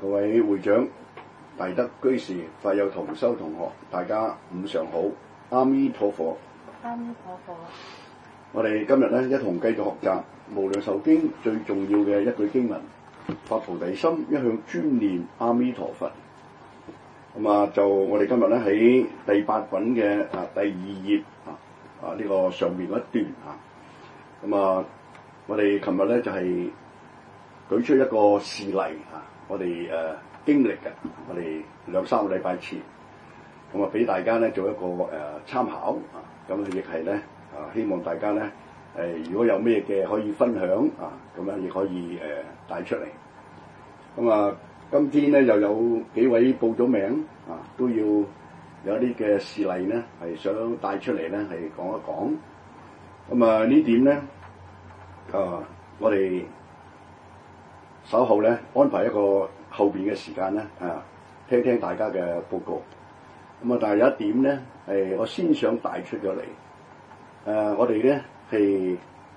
各位會長、大德居士、法友同修同學，大家午上好，阿彌陀佛。 阿彌陀佛。 我哋今日咧一同繼續學習《無量壽經》最重要嘅一句經文：發菩提心，一向專念阿彌陀佛。就我哋今日咧喺第八品嘅第二頁呢個上面嗰一段我哋琴日咧就係舉出一個事例我哋經歷嘅，我哋2-3個禮拜前，俾大家咧做一個參考咁亦係咧希望大家咧如果有咩嘅可以分享咁樣亦可以帶出嚟。今天咧又有幾位報咗名都要有一啲嘅事例咧係想帶出嚟咧係講一講。呢點咧我哋稍後咧安排一個後邊嘅時間咧聽聽大家嘅報告。但係有一點咧我先想帶出咗嚟。我哋咧係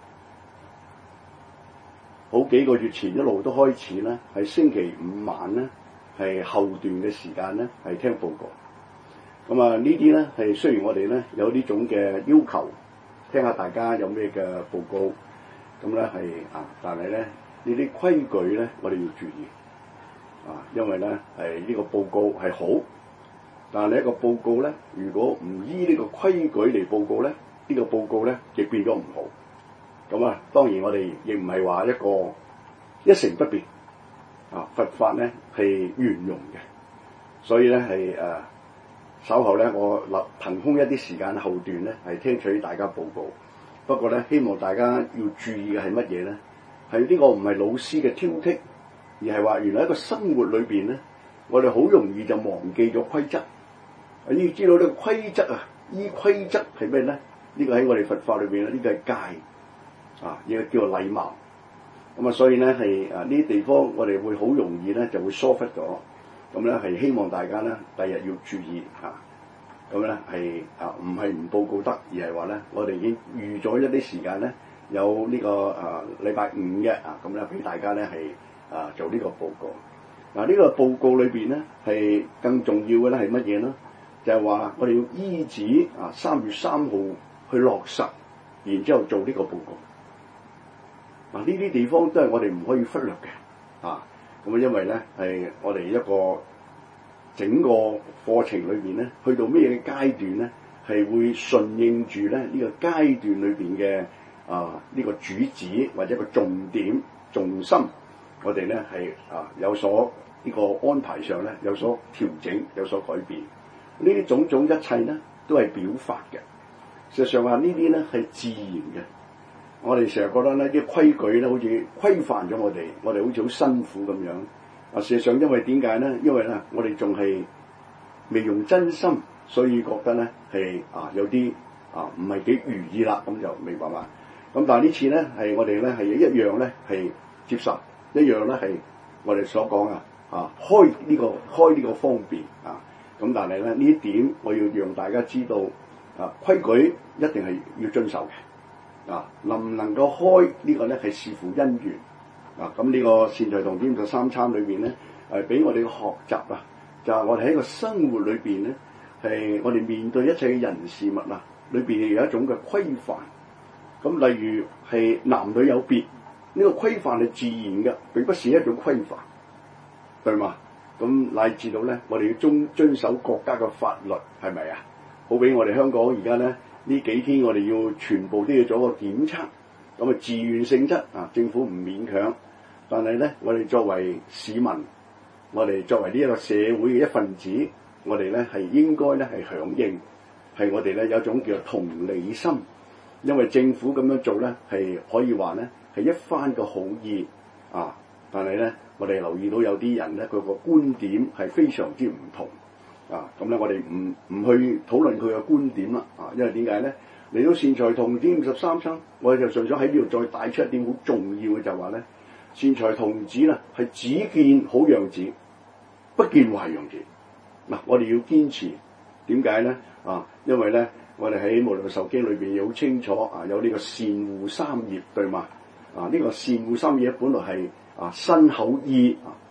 好幾個月前一路都開始咧，係星期五晚咧係後段嘅時間咧係聽報告。呢啲咧係雖然我哋咧有呢種嘅要求，聽下大家有咩嘅報告，但係咧呢啲規矩咧我哋要注意因為咧呢個報告係好，但係一個報告咧如果唔依呢個規矩嚟報告咧，呢個報告咧亦變咗唔好。當然我哋亦唔係話一個一成不變佛法咧係圓融嘅，所以咧係稍後咧我騰空一啲時間後段咧係聽取大家報告。不過咧希望大家要注意嘅係乜嘢咧？係呢個唔係老師嘅挑剔，而係話原來一個生活裏邊咧，我哋好容易就忘記咗規則。要知道呢個規則依規則係咩咧？呢個喺我哋佛法裏邊咧，呢個係戒呢個叫做禮貌。所以咧係呢啲地方我哋會好容易咧就會疏忽咗。係希望大家咧第日要注意係唔係唔報告得，而係話咧我哋已經預咗一啲時間咧有呢個禮拜五嘅俾大家咧係做呢個報告。呢個報告裏邊咧係更重要嘅咧係乜嘢咧？就係話我哋要依止3月3號去落實，然之後做呢個報告。呢啲地方都係我哋唔可以忽略嘅因為咧係我哋一個整個課程裏邊咧，去到咩嘅階段咧，係會順應住咧呢個階段裏邊嘅呢個主旨或者個重點重心，我哋咧係有所呢個安排上咧有所調整，有所改變。呢啲種種一切咧都係表法嘅。事實上話呢啲咧係自然嘅。我哋成日覺得咧啲規矩咧好似規範咗我哋好似好辛苦咁樣。事實上因為點解咧？因為咧我哋仲係未用真心，所以覺得咧係有啲唔係幾如意啦，咁就明白嘛。但係呢次咧係我哋咧係一樣咧係接受，一樣咧係我哋所講開呢個方便咁但係咧呢一點我要讓大家知道規矩一定係要遵守嘅。能唔能夠開呢個咧係視乎因緣咁呢個善財童子53參裏邊咧俾我哋嘅學習就係我哋喺個生活裏邊咧係我哋面對一切嘅人事物裏邊有一種嘅規範。例如係男女有別，呢個規範係自然嘅，並不是一種規範，對嘛？乃至到咧我哋要遵守國家嘅法律，係咪好比我哋香港而家咧呢幾天我哋要全部都要做個檢測，自願性質政府唔勉強，但係咧我哋作為市民，我哋作為呢一個社會嘅一份子，我哋咧係應該咧係響應，係我哋咧有一種叫做同理心。因為政府咁樣做咧係可以話咧係一番嘅好意但係咧我哋留意到有啲人咧佢個觀點係非常之唔同咁咧我哋唔去討論佢嘅觀點啦因為點解咧？嚟到善財童子53參，我哋就純粹喺呢度再帶出一點好重要嘅，就係話咧善財童子啦係只見好樣子，不見壞樣子。我哋要堅持，點解咧？因為咧我哋喺《無量壽經》裏邊好清楚有呢個善護三業，對嘛？呢個善護三業本來係身口意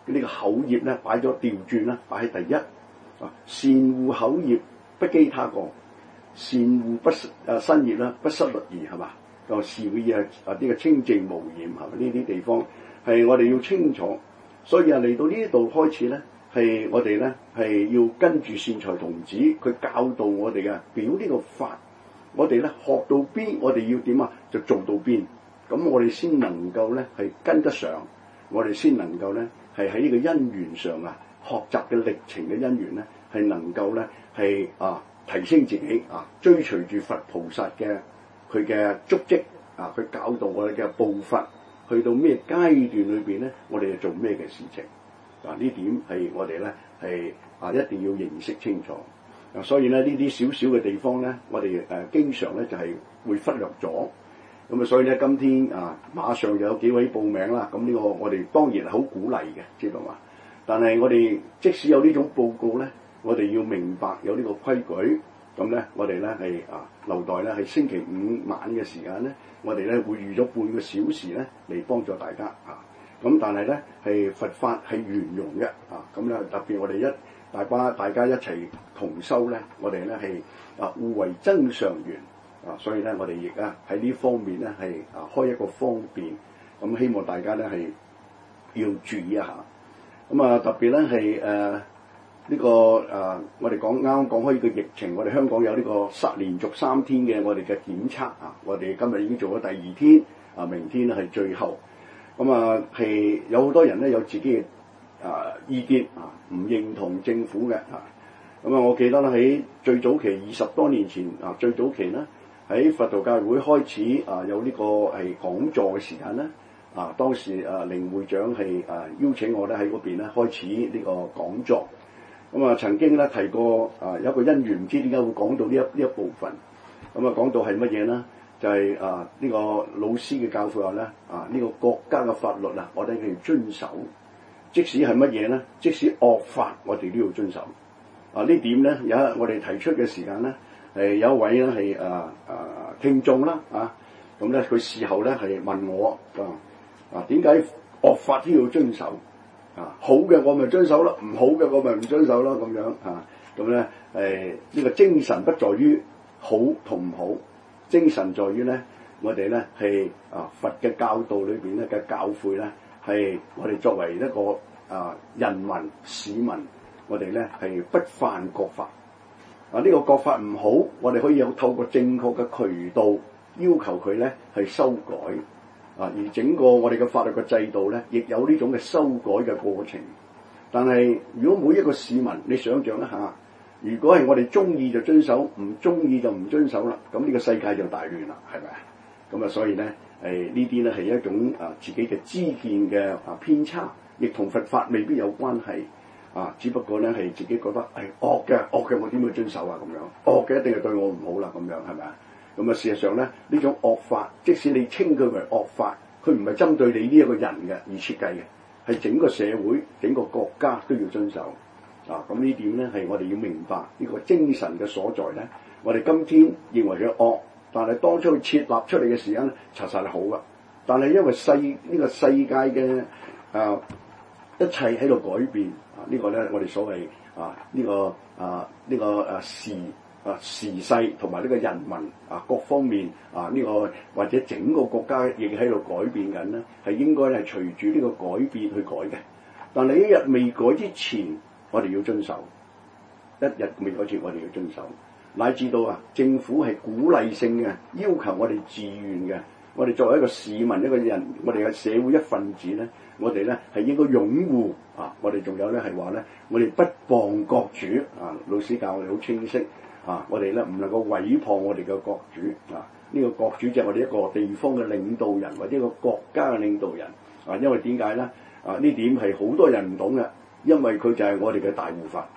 呢個口業咧擺咗調轉啦，擺喺第一善護口業，不譏他過；善護身業啦，不失律儀，係嘛？個事嘅嘢呢個清淨無染，係咪？呢啲地方係我哋要清楚。所以嚟到呢度開始咧，係我哋咧係要跟住善財童子佢教導我哋嘅表呢個法，我哋咧學到邊，我哋要點啊？就做到邊，咁我哋先能夠咧係跟得上，我哋先能夠咧係喺呢個因緣上啊，學習嘅歷程嘅因緣咧係能夠咧係提升自己追隨住佛菩薩嘅佢嘅足跡佢教導我哋嘅步伐。去到咩階段裏邊咧，我哋就做咩嘅事情呢點係我哋咧係一定要認識清楚。所以咧呢啲少少嘅地方咧，我哋經常咧就係會忽略咗。咁所以咧今天馬上就有幾位報名啦。咁呢個我哋當然係好鼓勵嘅，知道嘛？但係我哋即使有呢種報告咧，我哋要明白有呢個規矩。咁咧我哋咧係留待咧係星期五晚嘅時間咧，我哋咧會預咗半個小時咧嚟幫助大家咁但係咧係佛法係圓融嘅咁咧特別我哋大家一齊同修咧，我哋咧係互為增上緣所以咧我哋亦喺呢方面咧係開一個方便，咁希望大家咧係要注意一下。咁特別咧係呢個我哋啱啱講開呢個疫情，我哋香港有呢個連續3天嘅我哋嘅檢測我哋今日已經做咗第2天明天咧係最後。咁係有好多人咧有自己嘅意見唔認同政府嘅咁我記得咧喺最早期20多年前最早期咧喺佛道教會開始有呢個係講座嘅時間咧當時凌會長係邀請我咧喺嗰邊咧開始呢個講座。曾經咧提過有一個因緣，唔知點解會講到呢一部分。講到係乜嘢咧？就係呢個老師嘅教誨話咧呢個國家嘅法律我哋要遵守。即使係乜嘢咧？即使惡法，我哋都要遵守。呢點咧有我哋提出嘅時間咧有一位咧係聽眾啦咁咧佢事後咧係問我點解惡法都要遵守？好嘅我咪遵守咯，唔好嘅我咪唔遵守咯，咁樣咁咧呢個精神不在於好同唔好，精神在於咧我哋咧係佛嘅教導裏邊咧嘅教誨咧係我哋作為一個人民市民，我哋咧係不犯國法呢個國法唔好，我哋可以有透過正確嘅渠道要求佢咧係修改。而整個我哋嘅法律嘅制度咧，亦有呢種嘅修改嘅過程。但係如果每一個市民，你想象一下，如果係我哋中意就遵守，唔中意就唔遵守啦，咁呢個世界就大亂啦，係咪？咁所以咧，呢啲咧係一種自己嘅知見嘅偏差，亦同佛法未必有關係只不過咧係自己覺得係惡嘅，我點去遵守咁樣？惡嘅一定係對我唔好啦，咁樣係咪啊？咁事實上咧，呢種惡法，即使你稱佢為惡法，佢唔係針對你呢一個人嘅而設計嘅，係整個社會、整個國家都要遵守。咁呢點咧係我哋要明白呢個精神嘅所在咧。我哋今天認為佢惡，但係當初佢設立出嚟嘅時間咧，查實係好噶。但係因為呢個世界嘅一切喺度改變呢個咧我哋所謂呢個時勢同埋呢個人民各方面呢個或者整個國家亦喺度改變緊咧，係應該係隨住呢個改變去改嘅。但係一日未改之前，我哋要遵守；一日未改之前，我哋要遵守。乃至到政府係鼓勵性嘅，要求我哋自願嘅。我哋作為一個市民一個人，我哋嘅社會一份子咧，我哋咧係應該擁護我哋仲有咧係話咧，我哋不謗國主老師教我哋好清晰。我哋咧唔能夠毀謗我哋嘅國主呢個國主就係我哋一個地方嘅領導人或者一個國家嘅領導人因為點解咧？呢點係好多人唔懂嘅，因為佢就係我哋嘅大護法，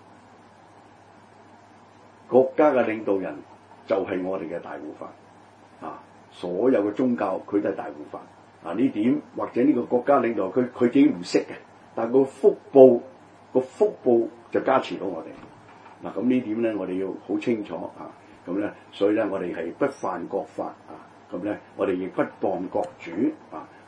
國家嘅領導人就係我哋嘅大護法所有嘅宗教佢都係大護法呢點或者呢個國家領導佢自己唔識嘅，但係個福報就加持到我哋。咁呢點咧，我哋要好清楚咁咧，所以咧，我哋係不犯國法咁咧，我哋亦不謗國主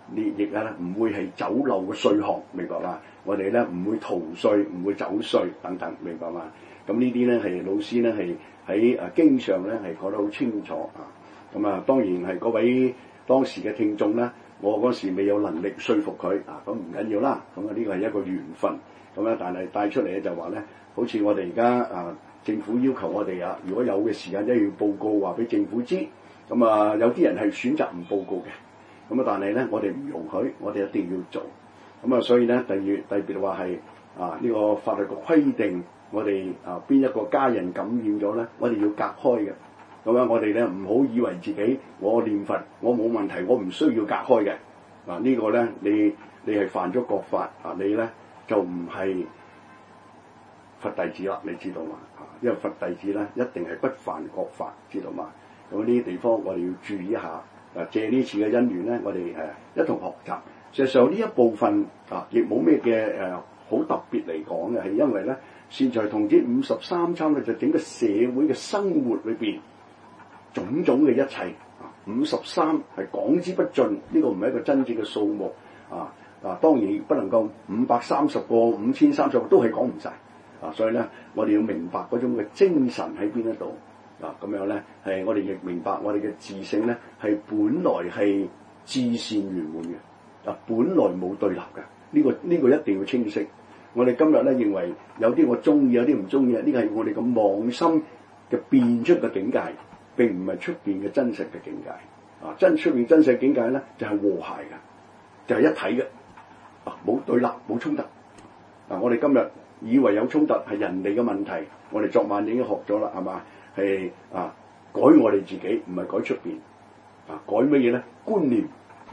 列亦啊唔會係走漏嘅稅項，明白嘛？我哋咧唔會逃稅，唔會走稅等等，明白嘛？咁呢啲咧係老師咧係喺經上咧係講得好清楚啊。咁啊當然係嗰位當時嘅聽眾咧，我嗰時未有能力說服佢啊，咁唔緊要啦。咁啊呢個係一個緣分。咁啊但係帶出嚟咧就話咧，好似我哋而家政府要求我哋如果有嘅時間一定要報告話俾政府知。咁有啲人係選擇唔報告嘅。咁但係咧我哋唔容許，我哋一定要做。咁所以咧特別話係呢個法律嘅規定，我哋邊一個家人感染咗咧，我哋要隔開嘅。咁我哋咧唔好以為自己我念佛我冇問題，我唔需要隔開嘅。呢個咧你係犯咗國法你咧就唔係佛弟子啦，你知道嘛？因為佛弟子咧一定係不犯國法，知道嘛？咁呢啲地方我哋要注意一下。借呢次嘅因緣咧，我哋一同學習。事實上呢一部分亦冇咩嘅好特別嚟講嘅，係因為咧善財童子53參咧就整個社會嘅生活裏邊種種嘅一切53係講之不盡，呢個唔係一個真正嘅數目當然不能夠530個、5030個都係講唔晒所以咧我哋要明白嗰種嘅精神喺邊一度。咁樣咧，係我哋亦明白我哋嘅自性咧，係本來係至善圓滿嘅，本來冇對立嘅。呢個一定要清晰。我哋今日咧認為有啲我中意，有啲唔中意，呢個係我哋嘅妄心嘅變出嘅境界，並唔係出邊嘅真實嘅境界。出邊真實境界咧就係和諧嘅，就係一體嘅，冇對立，冇衝突。我哋今日以為有衝突係人哋嘅問題，我哋昨晚已經學咗啦，係嘛？係改我哋自己，唔係改出邊改乜嘢咧？觀念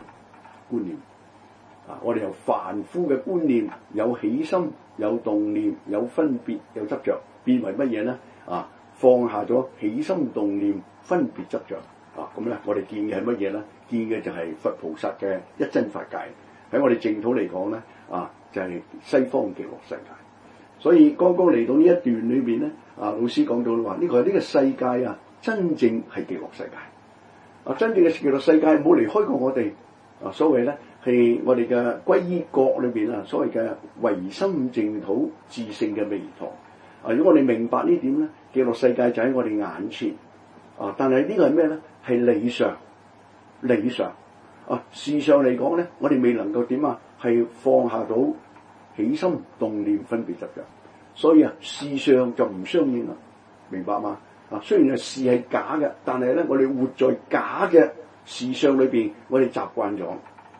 我哋由凡夫嘅觀念有起心、有動念、有分別、有執着，變為乜嘢咧？放下咗起心動念、分別執着咁咧，我哋見嘅係乜嘢咧？見嘅就係佛菩薩嘅一真法界。喺我哋淨土嚟講咧就係西方極樂世界。所以剛剛嚟到呢一段裏邊咧，老師講到話呢個係呢個世界真正係極樂世界。真正嘅極樂世界冇離開過我哋。所謂咧係我哋嘅歸依國裏邊所謂嘅唯心淨土自性嘅彌陀。如果我哋明白呢點咧，極樂世界就喺我哋眼前。但係呢個係咩咧？係理想。事上嚟講咧，我哋未能夠點係放下到起心動念分別執着，所以事上就唔相應啦，明白嗎？雖然事係假嘅，但係咧我哋活在假嘅事上裏邊，我哋習慣咗，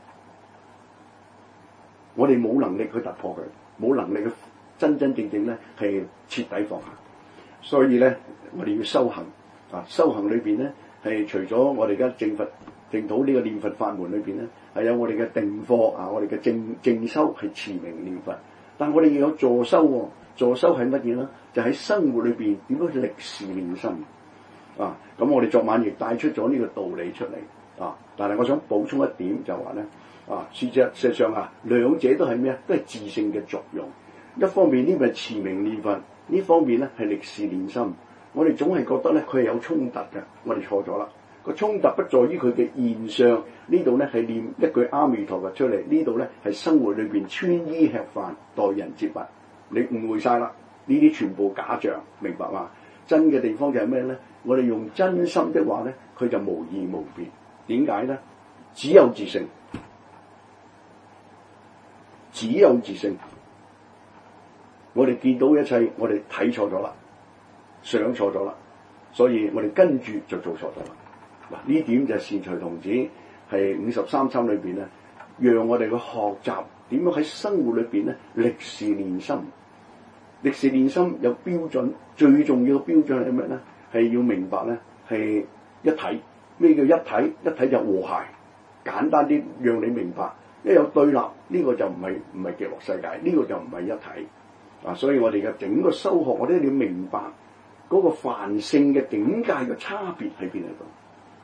我哋冇能力去突破佢，冇能力去真正咧係徹底放下。所以咧我哋要修行修行裏邊咧係除咗我哋而家淨土呢個念佛法門裏邊咧係有我哋嘅定課我哋嘅正修係持名念佛，但我哋要有助修助修係乜嘢咧？就喺生活裏邊點樣歷事練心咁我哋昨晚亦帶出咗呢個道理出嚟但係我想補充一點就話咧事實上兩者都係咩？都係自性嘅作用。一方面呢個係持名念佛，呢方面咧係歷事練心。我哋總係覺得咧佢係有衝突嘅，我哋錯咗啦。個衝突不在於佢嘅現象，呢度咧係念一句阿彌陀佛出嚟，呢度咧係生活裏邊穿衣吃飯待人接物，你誤會晒啦，呢啲全部假象，明白嘛？真嘅地方就係咩咧？我哋用真心的話咧，佢就無異無別。點解咧？只有自性，只有自性。我哋見到一切，我哋睇錯咗啦，想錯咗啦，所以我哋跟住就做錯咗啦。呢點就係善財童子係53參裏邊咧，讓我哋去學習點樣喺生活裏邊咧歷事練心。歷事練心有標準，最重要嘅標準係咩咧？係要明白咧係一體。咩叫一體？一體就和諧。簡單啲讓你明白，一有對立呢個就唔係極樂世界，呢個就唔係一體。所以我哋嘅整個修學，我哋一定要明白嗰個凡聖嘅境界嘅差別喺邊喺度。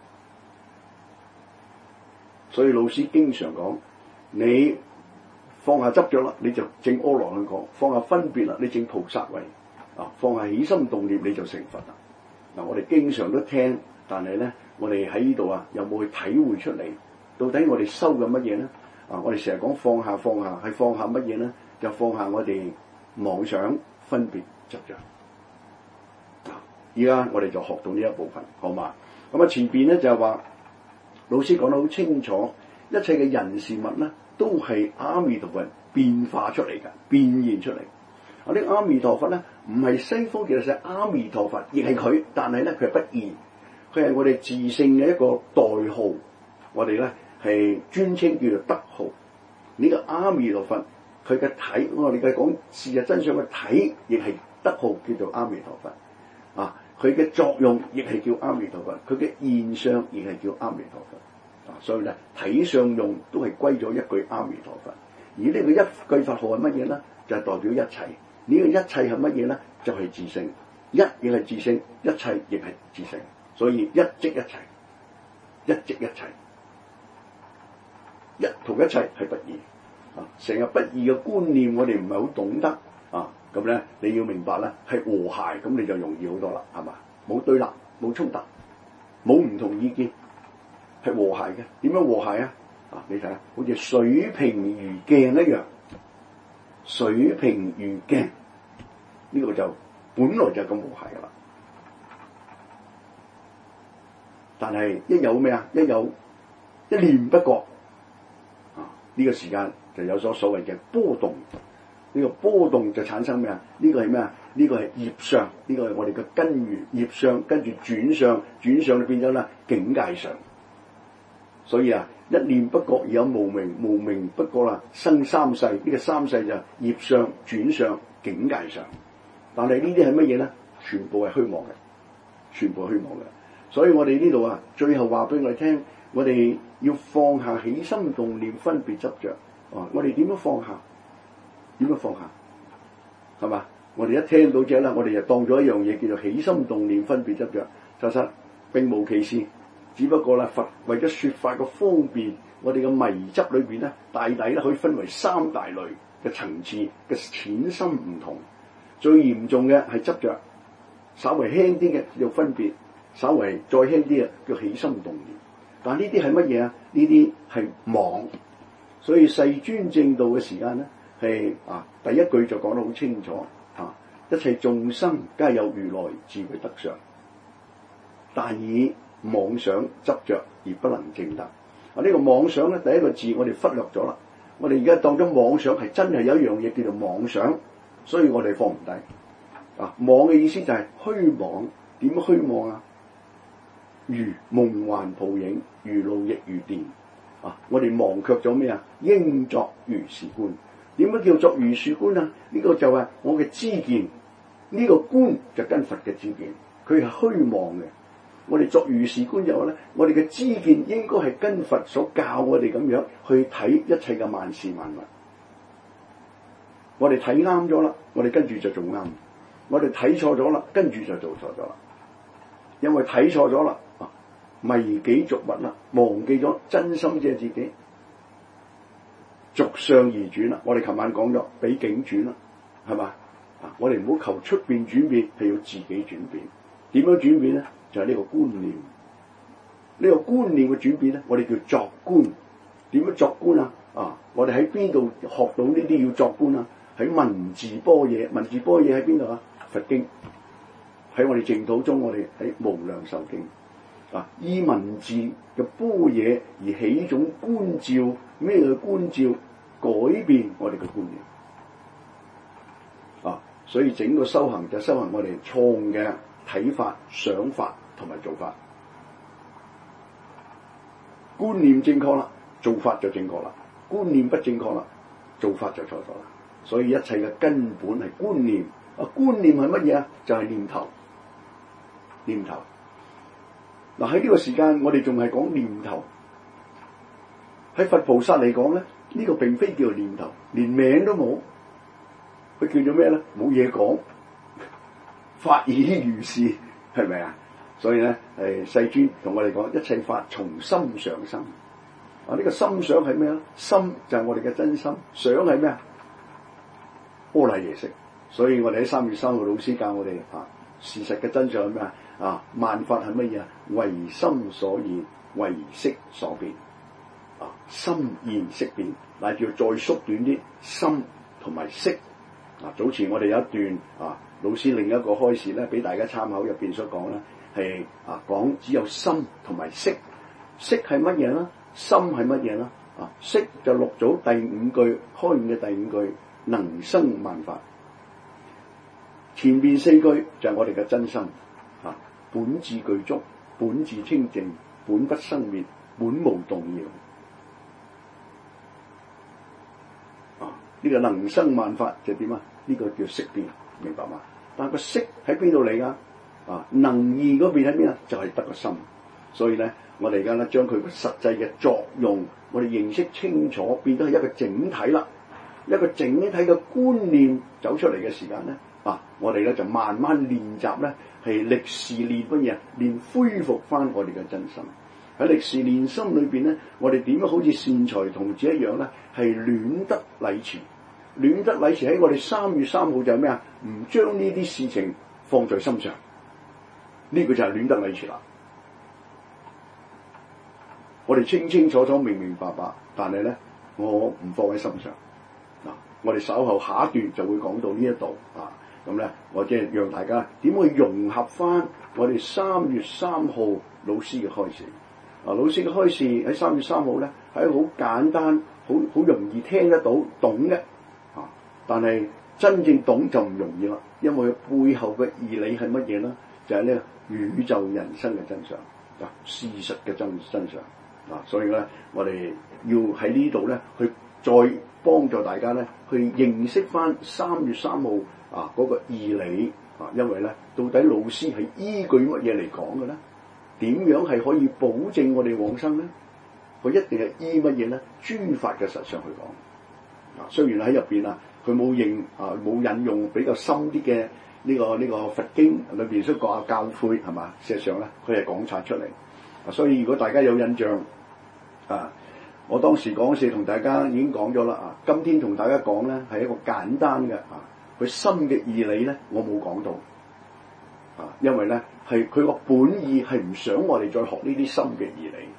所以老師經常講，你放下執着啦，你就證阿羅漢果；放下分別啦，你證菩薩位。放下起心動念，你就成佛啦。我哋經常都聽，但係咧，我哋喺呢度有冇去體會出嚟？ 到底我哋收嘅乜嘢咧？我哋成日講放下，係放下乜嘢咧？就放下我哋妄想、分別、執着。而家我哋就學到呢一部分，好嘛？咁前邊咧就係話，老師講得好清楚，一切嘅人事物咧，都係阿彌陀佛變化出嚟嘅，變現出嚟。呢個阿彌陀佛咧，唔係西方極樂世界阿彌陀佛，亦係佢，但係咧佢係不現，佢係我哋自性嘅一個代號，我哋咧係專稱叫做德號。呢個阿彌陀佛佢嘅體，我哋嘅講事實真相嘅體，亦係德號，叫做阿彌陀佛。佢嘅作用亦係叫阿彌陀佛，佢嘅現象亦係叫阿彌陀佛。所以咧體相用都係歸咗一句阿彌陀佛。而呢個一句佛號係乜嘢咧？就係代表一切。呢個一切係乜嘢咧？就係自性。一亦係自性，一切亦係自性。所以一即一切，一即一切，一同一切係不二。成日不二嘅觀念，我哋唔係好懂得。咁咧，你要明白咧，係和諧，咁你就容易好多啦，係嘛？冇對立，冇衝突，冇唔同意見，係和諧嘅。點樣和諧啊？你睇下，好似水平如鏡一樣，水平如鏡，呢個就本來就咁和諧噶啦。但係一有咩啊？一有一念不覺，呢個時間就有所謂嘅波動。呢個波動就產生咩啊？呢個係咩啊？呢個係業相，呢個係我哋嘅根源業相，跟住轉相，轉相就變咗啦境界上。所以一念不覺而有無明，無明不覺啦生三世，呢個三世就業相、轉相、境界上。但係呢啲係乜嘢咧？全部係虛妄嘅，全部係虛妄嘅。所以我哋呢度最後話俾我哋聽，我哋要放下起心動念、分別執着。我哋點樣放下？點樣放下？係嘛？我哋一聽到啫啦，我哋就當咗一樣嘢叫做起心動念、分別執着。其實並無其事，只不過佛為咗說法嘅方便，我哋嘅迷執裏邊咧，大抵咧可以分為三大類嘅層次嘅淺深唔同。最嚴重嘅係執着，稍為輕啲嘅叫分別，稍為再輕啲嘅叫起心動念。但係呢啲係乜嘢啊？呢啲係妄。所以世尊正道嘅時間咧。係第一句就講得好清楚，一切眾生皆有如來智慧德相，但以妄想執着而不能證得。呢個妄想咧，第一個字我哋忽略咗啦。我哋而家當咗妄想係真係有一樣嘢叫做妄想，所以我哋放唔低。妄嘅意思就係虛妄。點樣虛妄啊？如夢幻泡影，如露亦如電。我哋忘卻咗咩啊？應作如是觀。點樣叫作如是觀啊？呢個就係我嘅知見，呢個觀就跟佛嘅知見，佢係虛妄嘅。我哋作如是觀就話咧，我哋嘅知見應該係跟佛所教我哋咁樣去睇一切嘅萬事萬物。我哋睇啱咗啦，我哋跟住就做啱；我哋睇錯咗啦，跟住就做錯咗啦。因為睇錯咗啦，迷己俗物啦，忘記咗真心即係自己。逐相而轉啦，我哋琴晚講咗，比境轉啦，係嘛？我哋唔好求出邊轉變，係要自己轉變。點樣轉變咧？就係呢個觀念。呢個觀念嘅轉變咧，我哋叫作觀。點樣作觀啊？我哋喺邊度學到呢啲要作觀啊？喺文字般若，文字般若喺邊度啊？佛經。喺我哋淨土中，我哋喺無量壽經。依文字嘅般若而起一種觀照，咩嘅觀照？改變我哋嘅觀念。所以整個修行就修行我哋錯誤嘅睇法、想法同埋做法。觀念正確啦，做法就正確啦；觀念不正確啦，做法就錯咗啦。所以一切嘅根本係觀念。觀念係乜嘢啊？就係念頭。念頭。喺呢個時間，我哋仲係講念頭。喺佛菩薩嚟講咧，呢個並非叫做念頭，連名都冇。佢叫做咩咧？冇嘢講，法已如是，係咪啊？所以咧，世尊同我哋講，一切法從心想生。呢個心想係咩咧？心就係我哋嘅真心，想係咩啊？阿賴耶識。所以我哋喺3月3號老師教我哋事實嘅真相係咩啊？萬法係乜嘢啊？唯心所現，唯識所變。 心言識變，乃至再縮短啲心同埋識。早前我哋有一段老師另一個開示咧，俾大家參考入邊所講咧，係講只有心同埋識。識係乜嘢啦？心係乜嘢啦？識就六祖第五句開悟嘅第五句，能生萬法。前面四句就係我哋嘅真心，本自具足，本自清淨，本不生滅，本無動搖。呢個能生萬法就點啊？呢個叫識變，明白嘛？但係個識喺邊度嚟㗎？能義嗰邊喺邊啊？就係得個心。所以咧，我哋而家咧將佢個實際嘅作用，我哋認識清楚，變咗係一個整體啦。一個整體嘅觀念走出嚟嘅時間咧，我哋咧就慢慢練習咧，係歷事練乜嘢？練恢復翻我哋嘅真心。喺歷事練心裏邊咧，我哋點樣好似善財童子一樣咧，係戀得禮持。戀得禮持喺我哋3月3號就係咩啊？唔將呢啲事情放在心上，呢個就係戀得禮持啦。我哋清清楚楚、明明白白，但係咧，我唔放喺心上。我哋稍後下一段就會講到呢一度咁咧，我即係讓大家點去融合翻我哋3月3號老師嘅開示。老師嘅開示喺3月3號咧，係一個好簡單、好容易聽得到、懂嘅。但係真正懂就唔容易啦，因為佢背後嘅義理係乜嘢咧？就係呢宇宙人生嘅真相，事實嘅真相。所以咧，我哋要喺呢度咧，去再幫助大家咧，去認識翻3月3號嗰個義理。因為咧，到底老師係依據乜嘢嚟講嘅咧？點樣係可以保證我哋往生咧？佢一定係依乜嘢咧？諸法嘅實相去講。雖然喺入邊佢冇引用比較深啲嘅呢個佛經裏邊所講嘅教誨係嘛？事實上咧，佢係講晒出嚟。所以如果大家有印象我當時講時同大家已經講咗啦。今天同大家講咧係一個簡單嘅佢深嘅義理咧，我冇講到因為咧係佢個本意係唔想我哋再學呢啲深嘅義理，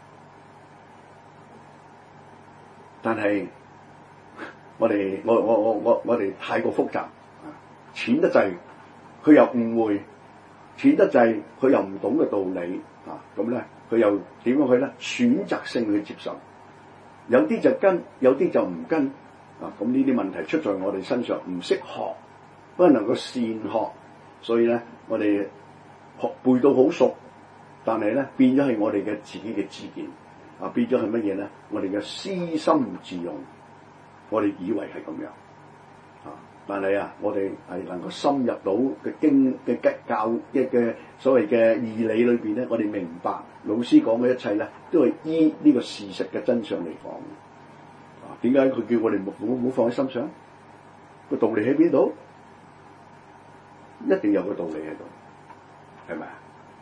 但係我哋太過複雜，淺得滯，佢又誤會；淺得滯，佢又唔懂嘅道理咁咧，佢又點樣去咧？選擇性去接受，有啲就跟，有啲就唔跟咁呢啲問題出在我哋身上，唔識學，不能夠善學，所以咧我哋學背到好熟，但係咧變咗係我哋嘅自己嘅自見變咗係乜嘢咧？我哋嘅私心自用。我哋以為係咁樣但係我哋係能夠深入到嘅經嘅教嘅所謂嘅義理裏邊咧，我哋明白老師講嘅一切咧，都係依呢個事實嘅真相嚟講。點解佢叫我哋唔好放喺心上？個道理喺邊度？一定有個道理喺度，係咪啊？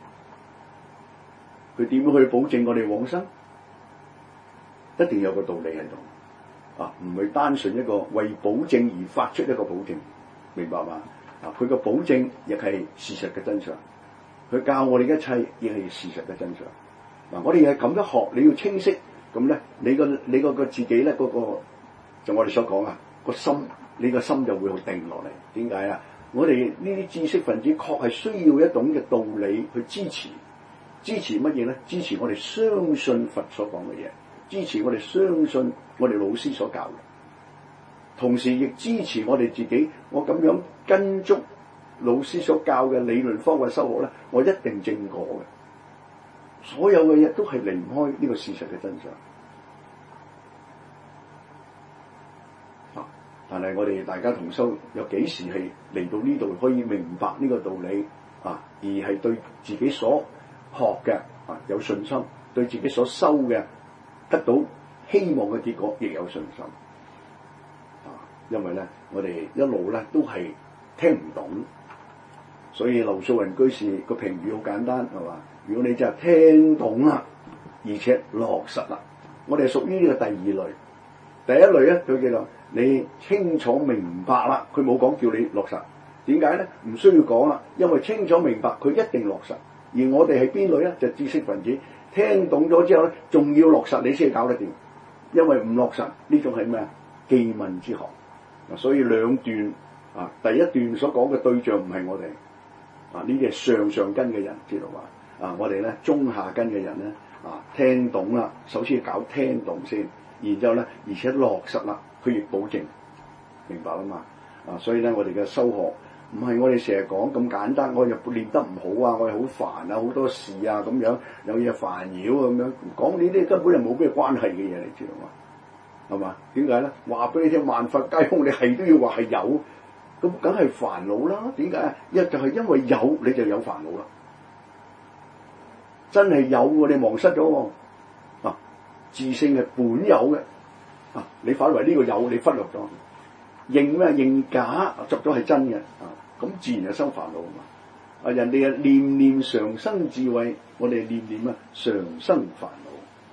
佢點樣去保證我哋往生？一定有個道理喺度。唔係單純一個為保證而發出一個保證，明白嘛？佢個保證亦係事實嘅真相，佢教我哋一切亦係事實嘅真相。我哋係咁樣學，你要清晰咁咧，你個自己咧嗰個就我哋所講個心，你個心就會好定落嚟。點解啊？我哋呢啲知識分子確係需要一種嘅道理去支持乜嘢咧？支持我哋相信佛所講嘅嘢。支持我哋相信我哋老師所教嘅，同時亦支持我哋自己。我咁樣跟足老師所教嘅理論方法修學咧，我一定正果嘅。所有嘅嘢都係離唔開呢個事實嘅真相。但係我哋大家同修有幾時係嚟到呢度可以明白呢個道理而係對自己所學嘅有信心，對自己所修嘅得到希望嘅結果，亦有信心。因為咧，我哋一路咧都係聽唔懂，所以劉素雲居士個評語好簡單，係嘛？如果你真係聽懂啦，而且落實啦，我哋係屬於呢個第二類。第一類咧，佢叫做你清楚明白啦，佢冇講叫你落實。點解咧？唔需要講啦，因為清楚明白佢一定落實。而我哋係邊類咧？就知識分子。 聽懂咗之後咧，仲要落實你先搞得掂，因為唔落實呢種係咩啊？記問之學。所以兩段啊，第一段所講嘅對象唔係我哋啊，呢啲係上根嘅人，知道嘛？啊，我哋咧中下根嘅人咧啊，聽懂啦，首先要搞聽懂先，然之後咧，而且落實啦，佢亦保證，明白啦嘛？啊，所以咧我哋嘅修學唔係我哋成日講咁簡單，我又練得唔好啊，我又好煩啊，好多事啊咁樣，有嘢煩擾咁樣，講呢啲根本就冇咩關係嘅嘢，你知道嘛？係嘛？點解咧？話俾你聽，萬法皆空，你係都要話係有，咁梗係煩惱啦。點解啊？就係因為有，你就有煩惱啦。真係有喎，你忘失咗喎。啊，自性係本有嘅，啊，你反為呢個有，你忽略咗。認咩？認假，作咗係真嘅，啊，咁自然就生煩惱啊嘛。啊，人哋啊念念常生智慧，我哋念念啊常生煩惱。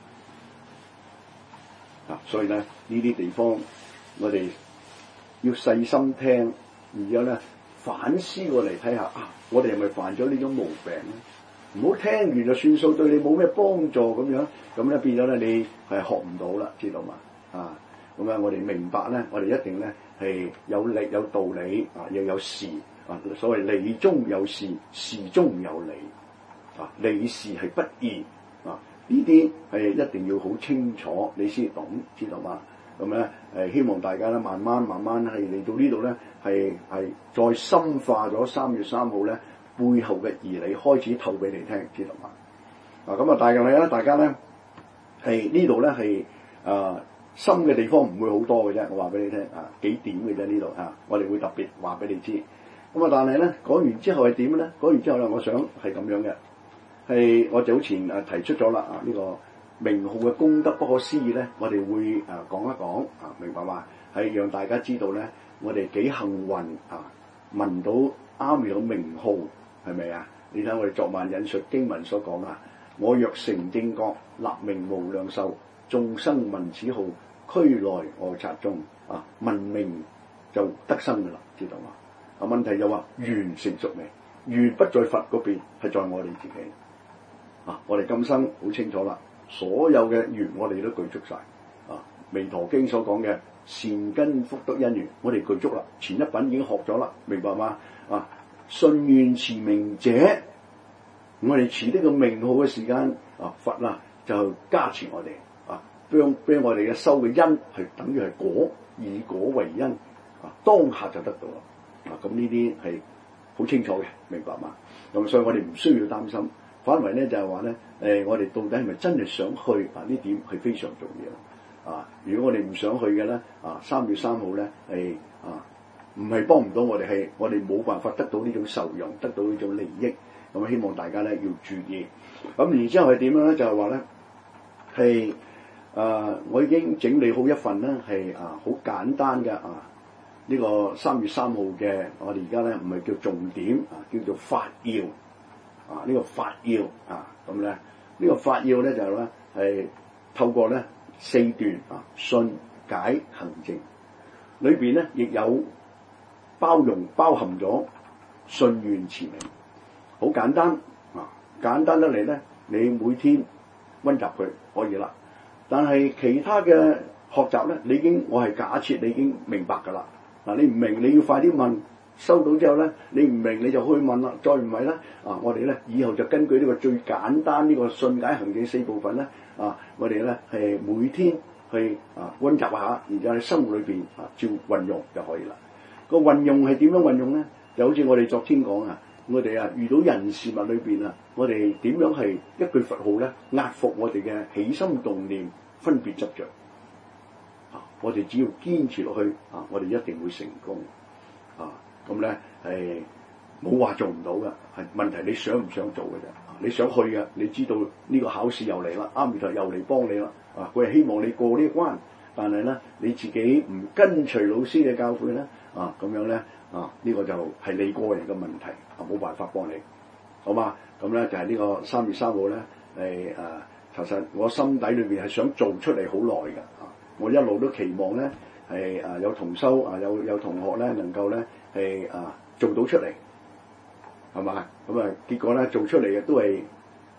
啊，所以咧呢啲地方，我哋要細心聽，然之後咧反思過嚟睇下啊，我哋係咪犯咗呢種毛病咧？唔好聽完就算數，對你冇咩幫助咁樣，咁咧變咗咧你係學唔到啦，知道嘛？啊，咁啊我哋明白咧，我哋一定咧係有理有道理啊，又有事啊，所謂理中有事，事中有理啊，理事係不易啊。呢啲係一定要好清楚，你先懂，知道嘛？咁咧希望大家咧慢慢係嚟到呢度咧，係再深化咗3月3號咧背後嘅義理，開始透俾你聽，知道嘛？咁啊，大概咧，大家咧係呢度咧係深嘅地方唔會好多嘅啫，我話俾你聽啊，幾點嘅啫呢度啊，我哋會特別話俾你知。咁啊，但係咧講完之後係點咧？講完之後咧，我想係咁樣嘅。係我早前提出咗啦啊，呢個名號嘅功德不可思議咧，我哋會講一講啊，明白嘛？係讓大家知道咧，我哋幾幸運啊，聞到啱嘅名號係咪啊？你睇我哋昨晚引述經文所講啊，我若成正覺，立名無量壽，眾生聞此號，俱來我剎中啊，聞名就得生噶啦，知道嘛？啊，問題就話緣成熟未？緣不在佛嗰邊，係在我哋自己。啊！我哋今生好清楚啦，所有嘅緣我哋都具足晒。啊，《彌陀經》所講嘅善根福德因緣，我哋具足啦。前一品已經學咗啦，明白嗎？啊，信願持名者，我哋持呢個名號嘅時間，啊，佛啊就加持我哋，啊，俾我哋嘅修嘅因係等於係果，以果為因，啊，當下就得到啦。啊，咁呢啲係好清楚嘅，明白嗎？咁所以我哋唔需要擔心。反為咧就係話咧，我哋到底係咪真係想去啊？呢點係非常重要啊！如果我哋唔想去嘅咧，啊3月3號咧係唔係幫唔到我哋，係我哋冇辦法得到呢種受用，得到呢種利益。咁希望大家咧要注意。咁然之後係點樣咧？就係話咧係我已經整理好一份咧係好簡單嘅呢個3月3號嘅，我哋而家咧唔係叫重點啊，叫做法要。呢個法要咁咧，呢個法要咧就係咧係透過咧4段信解行證裏邊咧，亦有包含咗信願持名，好簡單簡單得嚟咧，你每天溫習佢可以啦。但係其他嘅學習咧，我係假設你已經明白㗎啦。你唔明你要快啲問。收到之後咧，你唔明你就去問啦。再唔係咧，我哋咧以後就根據呢個最簡單呢個信解行證4部分咧，我哋咧係每天去溫習下，然之後喺生活裏邊照運用就可以啦。個運用係點樣運用咧？就好似我哋昨天講我哋遇到人事物裏邊我哋點樣係一句佛號咧壓服我哋嘅起心動念、分別執着。我哋只要堅持落去我哋一定會成功。咁咧係冇話做唔到嘅，係問題你想唔想做嘅啫。你想去嘅，你知道呢個考試又嚟啦，阿彌陀又嚟幫你啦。佢係希望你過呢一關，但係咧你自己唔跟隨老師嘅教誨咧，咁樣咧呢個就係你個人嘅問題，冇辦法幫你，好嘛？咁咧就係呢個3月3號咧係其實我心底裏邊係想做出嚟好耐嘅，我一路都期望咧係有同修有同學咧能夠咧。係做到出嚟，係嘛？咁結果咧做出嚟嘅都係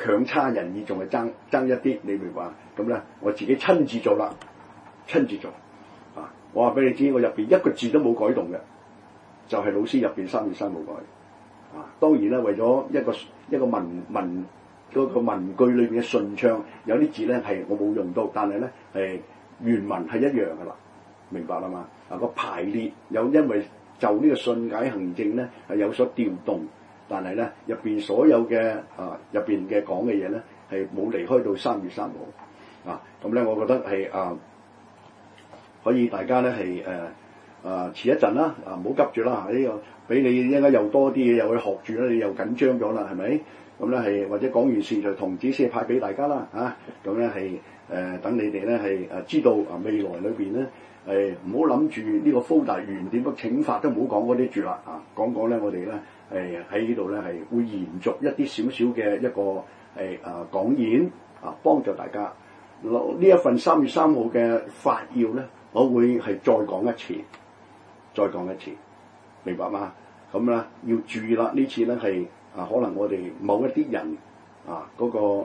強差人意，仲係爭一啲，你明白？咁咧，我自己親自做啦，親自做啊！我話俾你知，我入邊一個字都冇改動嘅，就係、是、老師入邊3月3冇改啊！當然啦，為咗一個文句裏邊嘅順暢，有啲字咧係我冇用到，但係咧係原文係一樣噶啦，明白啦嘛？啊個排列有因為就呢個信解行證咧係有所調動，但係咧入邊所有嘅入邊嘅講嘅嘢咧係冇離開到3月3號啊！咁咧，我覺得係可以大家咧係遲一陣啦，唔好急住啦，呢個俾你應該又多啲嘢又去學住啦，你又緊張咗啦，係咪？咁咧係或者講完事就童子先派俾大家啦，咁咧係等你哋咧係知道未來裏邊咧係唔好諗住呢個福大原點嘅請法都唔好講嗰啲住啦，講咧我哋咧係喺呢度咧係會延續一啲少少嘅一個係講演幫助大家。呢一份3月3號嘅法要咧，我會係再講一次，明白嗎？咁咧要注意啦，呢次咧係可能我哋某一啲人嗰個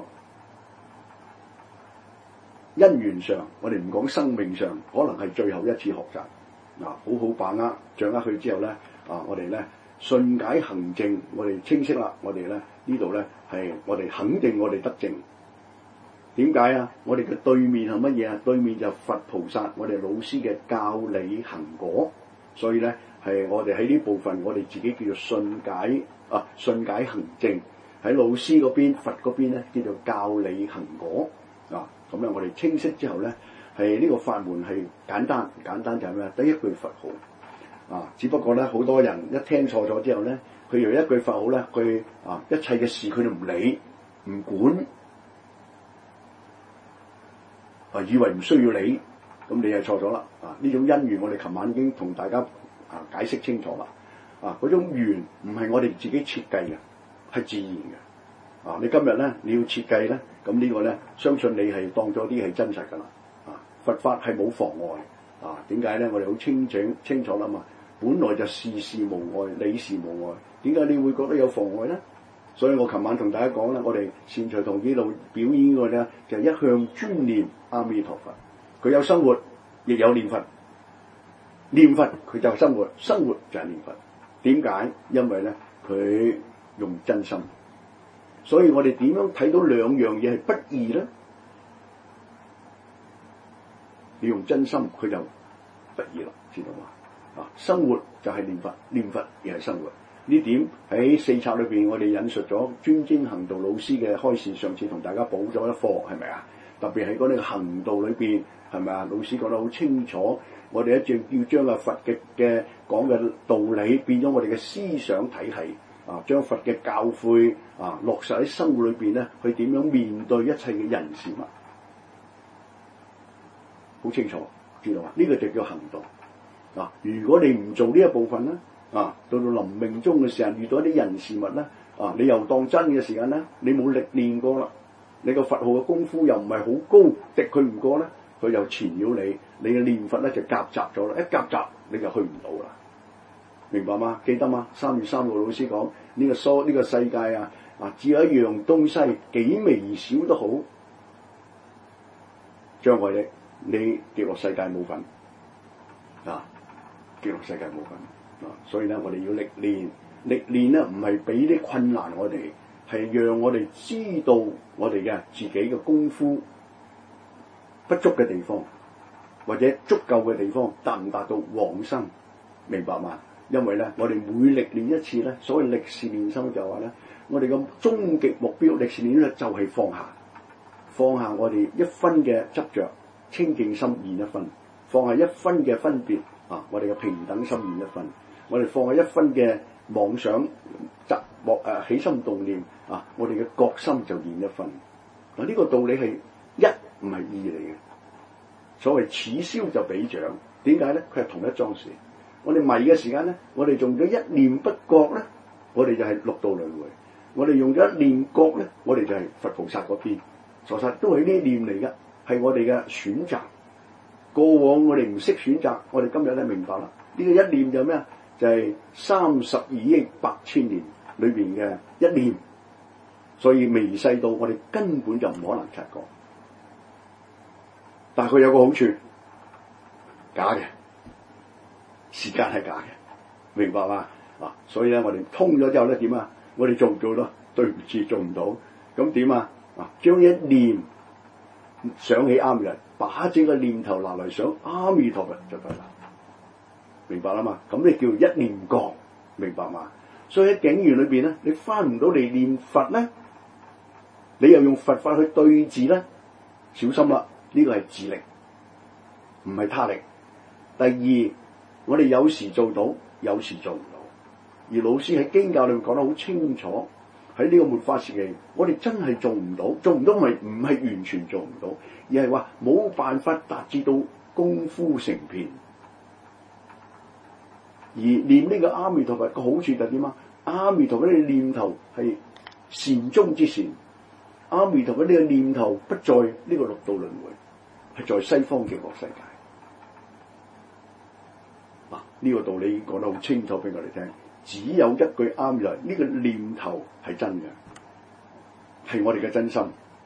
因緣上，我哋唔講生命上，可能係最後一次學習好好把握掌握佢之後咧我哋咧信解行證，我哋清晰啦，我哋咧呢度咧係我哋肯定我哋得證。點解啊？我哋嘅對面係乜嘢啊？對面就佛菩薩，我哋老師嘅教理行果，所以咧係我哋喺呢部分，我哋自己叫做信解行證。喺老師嗰邊，佛嗰邊咧叫做教理行果咁咧我哋清晰之後咧，係呢個法門係簡單就係咩？得一句佛號只不過咧好多人一聽錯咗之後咧，佢以為一句佛號咧，佢一切嘅事佢都唔理唔管。以為唔需要理，咁你係錯咗啦！呢種因緣我哋琴晚已經同大家解釋清楚啦。嗰種緣唔係我哋自己設計嘅，係自然嘅。你今日咧你要設計咧，咁呢個咧相信你係當咗啲係真實㗎啦。佛法係冇妨礙。點解咧？我哋好清楚啦嘛。本來就事事無礙，理事無礙。點解你會覺得有妨礙咧？所以我琴晚同大家講咧，我哋善財童子度表演個咧，就一向專念阿彌陀佛。佢有生活，亦有念佛。念佛佢就生活，生活就係念佛。點解？因為咧佢用真心。所以我哋點樣睇到兩樣嘢係不異咧？你用真心，佢就不異啦，知道嘛？生活就係念佛，念佛亦係生活。呢點喺四冊裏邊，我哋引述咗專精行道老師嘅開示，上次同大家補咗一課，係咪啊？特別係嗰啲行道裏邊，係咪啊？老師講得好清楚，我哋一直要將個佛嘅講嘅道理變咗我哋嘅思想體系將佛嘅教誨落實喺生活裏邊咧，去點樣面對一切嘅人事物，好清楚，知道嘛？呢個就叫行道如果你唔做呢一部分咧，到到臨命終嘅時候遇到一啲人事物咧，你又當真嘅時間咧，你冇歷練過啦，你個佛號嘅功夫又唔係好高，敵佢唔過咧，佢又纏繞你，你嘅念佛咧就夾雜咗啦，一夾雜你就去唔到啦，明白嗎？記得嗎？3月3號老師講呢個世界只有一樣東西幾微小都好，障礙你跌落世界冇份跌落世界冇份。所以咧，我哋要歷練咧，唔係俾啲困難我哋，係讓我哋知道我哋嘅自己嘅功夫不足嘅地方，或者足夠嘅地方，達唔達到往生，明白嗎？因為咧，我哋每歷練一次咧，所謂歷事練修就話咧，我哋嘅終極目標歷事練咧就係放下我哋一分嘅執着，清淨心現一分，放下一分嘅分別我哋嘅平等心現一分。我哋放下一分嘅妄想、起心動念我哋嘅覺心就現一分。呢個道理係一唔係二嚟嘅。所謂此消就彼長，點解咧？佢係同一樁事。我哋迷嘅時間咧，我哋用咗一念不覺咧，我哋就係六道輪迴。我哋用咗一念覺咧，我哋就係佛菩薩嗰邊。實在都係呢念嚟嘅，係我哋嘅選擇。過往我哋唔識選擇，我哋今日咧明白啦。呢個一念就咩啊？就係32億8千年裏邊嘅一念， 所以微細到我哋根本就唔可能察覺。但係佢有個好處，假嘅，時間係假嘅，明白嘛？所以咧，我哋通咗之後咧點啊？我哋做唔做咯？對唔住，做唔到。咁點啊？將一念想起啱人，把這個念頭拿嚟想阿彌陀佛就得啦。明白啦嘛？咁你叫一念覺，明白嘛？所以喺境緣裏邊咧，你翻唔到嚟念佛咧，你又用佛法去對治咧，小心啦！呢個係自力，唔係他力。第二，我哋有時做到，有時做唔到。而老師喺經教裏面講得好清楚，喺呢個末法時期，我哋真係做唔到，做唔到唔係完全做唔到，而係話冇辦法達至到功夫成片。而念呢個阿彌陀佛個好處就係點啊？阿彌陀佛呢個念頭係善終之善，阿彌陀佛呢個念頭不在呢個六道輪迴，係在西方極樂世界。呢個道理講得好清楚俾我哋聽，只有一句啱嘅，呢個念頭係真嘅，係我哋嘅真心。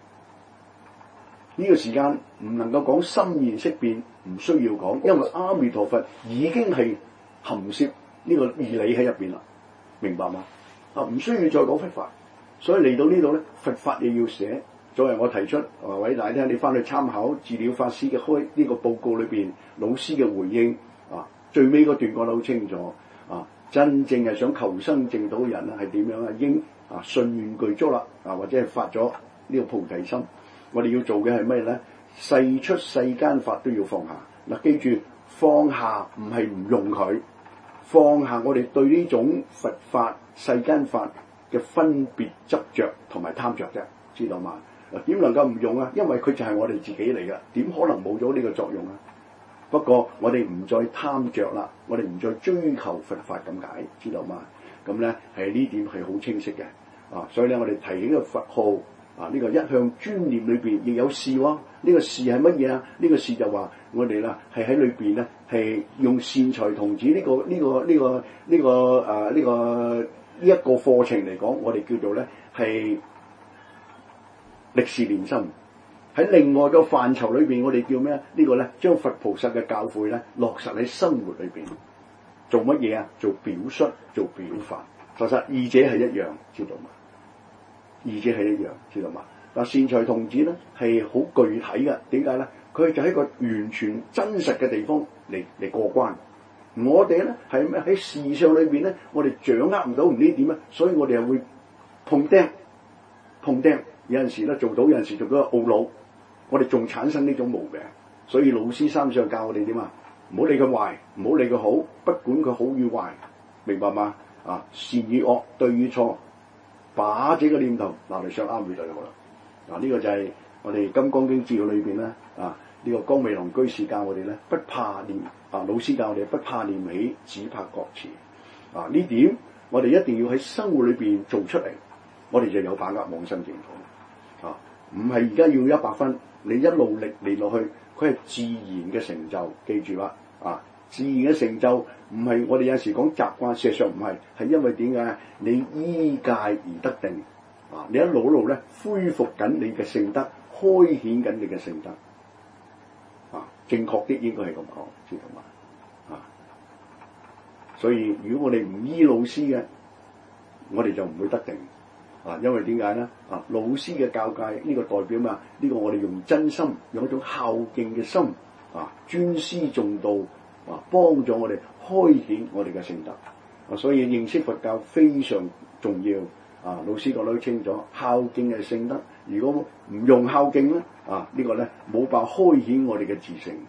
呢個時間唔能夠講心現色變，唔需要講，因為阿彌陀佛已經係含攝呢個義理喺入邊啦，明白嗎？唔需要再講佛法，所以嚟到呢度咧，佛法亦要寫。作為我提出話俾大家聽，你翻去參考智了法師嘅開呢個報告裏邊老師嘅回應最尾嗰段講得好清楚真正係想求生淨土嘅人咧係點樣啊？應信願具足啦或者係發咗呢個菩提心。我哋要做嘅係咩咧？世出世間法都要放下。記住放下唔係唔用佢，放下我哋對呢種佛法世間法嘅分別執着同埋貪着啫，知道嘛？點能夠唔用啊？因為佢就係我哋自己嚟噶，點可能冇咗呢個作用啊？不過我哋唔再貪着啦，我哋唔再追求佛法咁解，知道嘛？咁咧係呢點係好清晰嘅所以咧我哋提起個佛號呢個一向專念裏邊亦有事喎。呢個事係乜嘢啊？呢個事就話我哋啦係喺裏邊咧係用善財童子呢個課程嚟講，我哋叫做咧係歷事練心。喺另外個範疇裏邊，我哋叫咩啊？呢個咧將佛菩薩嘅教誨咧落實喺生活裏邊，做乜嘢啊？做表率，做表法。其實二者係一樣，知道嘛？二者係一樣，知道嘛？善財童子咧係好具體嘅，點解咧？佢就喺個完全真實嘅地方嚟過關。我哋咧係咩？喺事上裏邊咧，我哋掌握唔到唔知點咧，所以我哋係會碰釘。有陣時咧做到，有陣時做到懊惱。我哋仲產生呢種毛病，所以老師三上教我哋點啊？唔好理佢壞，唔好理佢好，不管佢好與壞，明白嗎？善與惡，對與錯，把這個念頭拿嚟想啱佢就好啦。呢個就係我哋《金剛經》資料裏邊咧呢個江美龍居士教我哋咧，不怕念老師教我哋不怕念起，只怕覺遲。呢點我哋一定要喺生活裏邊做出嚟，我哋就有把握往生淨土。唔係而家要100分。你一路歷練落去，佢係自然嘅成就，記住啦！自然嘅成就唔係我哋有時講習慣，事實上唔係，係因為點解？你依戒而得定，你一路咧恢復緊你嘅聖德，開顯緊你嘅聖德，正確啲應該係咁講，知道嘛？所以如果我哋唔依老師嘅，我哋就唔會得定。因為點解咧？老師嘅教誡呢個代表咩？呢個我哋用真心，用一種孝敬嘅心，尊師重道，幫助我哋開顯我哋嘅聖德。所以認識佛教非常重要。老師講得好清楚，孝敬係聖德。如果唔用孝敬咧，呢個咧冇辦法開顯我哋嘅自性。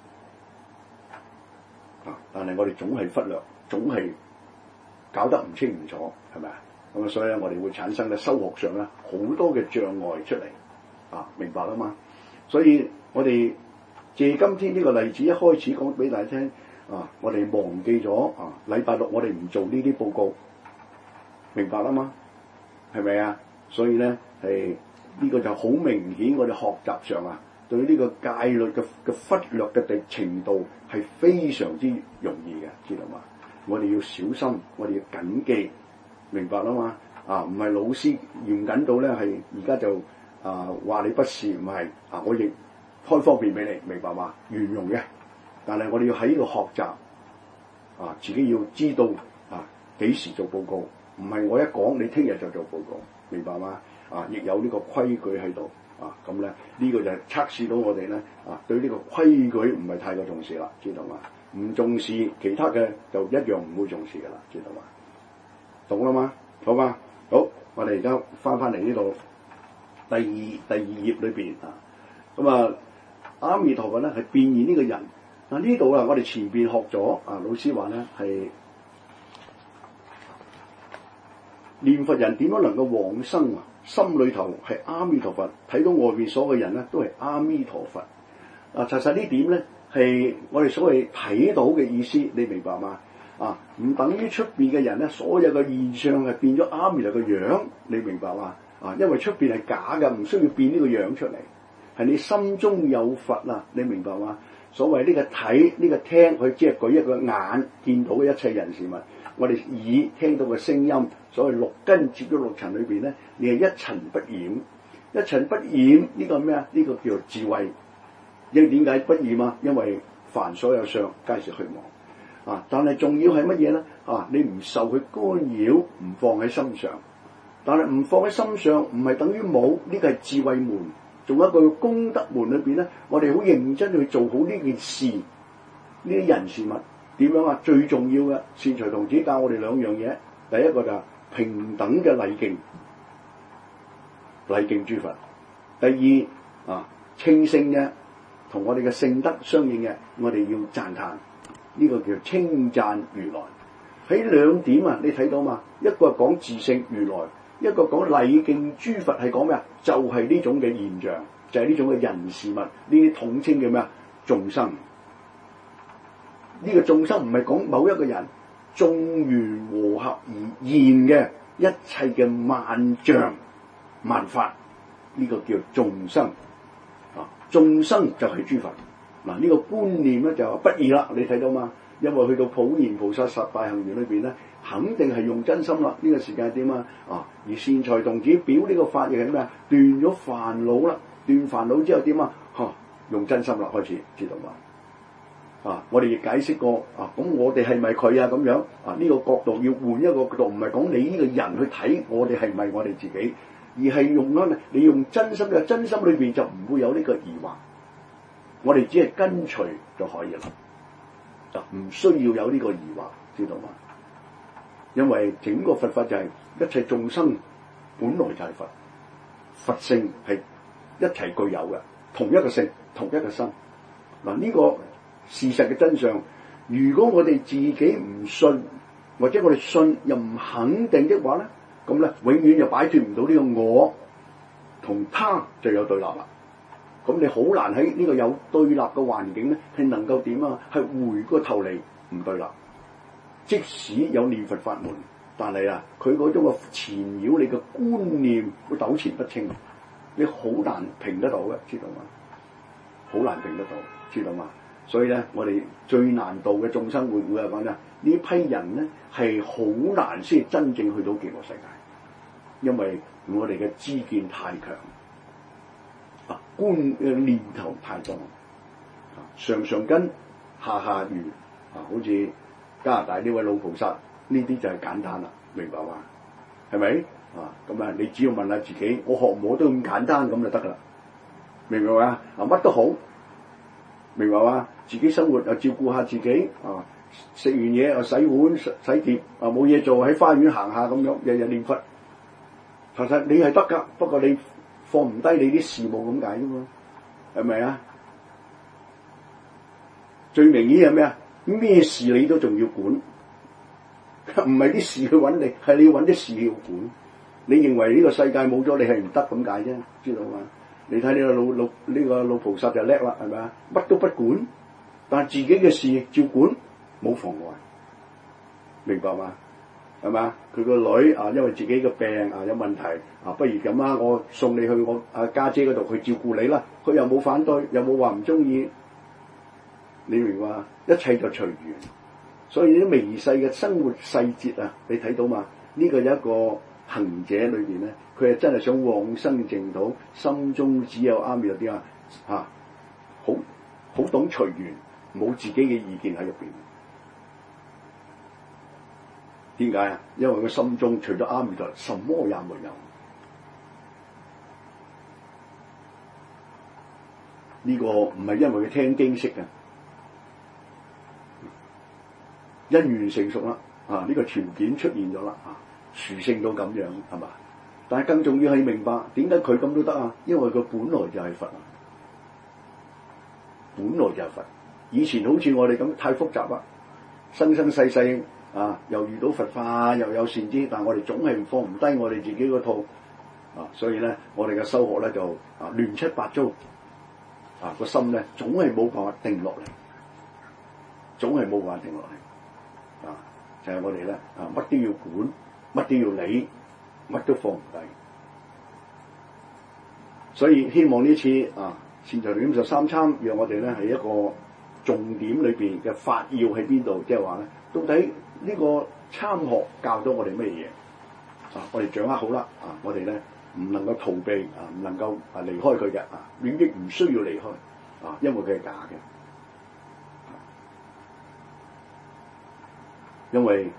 但係我哋總係忽略，總係搞得唔清唔楚，係咪啊？咁所以咧，我哋會產生咧修學上咧好多嘅障礙出嚟，明白啦嘛？所以我哋借今天呢個例子一開始講俾大家聽，我哋忘記咗禮拜六我哋唔做呢啲報告，明白啦嘛？係咪啊？所以咧係呢個就好明顯，我哋學習上對呢個戒律嘅忽略嘅程度係非常之容易嘅，知道嘛？我哋要小心，我哋要謹記。明白啦嘛？ 唔係老師嚴謹到咧係而家就話你不是，唔係我亦開方便俾你，明白嘛？圓融嘅，但係我哋要喺呢度學習自己要知道幾時做報告，唔係我一講你聽日就做報告，明白嗎？亦有呢個規矩喺度咁咧，呢個就係測試到我哋咧對呢個規矩唔係太過重視啦，知道嘛？唔重視其他嘅就一樣唔會重視噶啦，知道嘛？懂啦嘛？好嘛？好，我哋而家翻嚟呢度第二頁裏邊阿彌陀佛咧係變現呢個人呢度我哋前邊學咗老師話咧係念佛人點樣能夠往生心裏頭係阿彌陀佛，睇到外面所有嘅人咧都係阿彌陀佛查實呢點咧係我哋所謂睇到嘅意思，你明白嗎？唔等於出邊嘅人咧，所有嘅現象係變咗阿彌陀嘅樣，你明白嗎？因為出邊係假嘅，唔需要變呢個樣出嚟，係你心中有佛你明白嗎？所謂呢個睇呢個聽，佢只係舉一個眼見到嘅一切人事物，我哋耳聽到嘅聲音，所謂六根接咗六塵裏邊咧，你係一塵不染，一塵不染呢個咩啊？呢個叫做智慧。因為點解不染因為凡所有相，皆是虛妄但係重要係乜嘢咧？你唔受佢干擾，唔放喺心上。但係唔放喺心上，唔係等於冇，呢個係智慧門。仲有一個功德門裏邊咧，我哋好認真去做好呢件事，呢啲人事物點樣最重要嘅，善財童子教我哋兩樣嘢。第一個就係平等嘅禮敬，禮敬諸佛。第二清聖嘅，同我哋嘅聖德相應嘅，我哋要讚歎，呢個叫稱讚如來。喺兩點你睇到嘛？一個係講自性如來，一個講禮敬諸佛，係講咩啊？就係呢種嘅現象，就係呢種嘅人事物，呢啲統稱嘅咩啊？眾生。呢個眾生唔係講某一個人，眾緣和合而現嘅一切嘅萬象萬法，呢個叫眾生。眾生就係諸佛。呢個觀念咧就不易啦，你睇到嘛？因為去到普賢菩薩十大行願裏邊咧，肯定係用真心啦。呢個時間係點而善財童子表呢個法亦係咩啊？斷咗煩惱啦，斷煩惱之後點用真心啦，開始知道嘛？我哋亦解釋過咁我哋係咪佢咁樣呢個角度要換一個角度，唔係講你呢個人去睇我哋係咪我哋自己，而係用你用真心嘅，真心裏邊就唔會有呢個疑惑。我哋只係跟隨就可以啦，唔需要有呢個疑惑，知道嘛？因為整個佛法就係一切眾生本來就係佛，佛性係一齊具有嘅，同一個性，同一個身。呢個事實嘅真相，如果我哋自己唔信，或者我哋信又唔肯定的話咧，咁咧永遠就擺脫唔到呢個我同他就有對立啦。咁你好難喺呢個有對立嘅環境咧，係能夠點係回個頭嚟唔對立。即使有念佛法門，但係佢嗰種嘅纏繞你嘅觀念會糾纏不清，你好難平得到嘅，知道嗎？好難平得到，知道嗎？所以咧，我哋最難度嘅眾生會係講呢批人咧係好難先真正去到極樂世界，因為我哋嘅知見太強。觀嘅念頭太多，上上根下下愚，好似加拿大呢位老菩薩，呢啲就係簡單啦，明白嘛？係咪？咁你只要問下自己，我學唔學都咁簡單咁就得噶啦，明白嘛？乜都好，明白嘛？自己生活又照顧下自己，食完嘢又洗碗洗碟，冇嘢做喺花園行下咁樣，日日念佛，其實你係得噶，不過你放唔低你啲事務咁解啫嘛，係咪啊？最明顯係咩啊？咩事你都仲要管，唔係啲事去揾你，係你要揾啲事要管。你認為呢個世界冇咗你係唔得咁解啫，知道嘛？你睇呢個老菩薩就叻啦，係咪啊？乜都不管，但係自己嘅事照管，冇妨礙，明白嘛？係嘛？佢個女因為自己嘅病有問題不如咁啊，我送你去我家姐嗰度去照顧你啦。佢又冇反對，又冇話唔中意，你明嘛？一切就隨緣。所以啲微細嘅生活細節你睇到嘛？呢個有一個行者裏邊咧，佢係真係想往生淨土，心中只有阿彌陀啲好懂隨緣，冇自己嘅意見喺入邊。點解啊？因為佢心中除咗阿彌陀，什麼也沒有。呢個唔係因為佢聽經識嘅，因緣成熟啦，呢個條件出現咗啦，殊勝到咁樣係嘛？但係更重要係明白點解佢咁都得啊？因為佢本來就係佛啊，本來就係佛。以前好似我哋咁太複雜啦，生生世世又遇到佛法又有善知，但係我哋總係放唔低我哋自己嗰套所以咧我哋嘅修學咧就亂七八糟。個心咧總係冇辦法定落嚟，總係冇辦法定落嚟，就係我哋咧乜都要管，乜都要理，乜都放唔低。所以希望呢次善財童子53參，讓我哋咧係一個重點裏邊嘅法要喺邊度，即係話咧，到底呢個參學教咗我哋咩嘢？我哋掌握好啦，我哋咧。唔能夠逃避唔能夠離開佢嘅永遠唔需要離開因為佢係假嘅，因為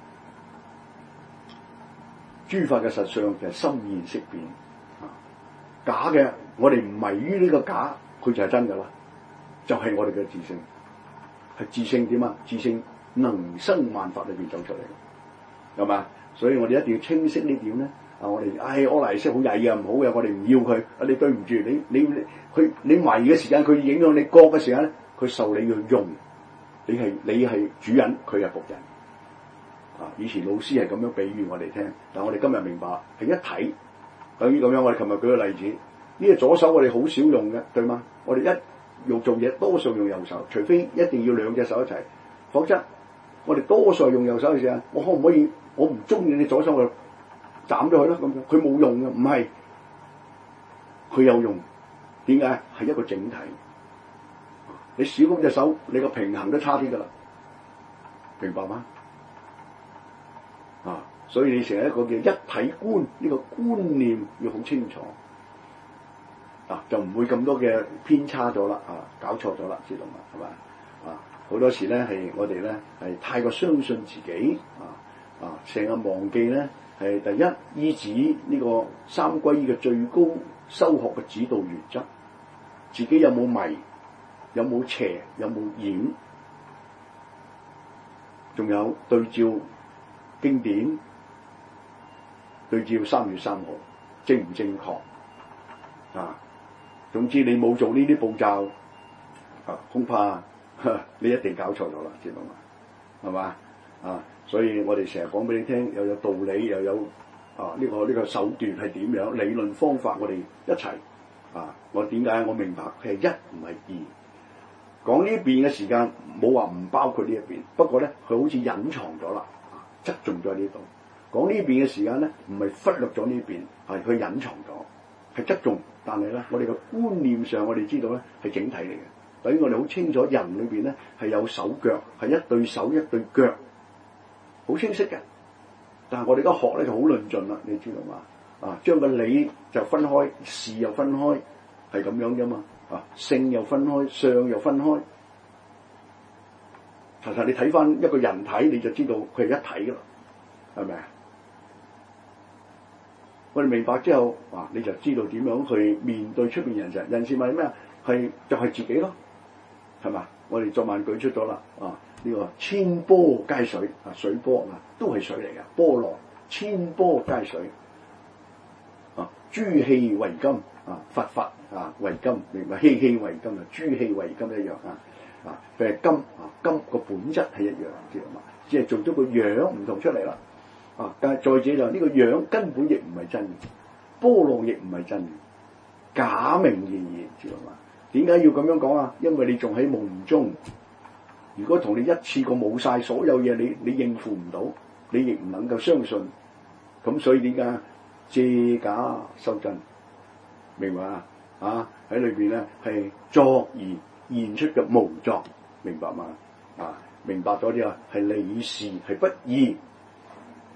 諸法嘅實相就係心現識變假嘅，我哋唔迷於呢個假，佢就係真㗎啦，就係我哋嘅自性，係自性點啊？自性能生萬法裏邊走出嚟，係嘛？所以我哋一定要清晰呢點咧。我哋阿賴耶識好曳嘅，唔好嘅，我哋唔要佢。你對唔住，你迷嘅時間，佢影響你覺嘅時間咧，佢受你嘅用。你係主人，佢係僕人。以前老師係咁樣比喻我哋聽，但我哋今日明白係一體。等於咁樣，我哋琴日舉個例子，呢個左手我哋好少用嘅，對嗎？我哋一用做嘢，多數用右手，除非一定要兩隻手一齊，否則我哋多數用右手嘅時間，我可唔可以？我唔中意你左手嘅。斬咗佢咯，咁樣佢冇用嘅，唔係佢有用。點解？係一個整體。你少嗰隻手，你個平衡都差啲噶啦，明白嗎？所以你成日一個叫一體觀，呢個觀念要好清楚，就唔會咁多嘅偏差咗啦，搞錯咗啦，知道嘛？係嘛？好多時咧係我哋咧係太過相信自己，成日忘記咧。係第一，依止呢個三歸依嘅最高修學嘅指導原則，自己有冇迷，有冇邪，有冇染，仲有對照經典，對照3月3號正唔正確總之你冇做呢啲步驟恐怕你一定搞錯咗啦，知道嘛？係嘛？所以我哋成日講俾你聽，又有道理，又有呢個手段係點樣，理論方法我哋一齊我點解我明白佢係一唔係二？講呢邊嘅時間冇話唔包括呢一邊，不過咧佢好似隱藏咗啦，側重咗喺呢度。講呢邊嘅時間咧，唔係忽略咗呢邊，係佢隱藏咗，係側重。但係咧，我哋嘅觀念上，我哋知道咧係整體嚟嘅。等於我哋好清楚人裏邊咧係有手腳，係一對手一對腳。好清晰嘅，但係我哋而家學咧就好論盡啦，你知道嘛？將個理就分開，事又分開，係咁樣啫嘛。性又分開，相又分開。其實你睇翻一個人體，你就知道佢係一體噶啦，係咪啊？我哋明白之後，你就知道點樣去面對出邊人事。人事咪咩啊？就係自己咯，係嘛？我哋昨晚舉出咗啦，呢個千波皆水，水波都係水嚟嘅，波羅千波皆水，諸氣為金，佛為金，明白？氣氣為金諸氣為金一樣佢係金，金個本質係一樣，知道嘛？只係做咗個樣唔同出嚟啦，但係再者就呢個樣根本亦唔係真嘅，波羅亦唔係真嘅，假名現現，知道嘛？點解要咁樣講啊？因為你仲喺夢中。如果同你一次過冇晒所有嘢，你應付唔到，你亦唔能夠相信。咁所以點解借假修真？明白啊？喺裏邊咧係作而現出嘅無作，明白嘛？明白咗啲係理事係不異，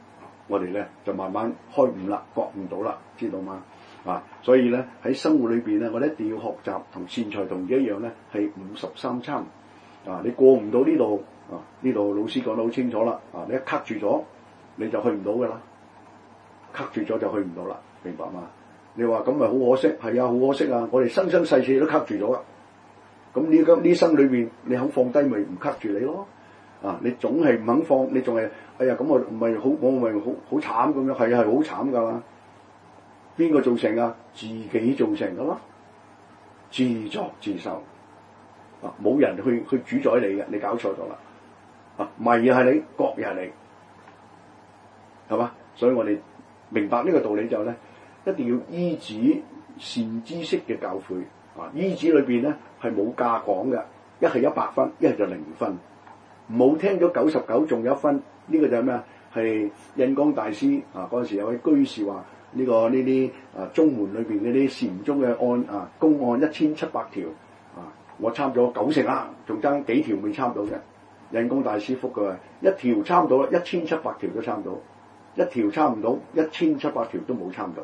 我哋咧就慢慢開悟啦，覺悟到啦，知道嗎？所以咧喺生活裏邊咧，我哋一定要學習同善財童子一樣咧，係53參。你過唔到呢度呢度老師講得好清楚啦。你一卡住咗，你就去唔到噶啦，卡住咗就去唔到啦，明白嗎？你話咁咪好可惜，係啊，好可惜啊！我哋生生世世都卡住咗啦。咁呢生裏邊，你肯放低咪唔卡住你咯？你總係唔肯放，你仲係哎呀咁我唔係好，我咪好慘咁樣，係好慘噶嘛？邊個造成啊？自己造成噶啦，自作自受。冇人去主宰你嘅，你搞錯咗啦。迷又係你，覺又係你，係嘛？所以我哋明白呢個道理就咧，一定要依止善知識嘅教誨。依止裏邊咧係冇價講嘅，一係100分，一係就0分。唔好聽咗99仲有1分，呢個就係咩啊？係印光大師嗰陣時有位居士話呢啲宗門裏邊嗰啲禪宗嘅公案1700條我參咗90啦，仲爭幾條未參到嘅。印光大師覆佢話一條參到啦，1700條都參到，一條參唔到，1700條都冇參到。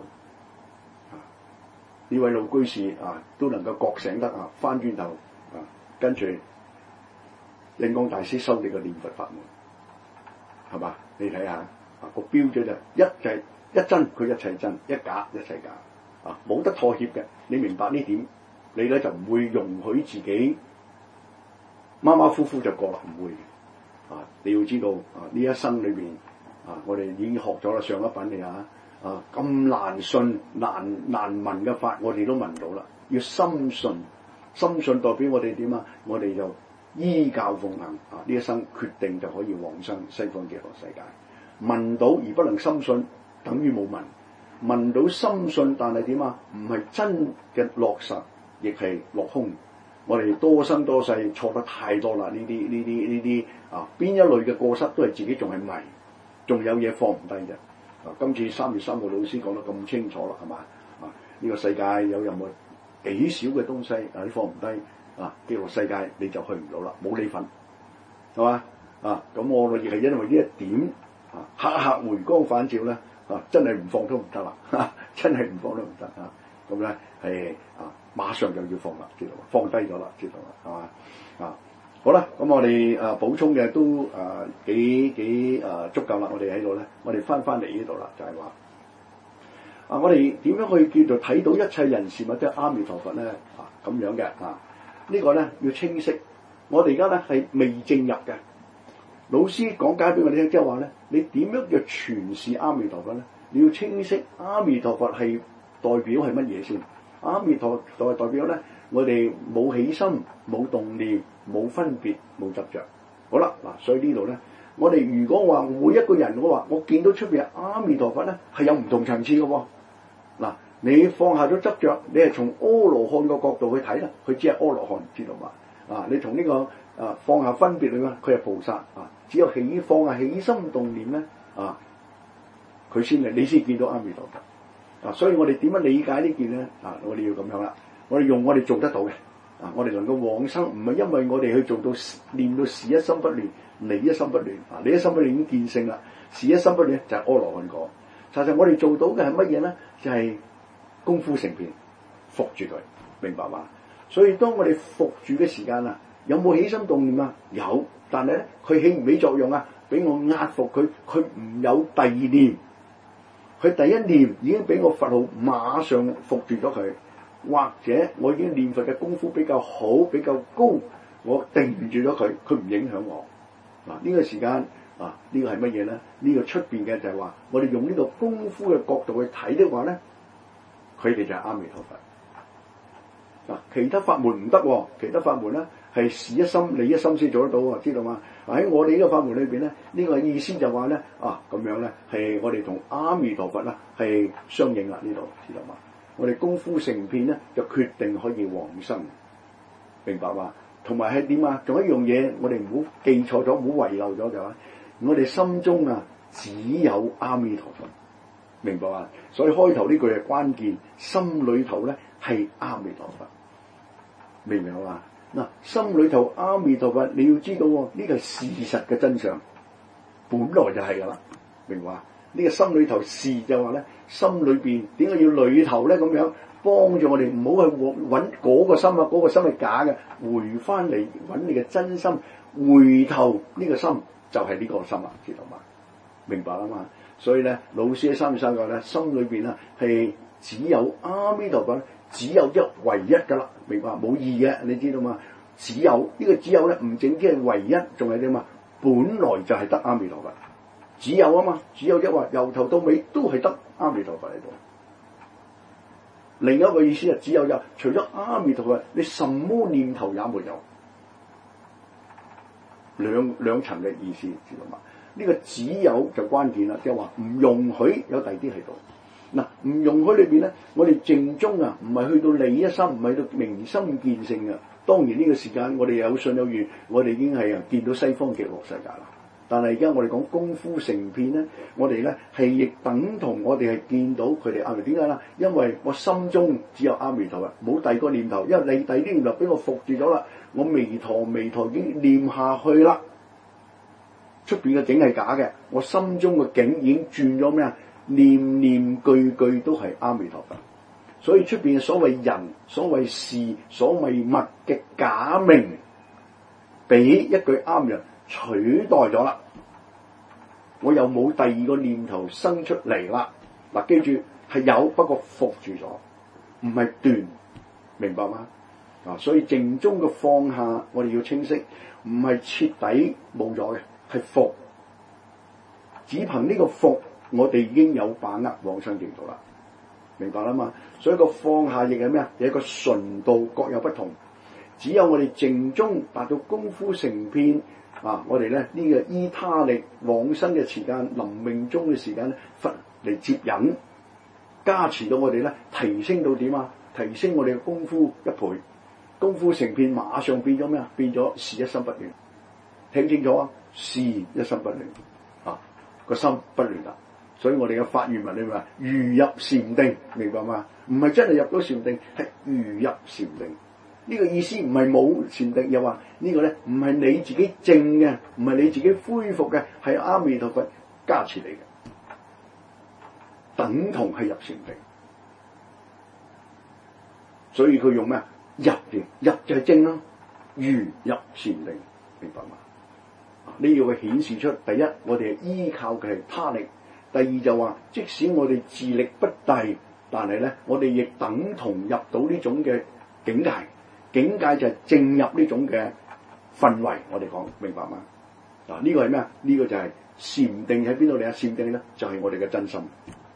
呢位老居士都能夠覺醒得翻轉頭跟住印光大師收你個念佛法門，係嘛？你睇下個標準就一真佢一切真，一假一切假，冇得妥協嘅。你明白呢點？你咧就唔會容許自己馬馬虎虎就過啦，唔會嘅。你要知道呢一生裏邊我哋已經學咗啦，上一品嚟咁難信難聞嘅法，我哋都聞到啦。要深信，深信代表我哋點啊？我哋就依教奉行呢一生決定就可以往生西方極樂世界。聞到而不能深信，等於冇聞。聞到深信，但係點啊？唔係真嘅落實。亦係落空，我哋多生多世錯得太多啦！呢啲邊一類嘅過失都係自己仲係迷，仲有嘢放唔低嘅。今次3月3號老師講得咁清楚啦，係嘛？呢個世界有任何幾少嘅東西你放唔低極樂世界你就去唔到啦，冇你份，係嘛？咁我哋亦係因為呢一點刻回光返照咧真係唔放都唔得啦，真係唔放都唔得咁咧係馬上就要放啦，知道嘛？放低咗啦，知道嘛？係嘛？好啦，咁我哋補充嘅都幾足夠啦。我哋喺度咧，我哋翻嚟呢度啦，就係話我哋點樣去叫做睇到一切人事物即係阿彌陀佛咧咁樣嘅呢個咧要清晰。我哋而家咧係未正入嘅，老師講解俾我哋聽，即係話咧，你點樣叫詮釋阿彌陀佛咧？你要清晰阿彌陀佛係代表係乜嘢先？阿彌陀佛代表咧，我哋冇起心、冇動念、冇分別、冇執着。好啦，所以呢度咧，我哋如果話每一個人，我見到出邊阿彌陀佛咧，係有唔同層次嘅喎。你放下咗執着，你係從阿羅漢個角度去睇啦，佢只係阿羅漢，知道嘛？你從呢個放下分別嚟講，佢係菩薩只有放下起心動念咧佢先係你先見到阿彌陀佛。所以我哋點樣理解呢件咧？我哋要咁樣啦。我哋用我哋做得到嘅我哋能夠往生，唔係因為我哋去做到練到事一心不亂，理一心不亂。理一心不亂已經見性啦，事一心不亂就係阿羅漢果。實際我哋做到嘅係乜嘢咧？就係功夫成片，服住佢，明白嘛？所以當我哋服住嘅時間有冇起心動念啊？有，但係咧佢起唔起作用啊？俾我壓服佢，佢唔有第二念。佢第一念已經俾我佛號馬上服住咗佢，或者我已經念佛嘅功夫比較好、比較高，我定住咗佢，佢唔影響我。呢個時間呢個係乜嘢咧？呢個出邊嘅就係話，我哋用呢個功夫嘅角度去睇的話咧，佢哋就係阿彌陀佛。其他法門唔得，其他法門咧係事一心、理一心先做得到，知道嘛？喺我哋呢個法門裏邊咧，呢個意思就話咧咁樣咧係我哋同阿彌陀佛係相應啦，呢度知道嘛？我哋功夫成片咧就決定可以往生，明白嘛？同埋係點啊？仲有一樣嘢，我哋唔好記錯咗，唔好遺漏咗就話，我哋心中只有阿彌陀佛，明白嘛？所以開頭呢句係關鍵，心裏頭咧係阿彌陀佛，明唔明啊？心裏頭阿彌陀佛，你要知道呢個係事實嘅真相，本來就係噶啦，明白嘛？ 呢個心裏頭事就話咧，心裏邊點解要裏頭咧咁樣幫助我哋唔好去揾嗰個心啊，嗰個心係假嘅，回翻嚟揾你嘅真心，回頭呢個心就係呢個心啊，知道嘛？明白啦嘛？所以咧，老師喺三月三講咧，心裏邊啊係只有阿彌陀佛，只有一唯一噶啦，明白？冇二嘅，你知道嘛？只有呢個只有咧，唔淨止係唯一，仲係點嘛？本來就係得阿彌陀佛，只有啊嘛，只有一話，由頭到尾都係得阿彌陀佛喺度。另一個意思係只有一，除咗阿彌陀佛，你什麼念頭也沒有。兩層嘅意思，知道嘛？呢個只有就關鍵啦，即係話唔容許有第二啲喺度。嗱，唔容許裏邊咧，我哋正宗啊，唔係去到理一心，唔係去到明心見性嘅。當然呢個時間，我哋有信有願，我哋已經係見到西方極樂世界啦。但係而家我哋講功夫成片咧，我哋咧係亦等同我哋係見到佢哋阿彌。點解啦？因為我心中只有阿彌陀佛，冇第二個念頭，因為你第二啲念頭俾我伏住咗啦，我彌陀已經念下去啦。出邊嘅境係假嘅，我心中嘅境已經轉咗咩啊？念念句句都係阿彌陀佛，所以出邊嘅所謂人、所謂事、所謂物嘅假名，俾一句啱人取代咗啦。我又冇第二個念頭生出嚟啦。嗱，記住係有，不過伏住咗，唔係斷，明白嗎？啊，所以靜中嘅放下，我哋要清晰，唔係徹底冇咗嘅。係伏，只憑呢個伏，我哋已經有把握往生淨土啦，明白啦嘛？所以個放下亦係咩啊？有一個純度各有不同，只有我哋靜中達到功夫成片啊！我哋咧呢個依他力往生嘅時間，臨命終嘅時間咧，佛嚟接引，加持到我哋咧，提升到點啊？提升我哋嘅功夫一倍，功夫成片馬上變咗咩啊？變咗是一心不亂，聽清楚啊！是一心不亂啊，個心不亂啦，所以我哋嘅發願文你話如入禪定，明白嘛？唔係真係入到禪定，係如入禪定。呢個意思唔係冇禪定，又話呢個咧唔係你自己證嘅，唔係你自己恢復嘅，係阿彌陀佛加持你嘅，等同係入禪定。所以佢用咩？入定，入就係證咯，如入禪定，明白嘛？呢個會顯示出第一，我哋係依靠嘅係他力；第二就話，即使我哋自力不逮，但係咧，我哋亦等同入到呢種嘅境界。境界就係正入呢種嘅氛圍。我哋講明白嗎？嗱，呢個係咩啊？呢個就係禪定喺邊度嚟啊？禪定咧就係我哋嘅真心。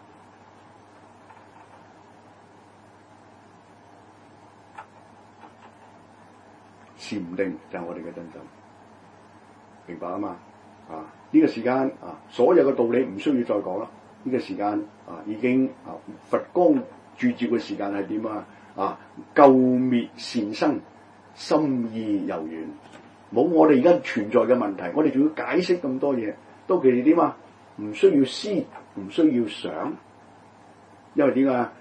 禪定就係我哋嘅真心。明白啊嘛？啊，呢個時間啊，所有嘅道理唔需要再講啦。呢個時間啊，已經啊佛光駐照嘅時間係點啊？啊，救滅善生，心意悠遠。冇我哋而家存在嘅問題，我哋仲要解釋咁多嘢，都其實點啊？唔需要思，唔需要想，因為點啊？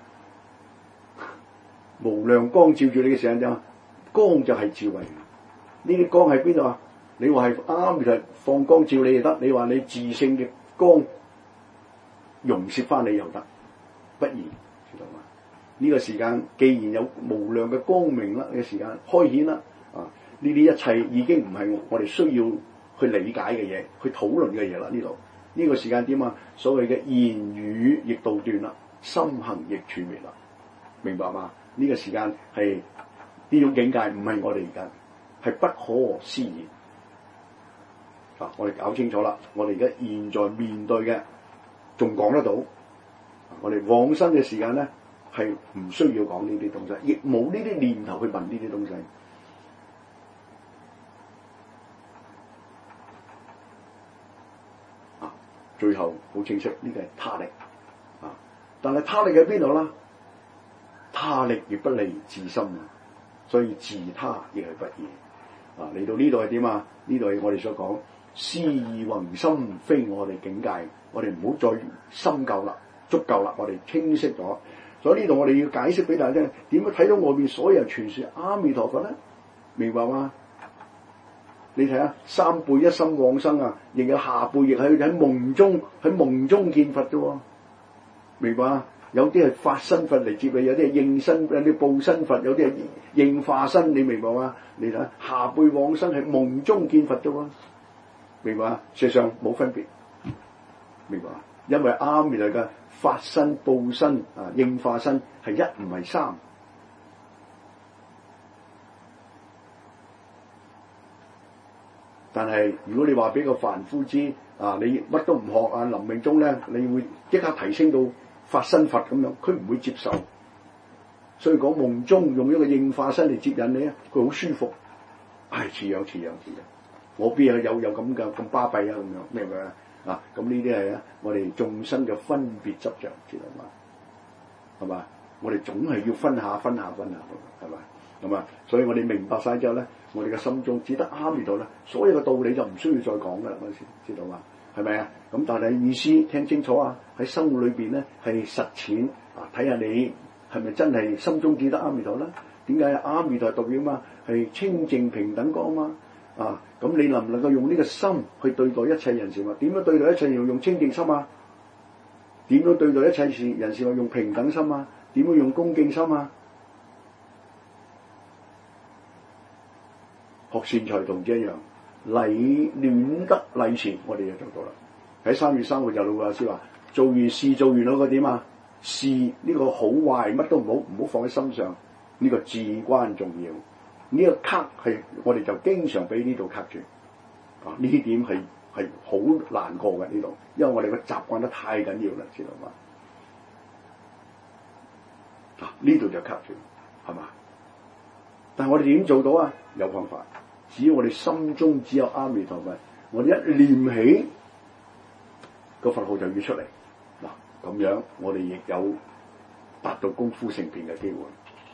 無量光照住你嘅時間點啊？光就係智慧。呢啲光喺邊度啊？你話係啱就放光照你就得，你話你自性嘅光融攝翻你又得，不然知道嘛？呢個時間既然有無量嘅光明啦嘅時間開顯啦，啊呢啲一切已經唔係我哋需要去理解嘅嘢，去討論嘅嘢啦。呢個時間點啊？所謂嘅言語亦道斷啦，心行亦斷滅啦，明白嘛？呢個時間係呢種境界，唔係我哋而家係不可思議。啊！我哋搞清楚啦，我哋而家現在面對嘅仲講得到，我哋往生嘅時間咧係唔需要講呢啲東西，亦冇呢啲念頭去問呢啲東西。啊！最後好清晰，呢個係他力啊！但係他力喺邊度啦？他力亦不離自心啊，所以自他亦係不二。啊！嚟到呢度係點啊？呢度係我哋所講。思意宏心非我哋境界，我哋唔好再深究啦，足夠啦，我哋清晰咗。所以呢度我哋要解釋俾大家聽，點樣睇到外面所有傳説阿彌陀佛咧？明白嗎？ 你睇下三輩一心往生啊，亦有下輩亦係喺夢中見佛啫喎，明白啊？有啲係法身佛嚟接你，有啲係應身，有啲報身佛，有啲係應化身，你明白嘛？你睇下輩往生係夢中見佛啫喎，明白啊？事實上冇分別，明白啊？因為阿彌陀嘅法身、報身啊、應化身係一唔係三。但係如果你話俾個凡夫知啊，你乜都唔學啊，臨命終咧，你會即刻提升到法身佛咁樣，佢唔會接受。所以講夢中用一個應化身嚟接引你啊，佢好舒服。唉，似樣，我邊有咁巴閉啊咁樣，明唔明啊？啊，咁呢啲係啊，我哋眾生嘅分別執着，知道嘛？係嘛？我哋總係要分下，係嘛？咁啊，所以我哋明白晒之後咧，我哋嘅心中只得阿彌陀咧，所有嘅道理就唔需要再講噶啦，嗰時知道嘛？係咪啊？咁但係意思聽清楚啊！喺生活裏邊咧係實踐啊，睇下你係咪真係心中只得阿彌陀啦？點解阿彌陀代表嘛？係清淨平等光嘛？啊，咁你能唔能夠用呢個心去對待一切人事物？點樣對待一切人用清淨心啊？點樣對待一切人事物用平等心啊？點樣用恭敬心啊？學善財童子一樣，戀得禮前，我哋就做到啦。喺3月3號就老師話，做完事做完嗰個點啊？事呢個好壞乜都唔好放喺心上，呢個至關重要。呢個卡係我哋就經常俾呢度卡住啊！呢啲點係好難過嘅呢度，因為我哋個習慣得太緊要啦，知道嘛？啊，呢度就卡住，係嘛？但係我哋點做到啊？有方法，只要我哋心中只有阿彌陀佛，我哋一念起個佛號就要出嚟嗱，咁樣我哋亦有達到功夫成片嘅機會，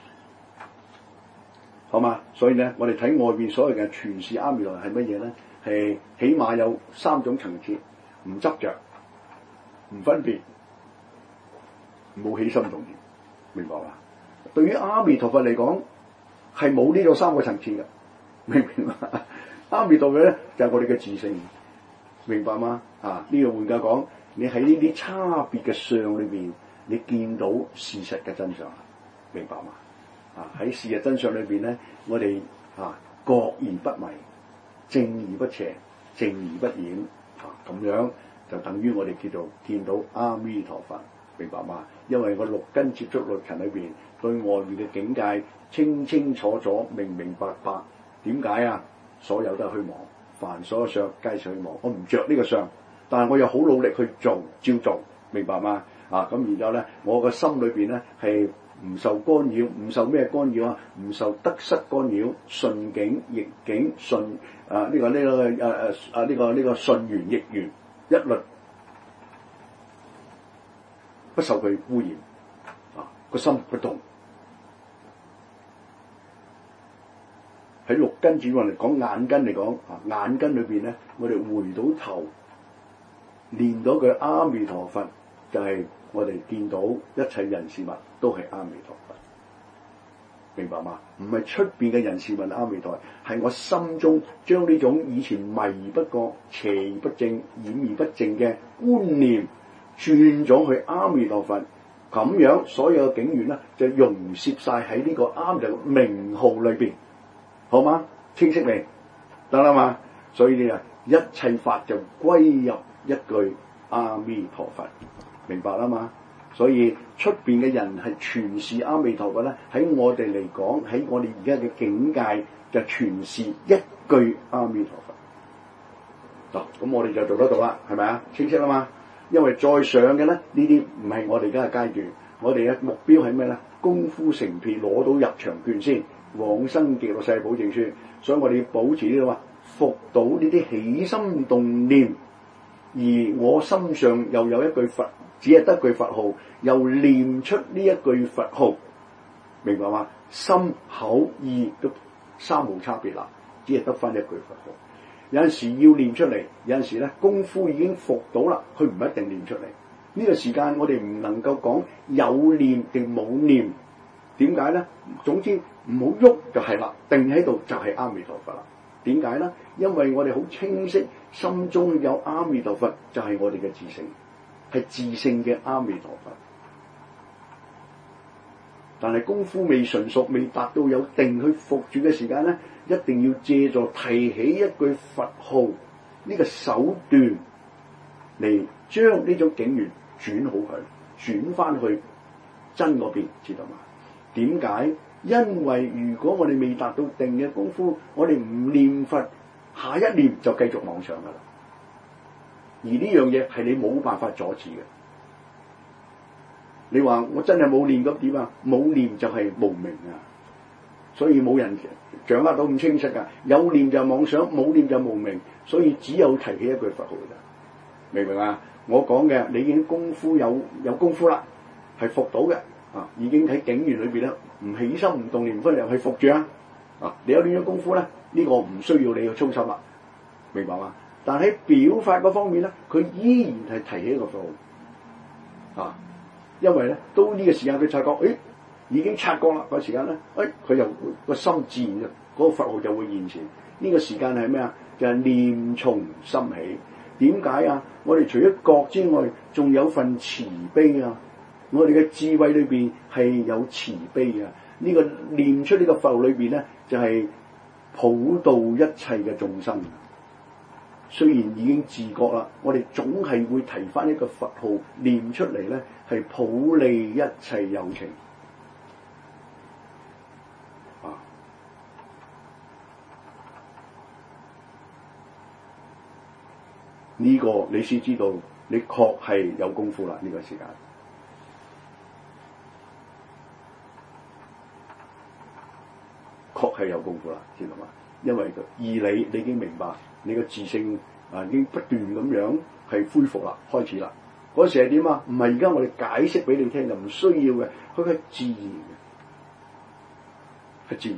好嘛？所以咧，我哋睇外邊所謂嘅全是阿彌陀係乜嘢咧？係起碼有3種層次，唔執着，唔分別，冇起心動念，明白嘛？對於阿彌陀佛嚟講，係冇呢個3個層次嘅，明唔明啊？阿彌陀佛咧就係我哋嘅自性，明白嗎？啊，呢個換句講，你喺呢啲差別嘅相裏邊，你見到事實嘅真相，明白嗎？啊，喺事實真相裏邊咧，我哋覺而不迷，正而不邪，正而不染，咁樣就等於我哋叫做見到阿彌陀佛，明白嗎？因為個六根接觸六塵裏邊，對外面嘅境界清清楚楚、明明白白。點解啊？所有都係虛妄，凡所有相皆是虛妄。我唔着呢個相，但係我又好努力去做，照做，明白嗎？啊，咁然之後咧，我個心裏邊咧係唔受干擾，唔受咩干擾啊？唔受得失干擾，順境逆境順呢個順緣逆緣一律不受佢污染啊！個心不動。喺六根主運嚟講，眼根嚟講，眼根裏邊咧，我哋回到頭，念到佢阿彌陀佛，就係我哋見到一切人事物都係阿彌陀佛，明白嗎？唔係出邊嘅人事物阿彌陀，係我心中將呢種以前迷而不覺、邪而不正、染而不淨嘅觀念轉咗去阿彌陀佛，咁樣所有嘅境緣咧就融攝晒喺呢個阿彌陀名號裏邊。好嗎？清晰未？得啦嘛。所以你啊，一切法就歸入一句阿彌陀佛，明白啦嘛。所以出邊嘅人係全是阿彌陀佛咧，喺我哋嚟講，喺我哋而家嘅境界就全是一句阿彌陀佛。咁我哋就做得到啦，係咪啊？清晰啦嘛。因為再上嘅咧，呢啲唔係我哋而家嘅階段，我哋嘅目標係咩咧？功夫成片，攞到入場券先。往生極樂世界保證書，所以我哋要保持呢個服到呢啲起心動念，而我心上又有一句佛，只係得句佛號，又念出呢一句佛號，明白嗎？心口意都三無差別啦，只係得翻一句佛號。有陣時要念出嚟，有陣時咧功夫已經服到啦，佢唔一定念出嚟。呢個時間我哋唔能夠講有念定冇念。點解咧？總之唔好喐就係啦，定喺度就係阿彌陀佛啦。 點解咧？因為我哋好清晰，心中有阿彌陀佛就係我哋嘅自性，係自性嘅阿彌陀佛。但係功夫未純熟，未達到有定去伏住嘅時間咧，一定要借助提起一句佛號呢個手段嚟將呢種境緣轉好佢，轉翻去真嗰邊，知道嘛？點解？因為如果我哋未達到定嘅功夫，我哋唔念佛，下一念就繼續妄想噶啦。而呢樣嘢係你冇辦法阻止嘅。你話我真係冇念咁點啊？冇念就係無明啊，所以冇人掌握到咁清晰噶。有念就妄想，冇念就無明，所以只有提起一句佛號㗎。明唔明啊？我講嘅你已經功夫有功夫啦，係伏到嘅啊，已經喺境緣裏邊咧，唔起心唔動念唔分離去伏住啊！啊，你有呢種功夫咧，呢個唔需要你去操心啦，明白嘛？但喺表法嗰方面咧，佢依然係提起一個佛號啊。因為咧，到呢個時間佢察覺，已經察覺啦個時間咧，佢就個心自然嘅嗰個佛號就會現前。呢個時間係咩啊？就係念從心起。點解啊？我哋除咗覺之外，仲有份慈悲啊！我哋嘅智慧裏邊係有慈悲啊！呢個念出呢個佛號裏邊咧，就係普渡一切嘅眾生。雖然已經自覺啦，我哋總係會提翻一個佛號念出嚟咧，係普利一切有情啊！呢個你先知道，你確係有功夫啦！呢個時間確係有功夫啦，知道嘛？因為義理你已經明白。你個自性已經不斷咁樣係恢復啦，開始啦。嗰時係點啊？唔係而家我哋解釋俾你聽就唔需要嘅，佢係自然嘅，係自然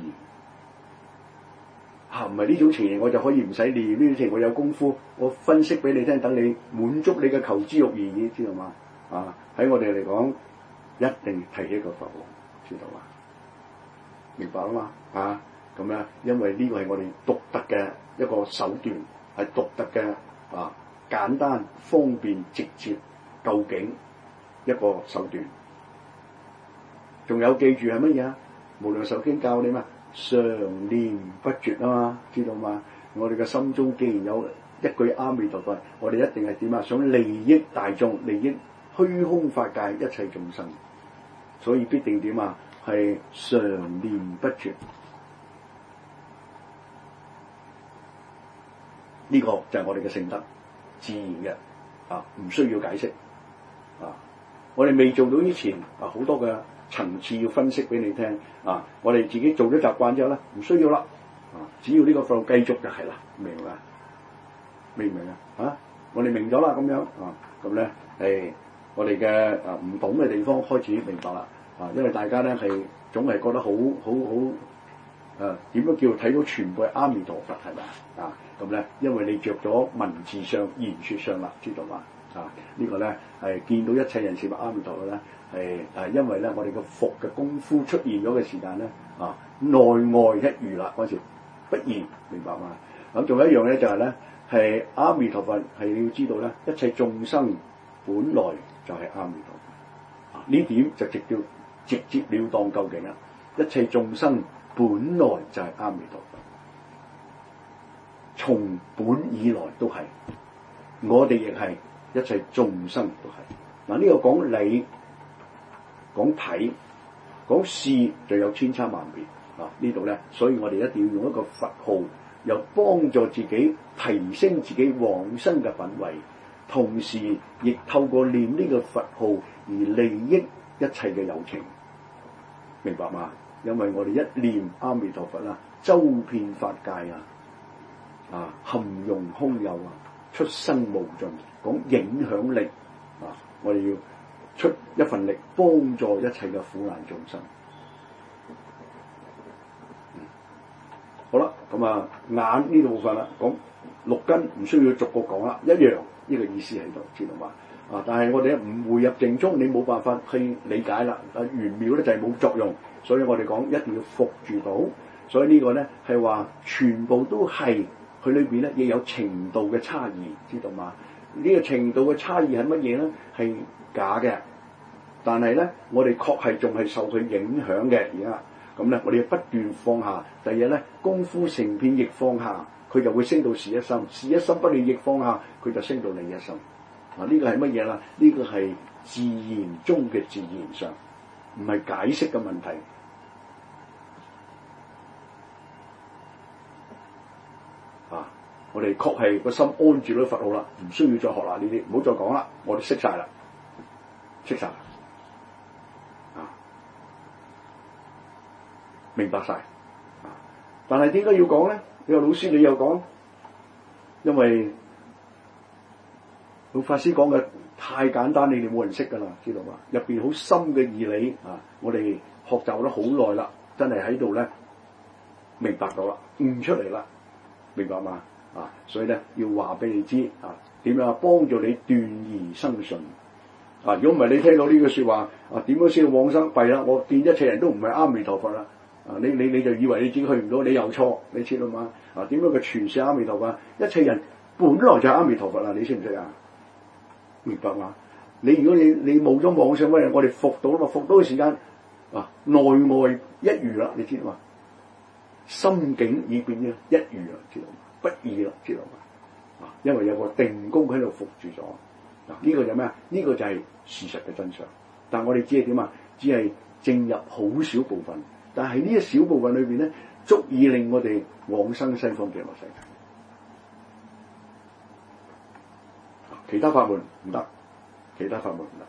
嚇，唔係呢種情形我就可以唔使練，呢種情形我有功夫，我分析俾你聽，等你滿足你嘅求知欲而已，知道嘛？啊，喺我哋嚟講，一定提起一個佛號，知道嘛？明白啊嘛？啊！咁樣，因為呢個係我哋獨特嘅一個手段，係獨特嘅簡單、方便、直接、究竟一個手段。仲有記住係乜嘢啊？無量壽經教你嘛，常念不絕啊嘛，知道嘛？我哋嘅心中既然有一句阿彌陀佛，我哋一定係點啊？想利益大眾，利益虛空法界一切眾生，所以必定點啊？係常念不絕。呢個就係我哋嘅性德，自然嘅唔需要解釋啊！我哋未做到之前好多嘅層次要分析俾你聽啊！我哋自己做咗習慣之後咧，唔需要啦啊！只要呢個佛號繼續就係啦，明唔明啊？明唔明啊？我哋明咗啦，咁樣咁咧我哋嘅唔懂嘅地方開始明白啦啊！因為大家咧係總係覺得好點樣叫睇到全部係阿彌陀佛係咪啊？咁咧，因為你着咗文字上、言説上啦，知道嘛？呢個咧係見到一切人事物阿彌陀佛咧，係因為咧我哋個伏嘅功夫出現咗嘅時間咧內外一如啦，嗰時不然，明白嘛？咁仲有一樣咧就係咧係阿彌陀佛係你要知道咧，一切眾生本來就係阿彌陀佛，呢點就直接了當究竟啦！一切眾生本來就係阿彌陀佛。從本以來都係，我哋亦係，一切眾生都係。嗱，呢個講理、講體、講事就有千差萬別。呢度咧，所以我哋一定要用一個佛號，又幫助自己提升自己往生嘅品位，同時亦透過念呢個佛號而利益一切嘅有情，明白嘛？因為我哋一念阿彌陀佛啦，周遍法界含容空有出生無盡，講影響力我哋要出一份力，幫助一切嘅苦難眾生。好啦，咁眼呢度部分啦，講六根唔需要逐個講啦，一樣呢個意思喺度，知道嘛？但係我哋唔匯入正中，你冇辦法去理解啦。玄妙咧就係冇作用，所以我哋講一定要伏住到， 所以呢個咧係話全部都係佢裏邊咧亦有程度嘅差異，知道嘛？呢個程度嘅差異係乜嘢咧？係假嘅，但係咧我哋確係仲係受佢影響嘅而家。咁咧我哋要不斷放下。第二咧功夫成片亦放下，佢就會升到是一心，是一心不亂亦放下，佢就升到你一心。呢個係乜嘢啦？呢個係自然中嘅自然上，唔係解釋嘅問題。我哋確係個心安住咗佛好啦，唔需要再學啦呢啲，唔好再講啦，我哋識晒啦，識晒啦，明白晒。但係點解要講咧？你話老師你又講，因為老法師講嘅太簡單，你哋冇人識噶啦，知道嘛？入邊好深嘅義理我哋學習咗好耐啦，真係喺度咧明白到啦，悟出嚟啦，明白嘛？所以咧要話俾你知點樣幫助你斷疑生信。如果唔係你聽到呢句説話點樣先往生？弊啦！我見一切人都唔係阿彌陀佛啦。你就以為你自己去唔到，你又錯，你知道嘛？點樣嘅全是阿彌陀佛？一切人本來就係阿彌陀佛啦，你識唔識啊？明白嘛？如果你冇咗妄想乜嘢，我哋復到嘛？復到嘅時間內外一如啦，你知道嘛？心境已變咗一如啦，知道嘛？不易啦，知道嘛？因為有個定功喺度伏住咗。呢個就咩啊？呢個就係事實嘅真相。但係我哋只係點啊？只係證入好少部分，但係呢一小部分裏邊咧，足以令我哋往生西方極樂世界。其他法門唔得，其他法門唔得。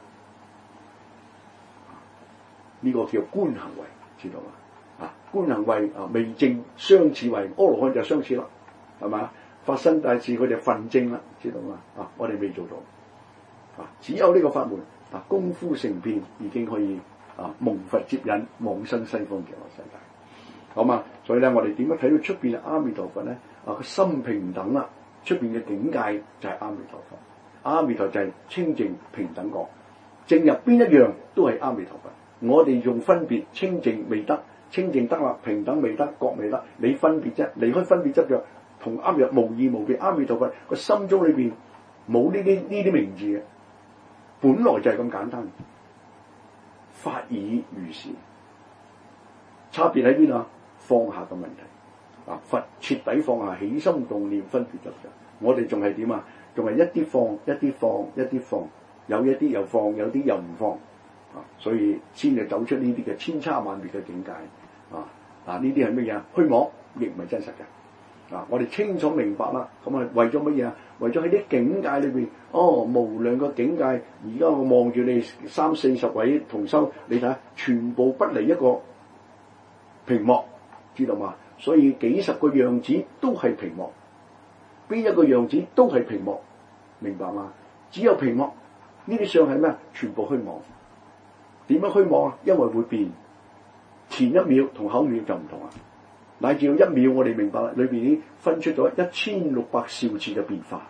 呢個叫觀行位，知道嘛？觀行位未證相似位，阿羅漢就相似啦。係嘛？發生大事佢哋分證啦，知道嘛？我哋未做到，只有呢個法門功夫成片已經可以蒙佛接引往生西方極樂世界，好嘛？所以咧，我哋點樣睇到出邊嘅阿彌陀佛咧？個心平等啦，出邊嘅境界就係阿彌陀佛，阿彌陀就係清淨平等覺，正入邊一樣都係阿彌陀佛。我哋用分別清淨未得，清淨得啦，平等未得，覺未得，你分別啫，離開分別執着。同阿彌無異無別，阿彌陀佛個心中裏邊冇呢啲名字嘅，本來就係咁簡單。法爾如是，差別喺邊啊？放下嘅問題佛徹底放下起心動念分別執着，我哋仲係點啊？仲係一啲放，一啲放，一啲放，有一啲又放，有啲又唔放所以先至走出呢啲嘅千差萬別嘅境界呢啲係乜嘢？虛妄，亦唔係真實嘅。我哋清楚明白啦，咁為咗乜嘢啊？為咗喺啲境界裏邊，無量個境界。而家我望住你30-40位同修，你睇下，全部不離一個屏幕，知道嘛？所以幾十個樣子都係屏幕，邊一個樣子都係屏幕，明白嘛？只有屏幕，呢啲相係咩？全部虛妄。點樣虛妄啊？因為會變，前一秒同後秒就唔同啊。乃至到一秒，我哋明白啦，裏邊已經分出咗1600兆次嘅變化，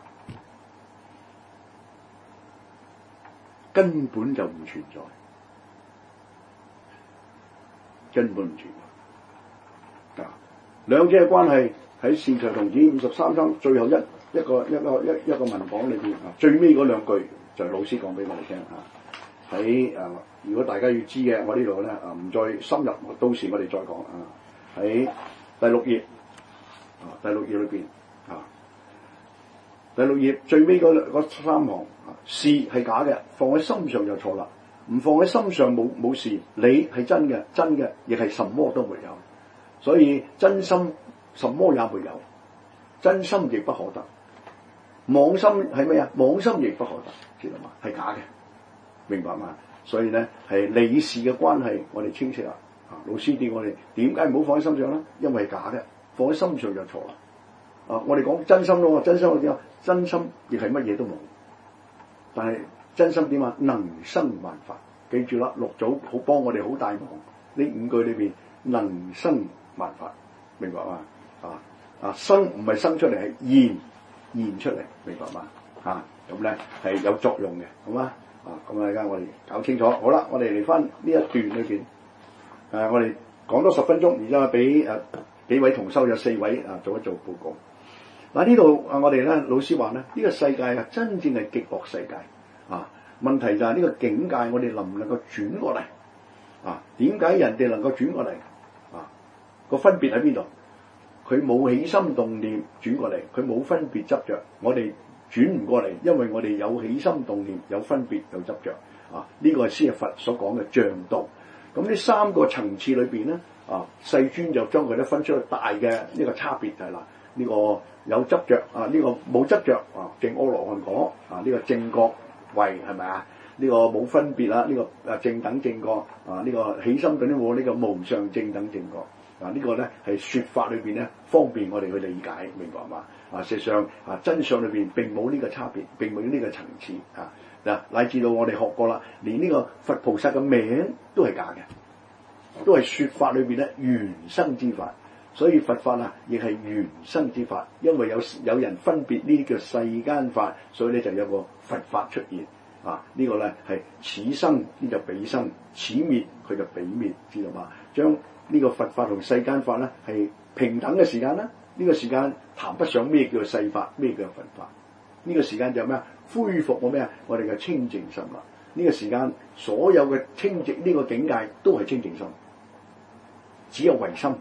根本就唔存在，根本唔存在。兩者嘅關係喺《善財童子53章》最後一個文講裏邊最尾嗰兩句就係老師講俾我哋聽喺如果大家要知嘅，我呢度咧唔再深入，到時我哋再講喺第6頁第6頁裏邊第6頁最尾嗰3行事係假嘅，放喺心上就錯啦。唔放喺心上冇事，你係真嘅，真嘅亦係什麼都沒有。所以真心什麼也沒有，真心亦不可得。妄心係咩啊？妄心亦不可得，知道嘛？係假嘅，明白嘛？所以咧係理事嘅關係，我哋清晰啦。老師叫我哋點解唔好放喺心上咧？因為係假嘅，放喺心上就錯啦。我哋講真心咯，真心我點啊？真心亦係乜嘢都冇，但係真心點啊？能生萬法，記住啦，六祖好幫我哋好大忙。呢5句裏邊能生萬法，明白嘛？生唔係生出嚟，係現出嚟，明白嘛？咁咧係有作用嘅，好嘛？咁而家我哋搞清楚，好啦，我哋嚟翻呢一段裏邊。我哋講多10分鐘，而家俾幾位同修有4位做一做報告。嗱呢度我哋咧老師話咧，呢個世界啊真正係極樂世界啊。問題就係呢個境界，我哋能唔能夠轉過嚟啊？點解人哋能夠轉過嚟啊？個分別喺邊度？佢冇起心動念轉過嚟，佢冇分別執着。我哋轉唔過嚟，因為我哋有起心動念，有分別，有執着啊。呢個係先係佛所講嘅障道。咁呢3個層次裏邊咧世尊就將佢咧分出去大嘅一個差別就係啦。呢個有執着呢個冇執着正阿羅漢果呢個正覺位係咪啊？呢個冇分別啦，呢個正等正覺呢個起心動念冇呢個無上正等正覺呢個咧係說法裏邊咧方便我哋去理解，明白嘛？事實上真相裏邊並冇呢個差別，並冇呢個層次乃至到我哋學過啦，連呢個佛菩薩嘅名都係假嘅，都係說法裏邊咧緣生之法。所以佛法亦係緣生之法，因為有人分別呢個世間法，所以咧就有個佛法出現呢個咧係此生呢就彼生，此滅佢就彼滅，知道嘛？將呢個佛法同世間法咧係平等嘅時間啦，呢個時間談不上咩叫做世法，咩叫做佛法。呢個時間就咩恢復我哋嘅清淨心啦。呢個時間所有嘅清淨呢個境界都係清淨心，只有唯心。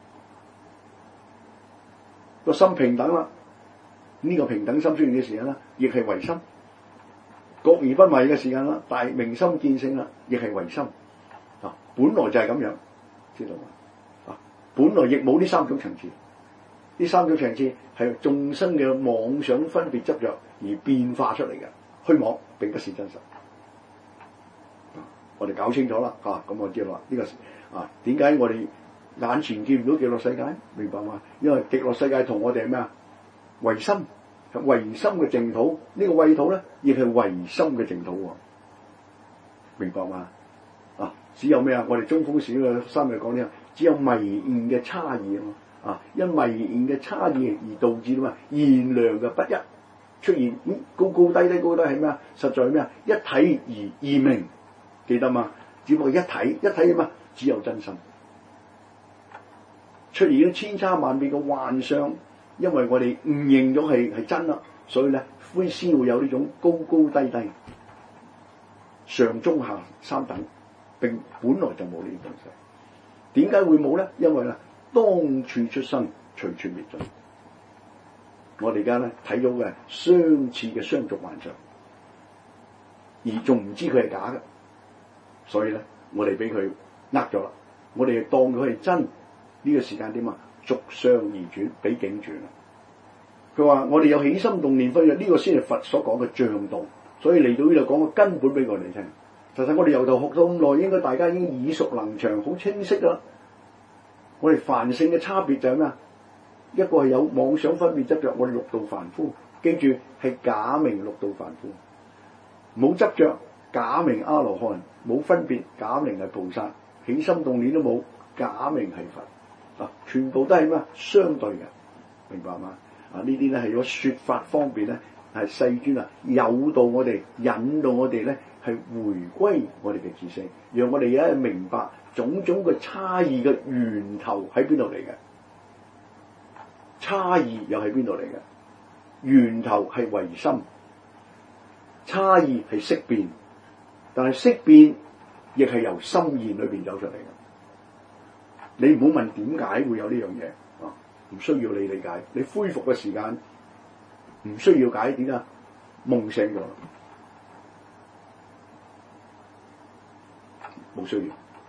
個心平等啦，呢個平等心出現嘅時間啦，亦係唯心。覺而不迷嘅時間啦，大明心見性啦，亦係唯心。本來就係咁樣，知道嘛？本來亦冇呢3種層次，呢3種層次係眾生嘅妄想分別執着而變化出嚟嘅虛妄，並不是真實。我哋搞清楚啦，咁我知道啦。呢個點解我哋眼前見唔到極樂世界？明白嘛？因為極樂世界同我哋係咩啊？唯心，唯心嘅淨土。呢個穢土咧，亦係唯心嘅淨土喎。明白嘛？只有咩啊？我哋中風史嘅三日講呢，只有迷悟嘅差異因迷悟嘅差異而導致現量嘅不一出現。高高低低係咩啊？實在係咩啊？一體而異名，記得嘛？只不過一體點啊？只有真心。出現咗千差萬別嘅幻象，因為我哋誤認咗係真啦，所以咧先會有呢種高高低低、上中下3等，並本來就冇呢啲東西。點解會冇咧？因為當處出生，隨處滅盡。我哋而家咧睇到嘅相似嘅相續幻象，而仲唔知佢係假嘅，所以咧我哋俾佢呃咗啦，我哋當佢係真。呢個時間點逐相而轉，比境轉。佢話我哋有起心動念分別，呢個先係佛所講嘅障道。所以嚟到呢度講個根本俾我哋聽。其實我哋由頭學到咁耐，應該大家已經耳熟能詳，好清晰啦。我哋凡聖嘅差別就係咩啊？一個係有妄想分別執着，我哋六道凡夫，記住係假名六道凡夫，冇執着，假名阿羅漢，冇分別，假名係菩薩，起心動念都冇，假名係佛。全部都係咩？相對嘅，明白嗎？呢啲咧係個說法方面咧，係世尊誘導我哋，引導我哋咧係回歸我哋嘅自性，讓我哋咧明白種種嘅差異嘅源頭喺邊度嚟嘅，差異又係邊度嚟嘅？源頭係唯心，差異係識變，但係識變亦係由心現裏邊走出嚟嘅。你唔好問點解會有呢樣嘢唔需要你理解。你恢復嘅時間唔需要解點啊？夢醒咗，冇需要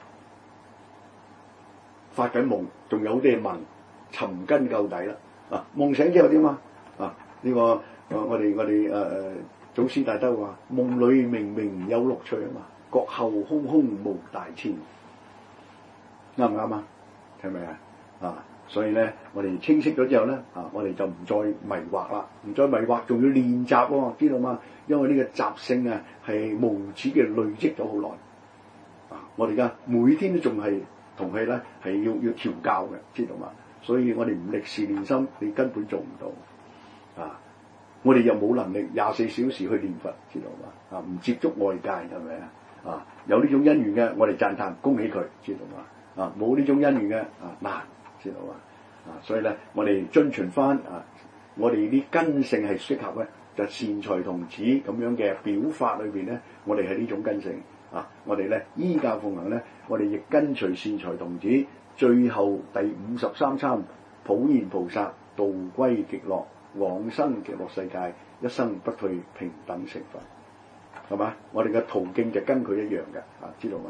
發緊夢，仲有啲嘢問，尋根究底啦。夢醒之後點啊？呢個我哋祖師大德話：夢裏明明有樂趣覺後空空無大千，啱唔啱啊？係咪所以咧，我哋清晰咗之後咧，我哋就唔再迷惑啦，唔再迷惑，仲要練習喎，知道嘛？因為呢個習性係無始嘅累積咗好耐，我哋而家每天都仲係同佢咧係要調教嘅，知道嘛？所以我哋唔歷事練心，你根本做唔到我哋又冇能力24小時去練佛，知道嘛？唔接觸外界係咪啊？有呢種因緣嘅，我哋讚歎恭喜佢，知道嘛？冇呢種因緣嘅難，知道嘛？ 所以咧，我哋遵循翻我哋啲根性係適合咧，就善財童子咁樣嘅表法裏邊咧，我哋係呢種根性我哋咧依教奉行咧，我哋亦跟隨善財童子，最後第53參普賢菩薩道歸極樂，往生極樂世界，一生不退平等成佛，係嘛？我哋嘅途徑就跟佢一樣嘅知道嘛？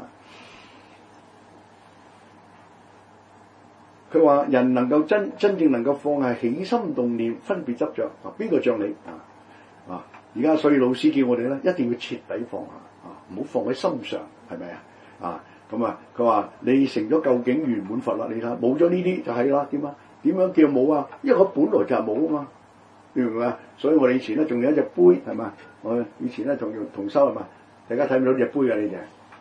佢話人能夠真正能夠放下起心動念分別執着邊個像你而家所以老師叫我哋咧一定要徹底放下唔好放喺心上，係咪咁佢話你成咗究竟圓滿佛啦，你睇冇咗呢啲就係啦，點樣叫冇啊？因為佢本來就係冇啊嘛，你明唔明啊？所以我哋以前咧仲有一隻杯係嘛，我以前咧仲用銅修係嘛，大家睇唔到隻杯㗎呢隻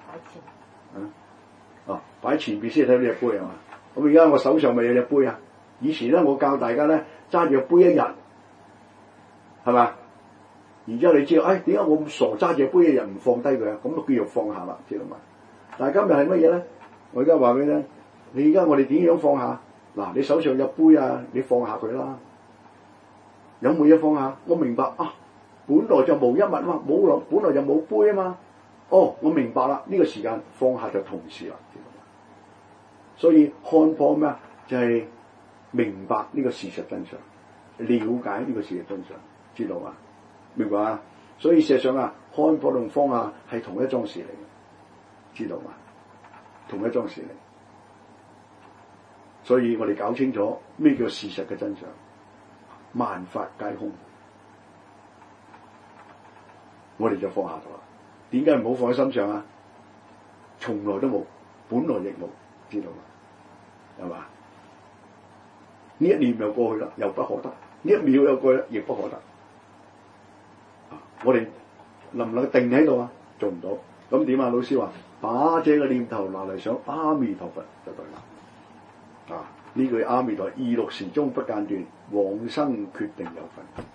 擺前邊先睇到隻杯係嘛？咁而家我手上咪有隻杯啊！以前咧我教大家咧揸住隻杯一日，係嘛？然之後你知道，點解我咁傻揸住隻杯一日唔放低佢啊？咁就叫做放下啦，知道嘛？但係今日係乜嘢咧？我而家話俾你聽，你而家我哋點樣放下？嗱，你手上有杯你放下佢啦。有冇嘢放下？我明白本來就無一物嘛，本來就冇杯啊嘛。我明白啦，呢個時間放下就同時啦。所以看破咩就係明白呢個事實真相，了解呢個事實真相，知道嘛？明白啊？所以事實上看破同放下係同一樁事嚟嘅，知道嘛？同一樁事嚟。所以我哋搞清楚咩叫事實嘅真相，萬法皆空，我哋就放下咗啦。點解唔好放喺心上啊？從來都冇，本來亦冇。知道嘛？係嘛？呢一念又過去啦，又不可得；呢一秒又過去，亦不可得。我哋能唔能夠定喺度啊？做唔到。咁點啊？老師話：把這個念頭拿嚟想阿彌陀佛就對啦。呢句阿彌陀二六時中不間斷，往生決定有份。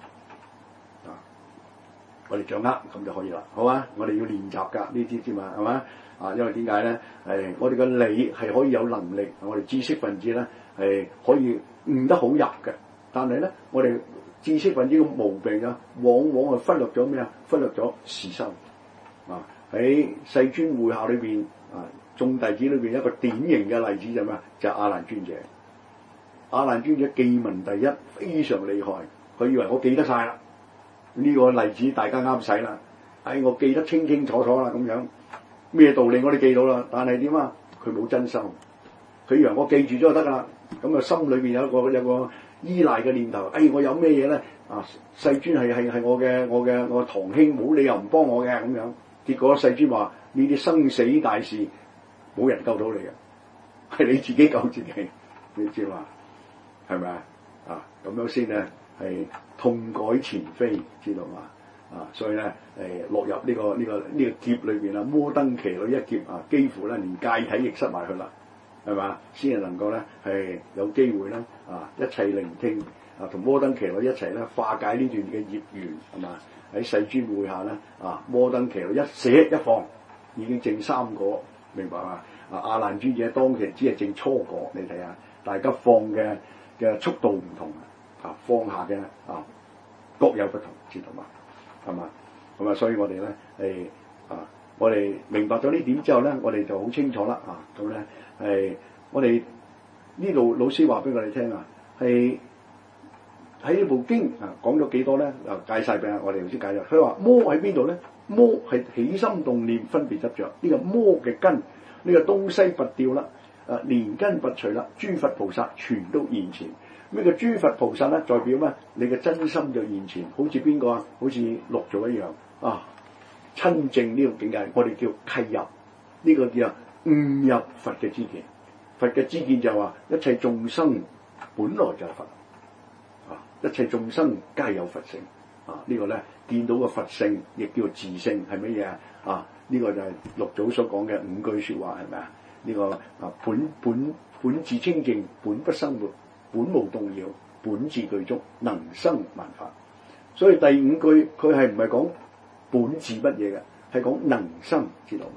我哋掌握咁就可以啦，好嘛？我哋要練習㗎呢啲啫嘛，係嘛？因為點解咧？我哋嘅理係可以有能力，我哋知識分子咧係可以悟得好入嘅。但係咧，我哋知識分子嘅毛病往往係忽略咗咩啊？忽略咗事修。喺世尊會下裏邊眾弟子裏邊一個典型嘅例子就咩啊？就係阿難尊者。阿難尊者記文第一，非常厲害。佢以為我記得晒啦。呢個例子大家啱使啦，我記得清清楚楚啦，咁樣咩道理我哋記到啦，但係點啊？佢冇真心，佢以為我記住咗就得噶啦，咁心裏邊有一個依賴嘅念頭，我有咩嘢咧？世尊係我嘅堂兄，冇理由唔幫我嘅咁樣。結果世尊話：呢啲生死大事冇人救到你嘅，係你自己救自己，你知嘛？係咪咁樣先咧係痛改前非，知道嘛？所以咧落入呢個劫裏邊摩登伽女一劫幾乎咧連戒體亦失埋去啦，係嘛？先係能夠咧係有機會咧一齊聆聽同摩登伽女一齊咧化解呢段嘅業緣，係嘛？喺世尊會下咧摩登伽女一捨一放已經證三果，明白嘛？阿難尊者當其只係證初果，你睇下大家放嘅速度唔同放下嘅各有不同，知道嘛？係嘛？咁所以我哋咧我哋明白咗呢點之後咧，我哋就好清楚啦咁咧我哋呢度老師話俾我哋聽係喺呢部經講咗幾多咧？介晒俾我哋頭先介紹。佢話魔喺邊度咧？魔係起心動念分別執着，呢個魔嘅根，呢個東西拔掉啦，連根拔除啦，諸佛菩薩全都現前。咩叫諸佛菩薩咧？代表咩？你嘅真心就現前，好似邊個啊？好似六祖一樣親證呢個境界，我哋叫契入，呢個叫悟入佛嘅知見。佛嘅知見就係話一切眾生本來就係佛，一切眾生皆有佛性呢個咧見到個佛性，亦叫自性係乜嘢呢個就係六祖所講嘅五句説話，係咪啊？呢個本自清淨，本不生活，本無動搖，本自具足，能生萬法。所以第五句佢係唔係講本自乜嘢嘅，係講能生，知道嘛？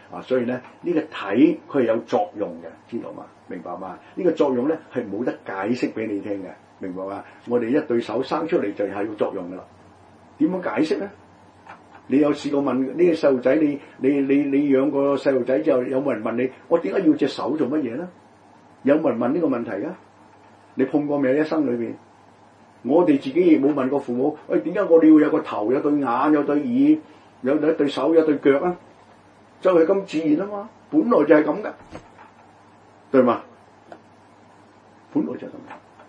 所以咧呢個體佢係有作用嘅，知道嘛？明白嘛？呢個作用咧係冇得解釋俾你聽嘅，明白嘛？我哋一對手生出嚟就係有作用噶啦，點樣解釋咧？你有試過問呢個細路仔？你養個細路仔之後，有冇人問你我點解要隻手做乜嘢咧？有冇人問呢個問題㗎？你碰過未？一生裏邊，我哋自己亦冇問過父母，喂，點解我哋要有個頭、有對眼、有對耳、有一對手、有對腳啊？就係咁自然啊嘛，本來就係咁噶，對嘛？本來就係咁，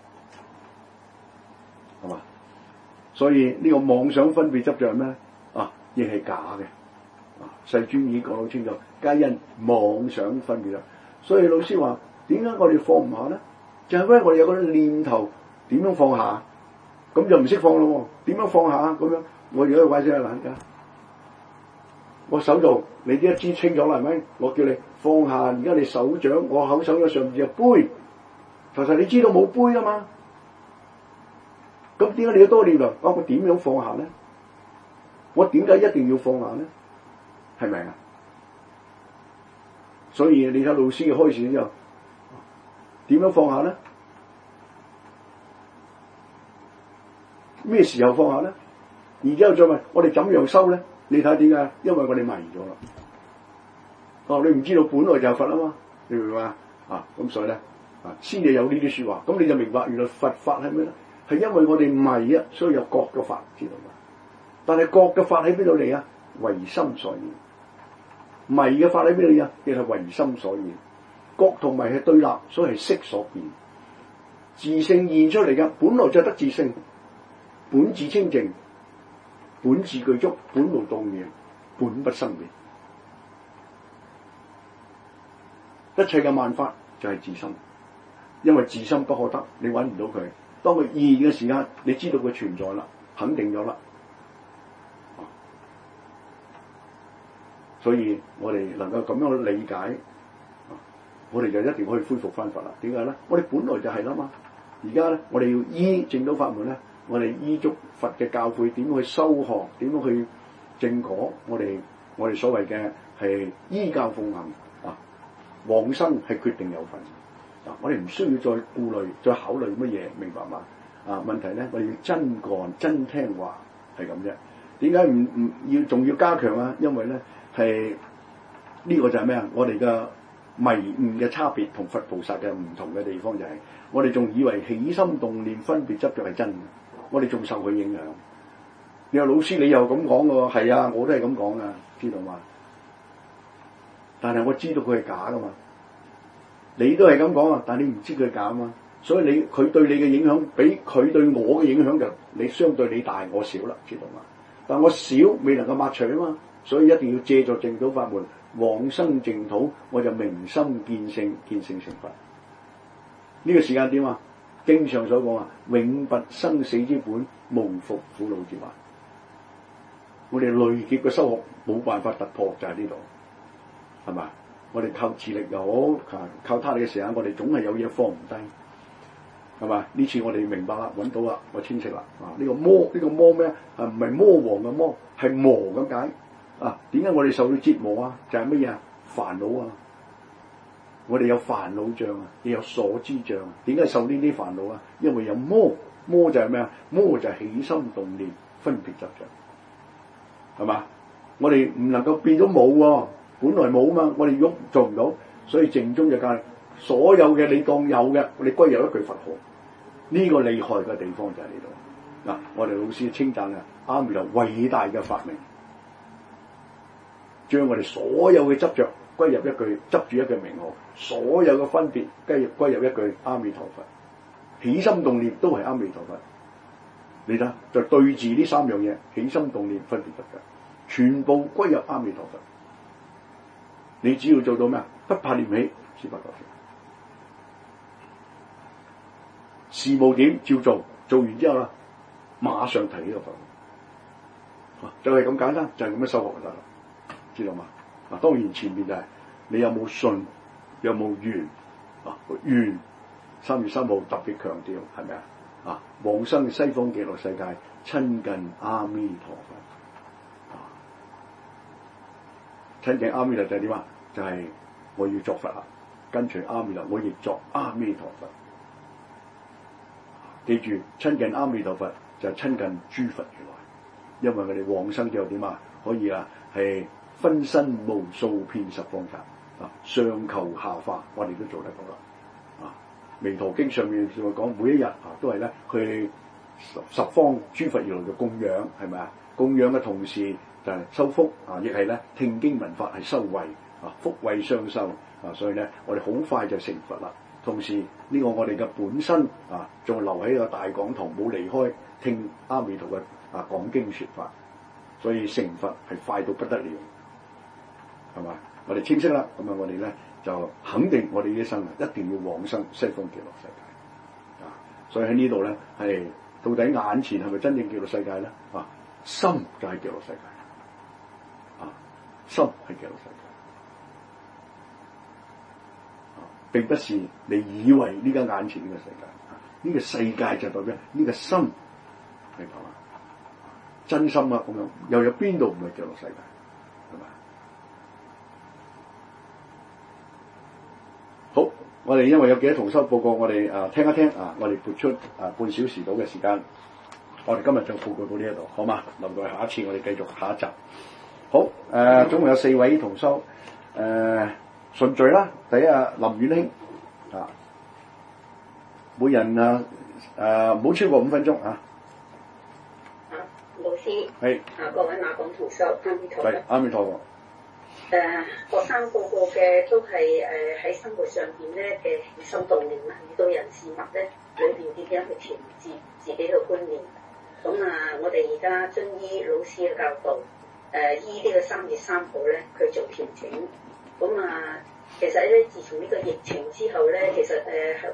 係嘛？所以呢個妄想分別執着係咩？亦係假嘅。世尊已經講到清楚，皆因妄想分別啦。所以老師話：點解我哋放唔下咧？就係因為我哋有嗰啲念頭，點樣放下？咁就唔識放咯。點樣放下？咁樣我而家去解釋下啦。而家我手度，你呢一支清咗啦，係咪？我叫你放下，而家你手掌，我口手掌上邊隻杯，其實你知道冇杯啊嘛。咁點解你要多念頭？我點樣放下咧？我點解一定要放下咧？係咪啊？所以你睇老師嘅開始之後，點樣放下咧？咩時候放下咧？然之後再問我哋怎樣修咧？你睇點解？因為我哋迷咗啦。你唔知道本來就係佛啊嘛，你明唔明啊？咁所以咧先至有呢啲説話，咁你就明白原來佛法係咩咧？係因為我哋迷啊，所以有覺嘅法，知道嘛？但係覺嘅法喺邊度嚟啊？唯心所現。迷嘅法喺邊度嚟啊？亦係唯心所現。覺同迷係對立，所以係色所變。自性現出嚟嘅，本來就得自性，本自清淨，本自具足，本無動念，本不生滅。一切嘅萬法就係自心，因為自心不可得，你揾唔到佢。當佢現嘅時間，你知道佢存在啦，肯定咗啦。所以我哋能夠咁樣去理解，我哋就一定可以恢復翻佛啦。點解咧？我哋本來就係啦嘛。而家咧，我哋要依正道法門咧，我哋依足佛嘅教誨，點樣去修學，點樣去正果。我哋所謂嘅係依教奉行啊，往生係決定有份。我哋唔需要再顧慮、再考慮乜嘢，明白嘛？問題咧，我哋要真幹、真聽話，係咁啫。點解唔要仲要加強啊？因為咧係呢個就係咩啊？我哋嘅迷誤嘅差別同佛菩薩嘅唔同嘅地方就係，我哋仲以為起心動念分別執着係真嘅，我哋仲受佢影響。你話老師你又咁講嘅喎，係啊，我都係咁講啊，知道嘛？但係我知道佢係假噶嘛。你都係咁講啊，但係你唔知佢假啊嘛，所以佢對你嘅影響比佢對我嘅影響就你相對你大我少啦，知道嘛？但我少未能夠抹除啊嘛，所以一定要借助正道法門往生淨土，我就明心見性，見性成佛。呢個時間點啊？經上所講啊，永拔生死之本，無復苦惱之患。我哋累劫嘅修學冇辦法突破，就係呢度，係嘛？我哋靠自力又好，靠他力嘅時間，我哋總係有嘢放唔低，係嘛？呢次我哋明白啦，揾到啦，我清晰啦。呢個魔咩？唔係魔王嘅魔，係磨咁解。點解我哋受到折磨啊？就係乜嘢啊？煩惱啊！我哋有煩惱障啊，亦有所知障。點解受呢啲煩惱啊？因為有魔，魔就係咩啊？魔就係起心動念分別執着，係嘛？我哋唔能夠變到冇喎。本來冇嘛，我哋喐做唔到，所以淨宗就教所有嘅你當有嘅，你歸有一句佛號。呢個厲害嘅地方就喺呢度。我哋老師稱讚啊，阿彌陀偉大嘅發明，將我哋所有嘅執着歸入一句，執住一句名號，所有嘅分別歸入一句阿彌陀佛，起心動念都係阿彌陀佛。你睇就對治呢三樣嘢，起心動念分別執着，全部歸入阿彌陀佛。你只要做到咩啊？不怕念起，是不覺事務點照做，做完之後啦，馬上提呢個佛，就係咁簡單，就係咁樣修學就得啦，知道嘛？當然前面就係你有冇信，有冇願願3月3號特別強調係咪啊？往生西方極樂世界，親近阿彌陀佛。 親近阿彌陀就係點啊？就係、是、我要作佛啦，跟隨阿彌陀，我亦作阿彌陀佛。記住，親近阿彌陀佛就係親近諸佛如來，因為我哋往生之後點啊？可以啊，係分身無數遍十方剎啊，上求下化，我哋都做得到啦。啊，彌陀經上面就講每一日啊，都係咧去十方諸佛如來嘅供養，係咪啊？供養嘅同時就係修福啊，亦係咧聽經聞法係修慧啊，福慧雙修啊，所以咧我哋好快就成佛啦。同時呢個我哋嘅本身啊，仲留喺個大講堂，冇離開聽阿彌陀嘅啊講經説法，所以成佛係快到不得了，係嘛？我哋清晰啦，咁啊我哋咧就肯定我哋呢一生一定要往生西方極樂世界啊！所以喺呢度咧係到底眼前係咪真正極樂世界咧？啊，心就係極樂世界啊，心係極樂世界。並不是你以為呢間眼前呢個世界，呢個世界就代表呢個心，明白嘛？真心啊，咁樣又有邊度唔係極樂世界？係咪？好，我哋因為有幾多同修報告，我哋聽一聽啊，我哋撥出半小時到嘅時間，我哋今日就報告到呢一度，好嘛？留待下一次我哋繼續下一集。好，總共有4位同修，順序啦，第一林婉卿啊，每人唔好超過5分鐘啊。 老師係各位馬港同修，阿彌陀佛。 係阿彌陀佛。 學生報告嘅都係喺生活上邊咧嘅起心動念啊，遇到人事物咧裏邊點樣去調節自己嘅觀念。咁我哋而家遵依老師嘅教導，依呢個3月3號咧，佢做調整。咁其實咧，自從呢個疫情之後咧，其實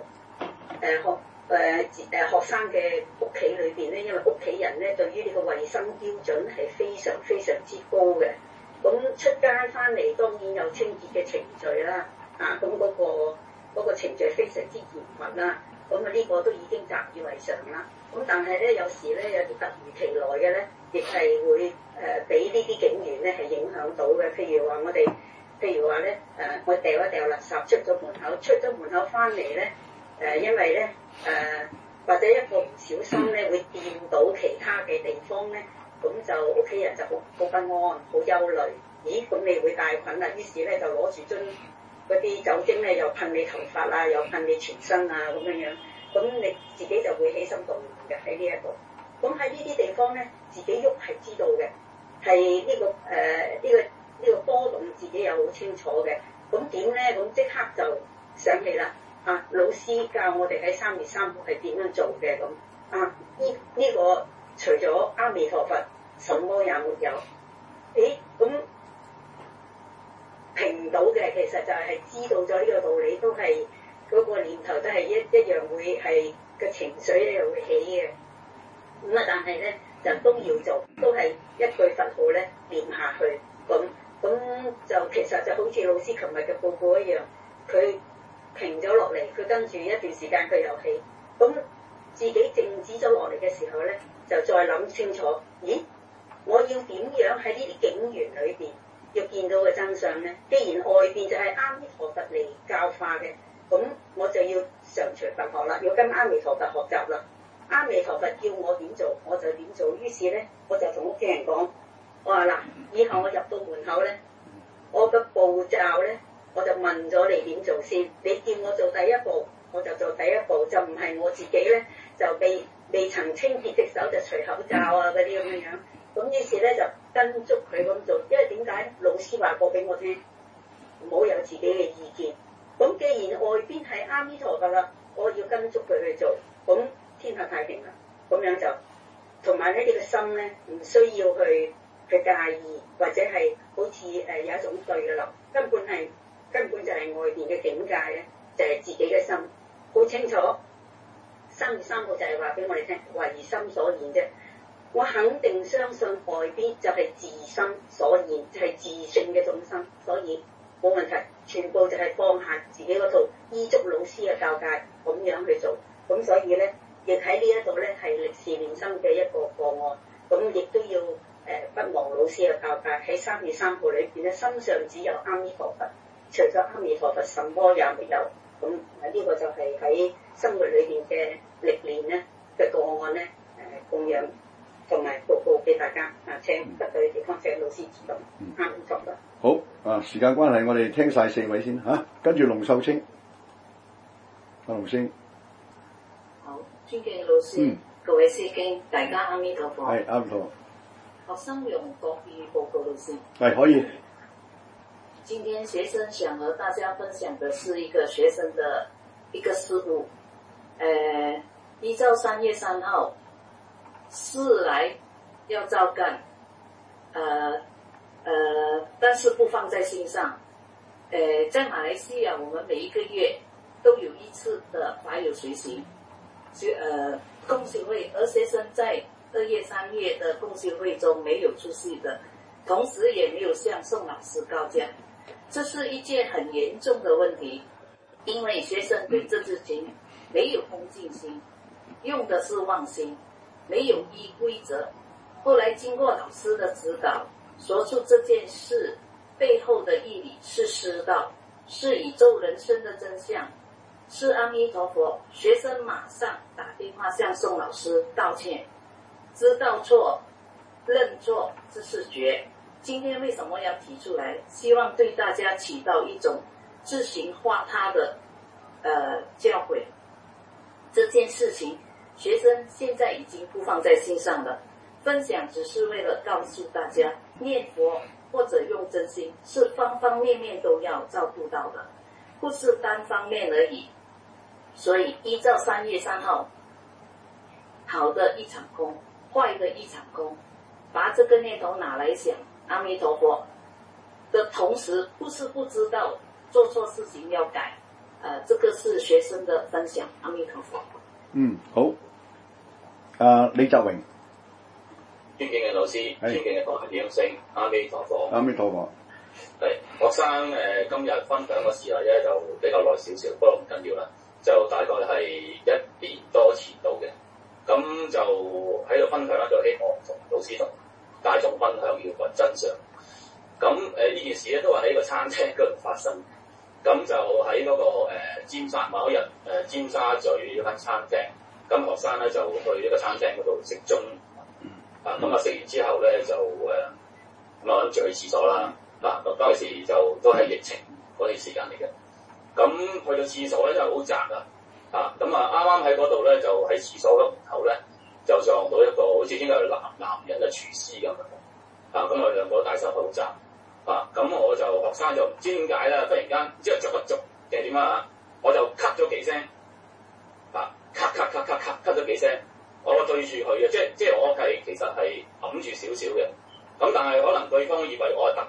學生嘅屋企裏邊咧，因為屋企人咧對於呢個衞生標準係非常非常之高嘅。咁出街翻嚟當然有清潔嘅程序啦，咁嗰個程序非常之嚴密啦。咁呢個都已經習以為常啦。咁但係咧，有時咧有啲突如其來嘅咧，亦係會俾呢啲警員咧係影響到嘅。譬如話咧，我掉一掉垃圾出咗門口翻嚟咧，因為咧或者一個唔小心咧會掂到其他嘅地方咧，咁就屋企人就好不安、好憂慮。咦，咁你會帶菌啦？於是咧就攞住樽嗰啲酒精咧，又噴你頭髮啊，又噴你全身啊咁樣樣。咁你自己就會起心動念嘅喺呢一度。咁喺呢啲地方咧，自己喐係知道嘅，係呢個波動自己又好清楚嘅。咁點咧？咁即刻就想起啦。老師教我哋喺3月3號係點樣做嘅咁。呢個除咗阿彌陀佛，什麼也沒有。咁評唔到嘅，其實就係知道咗呢個道理，都係嗰個念頭都係一樣會係個情緒咧又會起嘅。咁但係咧就都要做，都係一句佛號咧念下去。咁就其實就好似老師琴日嘅報告一樣，佢停咗落嚟，佢跟住一段時間佢又起。咁自己靜止咗落嚟嘅時候咧，就再諗清楚，咦，我要點樣喺呢啲警員裏邊要見到嘅真相咧？既然外邊就係阿彌陀佛嚟教化嘅，咁我就要常隨佛學啦，要跟阿彌陀佛學習啦。阿彌陀佛叫我點做，我就點做。於是咧，我就同屋企人講，我話嗱，以後我入到門口咧，我嘅步驟咧，我就問咗你點做先。你叫我做第一步，我就做第一步，就唔係我自己咧就未曾清潔隻手就除口罩啊嗰啲咁樣樣。咁於是咧就跟足佢咁做，因為點解？老師話過俾我聽，唔好有自己嘅意見。咁既然外邊係阿彌陀佛啦，我要跟足佢去做，咁天下太平啦。咁樣就同埋咧，呢個心咧唔需要去介意，或者係好似有一種對立，根本就係外邊嘅境界咧，就係自己嘅心好清楚。3月3號就係話俾我哋聽，唯心所現啫。我肯定相信外邊就係自心所現，就係自性嘅眾生，所以冇問題，全部就係放下自己嗰套，依足老師嘅教誡咁樣去做。咁所以咧，亦喺呢一度咧係歷事練生嘅一個個案。咁亦都要不忘老師嘅教誡，喺3月3號裏邊咧，心上只有阿彌陀佛，除咗阿彌陀佛，什麼也沒有。咁呢個就係喺生活裏邊嘅歷練咧嘅個案咧，供養同埋報告俾大家。請不對地方請老師指導。阿彌陀佛。 好時間關係，我哋聽晒4位先嚇，跟住龍秀清，阿龍星。 好，尊敬老師，各位師經，大家阿彌陀佛。 係阿彌陀佛。 學生用國語報告老師。 係可以。 今天學生想和大家分享的是一個學生的一個事務。依照3月3號是來要照幹，但是不放在心上。在馬來西亞，我們每一個月都有一次的法友隨行，共修會，而學生在2月、3月的共修會中沒有出席的，同時也沒有向宋老師告假。這是一件很嚴重的問題，因為學生對這事情沒有恭敬心，用的是妄心，沒有依規則。後來經過老師的指導，說出這件事背後的義理是師道，是宇宙人生的真相，是阿彌陀佛。學生馬上打電話向宋老師道歉，知道錯，認錯，這是絕。今天為什麼要提出來？希望對大家起到一種自行化他的教誨。這件事情，學生現在已經不放在心上了。分享只是為了告訴大家，念佛或者用真心是方方面面都要照顧到的，不是單方面而已。所以依照3月3號，好的一場空，壞的一場空，把這個念頭拿來想阿彌陀佛的同時，不是不知道做錯事情要改。這個是學生的分享。阿彌陀佛。 好。李澤榮。 尊敬嘅老師，尊敬嘅各位點聲，阿彌陀佛。 阿彌陀佛。 係學生今日分享嘅事例咧就比較耐少少，不過唔緊要啦。就大概係1年多前到嘅，咁就喺度分享咧，就希望同老師同大眾分享要問真相。咁呢件事咧都係喺個餐廳嗰度發生。咁就喺嗰個尖沙某一日尖沙咀一間餐廳，咁學生咧就去呢個餐廳嗰度食中。咁食完之後咧就咁諗住去廁所啦。咁當時就都係疫情嗰段時間嚟嘅。咁去到廁所咧真係好窄啊！咁啱啱喺嗰度咧就喺廁所嘅門口咧就撞到一個好似應該係男人嘅廚師咁樣。咁我哋兩個都戴手口罩。咁我就學生就唔知點解啦，忽然間唔知係捉一捉定係點啊！我就咳咗幾聲。咳咗幾聲。我對住佢嘅，即係我係其實係揞住少少嘅，咁但係可能對方以為我係特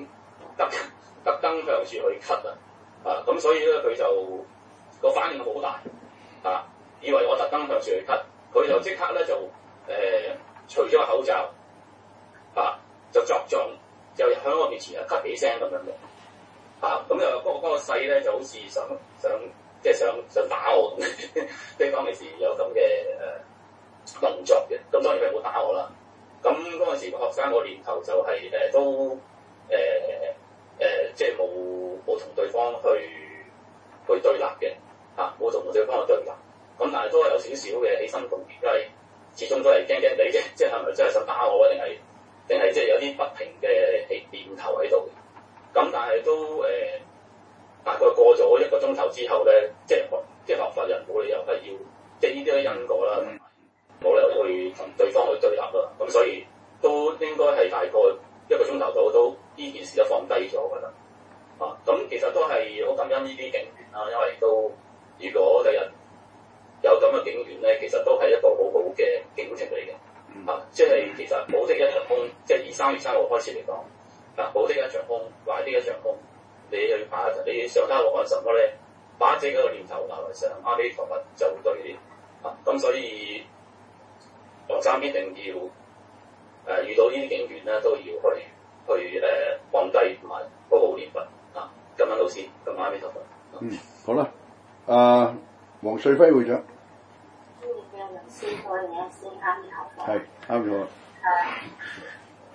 登向住佢咳咁所以咧佢就個反應好大以為我特登向住佢咳，佢就即刻咧就除咗個口罩就作狀，就喺我面前咳幾聲咁樣嘅咁又嗰個勢咧就好似想打我咁，對方嗰時有咁嘅動作嘅，咁當然佢冇打我啦。咁嗰陣時學生個念頭就係都即係冇同對方去對立嘅冇同對方去對立。咁但係都係有少少嘅起心動念，因為始終都係驚驚地嘅，即係係咪真係想打我啊？定係即係有啲不平嘅念頭喺度。咁但係都大概過咗1個鐘頭之後咧，即係學佛人冇理由係要即係呢啲都因果啦。冇理由去同對方去對立啦，咁所以都應該係大概1個鐘頭到都呢件事都放低咗㗎啦。咁其實都係好感恩呢啲警員啦，因為都如果第日有咁嘅警員咧，其實都係一個好好嘅警情嚟嘅。即係其實好的一場空，即係以3月3號開始嚟講，好的一場空，壞的一場空。你想他我講什麼咧？把這個念頭拿來想阿彌陀佛就對啲。咁所以學生必定要遇到呢啲警員咧，都要去放低同埋好好念佛感恩老師，咁阿彌陀佛。 好啦，黃瑞輝會長。 祝你嘅老師和你嘅師阿彌陀佛。 係阿彌陀佛。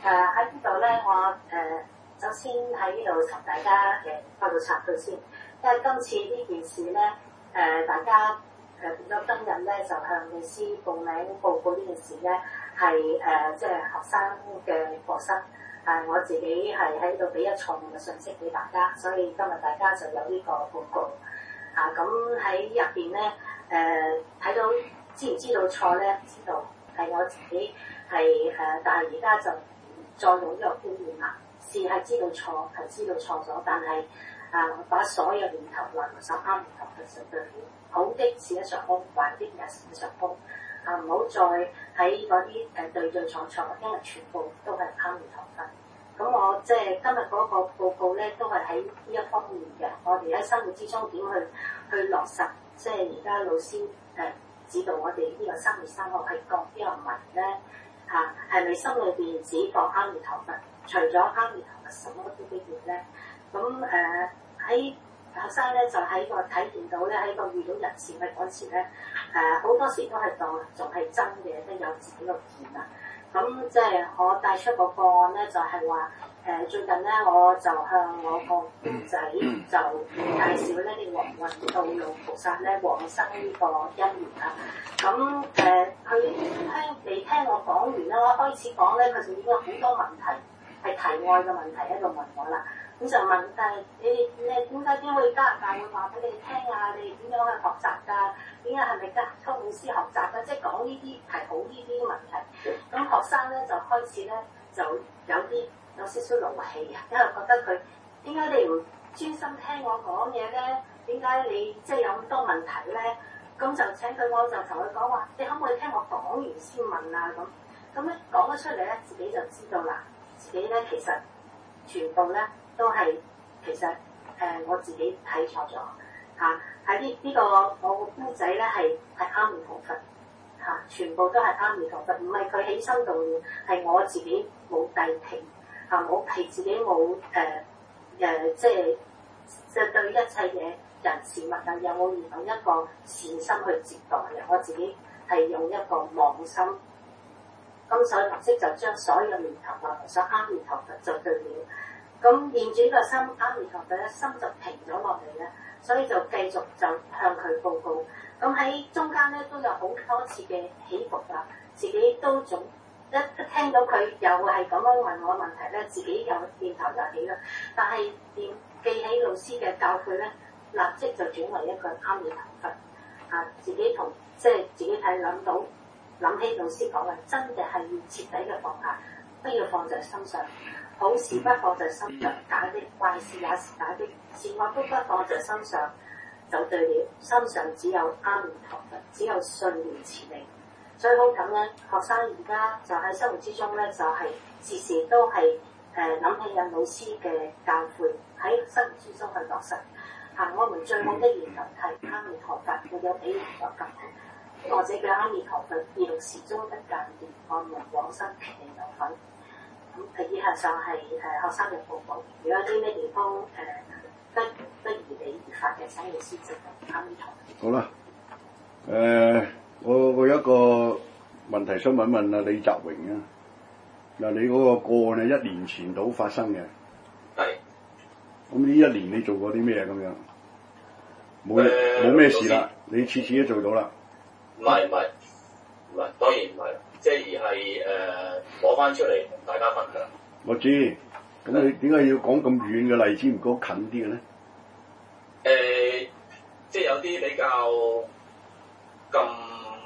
喺呢度咧，我首先喺呢度同大家發個插句先，因為今次呢件事咧，大家變咗今日咧就向老師報名報告呢件事咧，係即係學生嘅課室。我自己係喺度俾一錯誤嘅信息俾大家，所以今日大家就有呢個報告。咁喺入邊咧，睇到知唔知道錯咧？知道係我自己係但係而家就再用呢個經驗啦。是係知道錯，係知道錯咗，但係把所有念頭還上啱念頭嘅實對了。好的事實上空，壞的也事實上空。唔好再喺嗰啲對對錯錯，因為全部都係啱念頭嘅。咁我即係今日嗰個報告咧，都係喺呢一方面嘅。我哋喺生活之中點去落實，即係而家老師指導我哋呢個3月3號係各邊個文咧係咪心裏邊只講啱念頭嘅？除咗啱念頭嘅，什麼都不要咧。咁喺學生咧就喺個體驗到咧，喺個遇到人事嘅嗰時咧，好多時都係當仲係真嘅，都有自己個見啊。咁即係我帶出個個案咧，就係話最近咧，我就向我個姑仔就介紹咧啲黃運道路菩薩咧往生呢個姻緣啊。咁佢聽我講完啦，我開始講咧，佢就已經有好多問題係題外嘅問題喺度問我啦。咁就問你點解會加拿大會話俾你聽啊？你點樣去學習㗎？點解係咪跟老師學習㗎？即係講呢啲係好呢啲問題。咁學生咧就開始咧就有少少怒氣啊，因為覺得佢點解你唔專心聽我講嘢咧？點解你即係有咁多問題咧？咁就請佢，我就同佢講話，你可唔可以聽我講完先問啊？咁咧講咗出嚟咧，自己就知道啦。自己咧其實全部咧都係其實我自己睇錯咗嚇。喺呢個我個姑仔咧係阿彌陀佛嚇，全部都係阿彌陀佛，唔係佢起心動念，係我自己冇諦聽嚇，冇係自己冇即係對一切嘢人事物啊，有冇用一個善心去接待嘅？我自己係用一個妄心，咁所以立即就將所有念頭話上阿彌陀佛就對了。咁念住個心阿彌陀佛咧，心就停咗落嚟咧。所以就繼續就向佢報告，咁喺中間咧都有好多次嘅起伏啊，自己都總一聽到佢又係咁樣問我問題咧，自己有念頭就起啦。但係記起老師嘅教誨咧，立即就轉為一個阿彌陀佛自己同即係自己睇諗起老師講嘅，真嘅係要徹底嘅放下，不要放在心上。好事不放在心上，假的壞事也是假的，善惡都不放在心上，就對了。心上只有阿彌陀佛，只有信念持定。所以好感恩學生而家就喺生活之中咧，就係時時都係諗起有老師嘅教誨喺生活之中去落實。我們最好的源頭係阿彌陀佛，沒有比彌陀更好。或者叫阿彌陀佛，記錄時鐘不間斷，我們往生其地有份。咁以下上係學生嘅報告。如果有啲咩地方不如理如法嘅，請老師直接參與。 好啦，我有一個問題想問李澤榮啊。嗱，你嗰個個案係1年前到發生嘅。 係。咁呢1年你做過啲咩咁樣？冇咩事啦，你次次都做到啦。 唔係，當然唔係。即係而係攞翻出嚟同大家分享。 我知，咁你點解要講咁遠嘅例子，唔講近啲嘅咧？ 即係有啲比較咁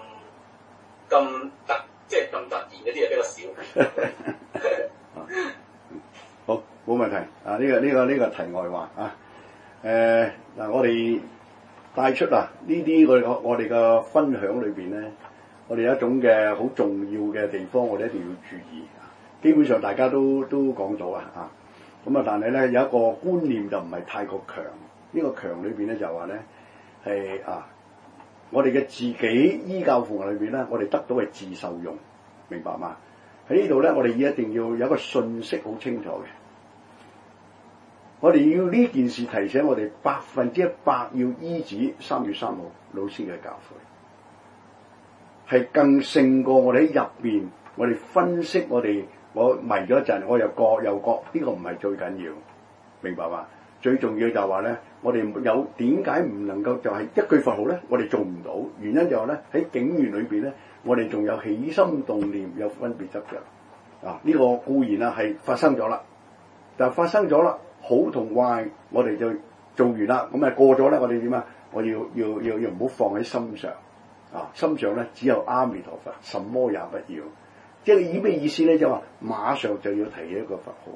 即係咁突然嗰啲嘢比較少。 好，冇問題。呢個題外話啊。嗱，我哋帶出呢啲我哋嘅分享裏邊咧。我哋有一種嘅好重要嘅地方，我哋一定要注意。基本上大家都講咗啦咁但係咧有一個觀念就唔係太過強。呢個強裏邊咧就話咧係我哋嘅自己依教奉行裏邊咧，我哋得到係自受用，明白嘛？喺呢度咧，我哋一定要有一個信息好清楚嘅。我哋要呢件事提醒我哋100%要依止3月3號老師嘅教誨。係更勝過我哋喺入邊，我哋分析我哋我迷咗一陣，我又覺，呢個唔係最緊要，明白嘛？最重要就係話咧，我哋有點解唔能夠就係一句佛號咧？我哋做唔到，原因就係咧喺境緣裏邊咧，我哋仲有起心動念，有分別執着啊！呢個固然啊係發生咗啦，但係發生咗啦，好同壞我哋就做完啦，咁啊過咗咧，我哋點啊？我要唔好放喺心上啊！心上咧只有阿彌陀佛，什麼也不要。即係以咩意思咧？就話馬上就要提一個佛號。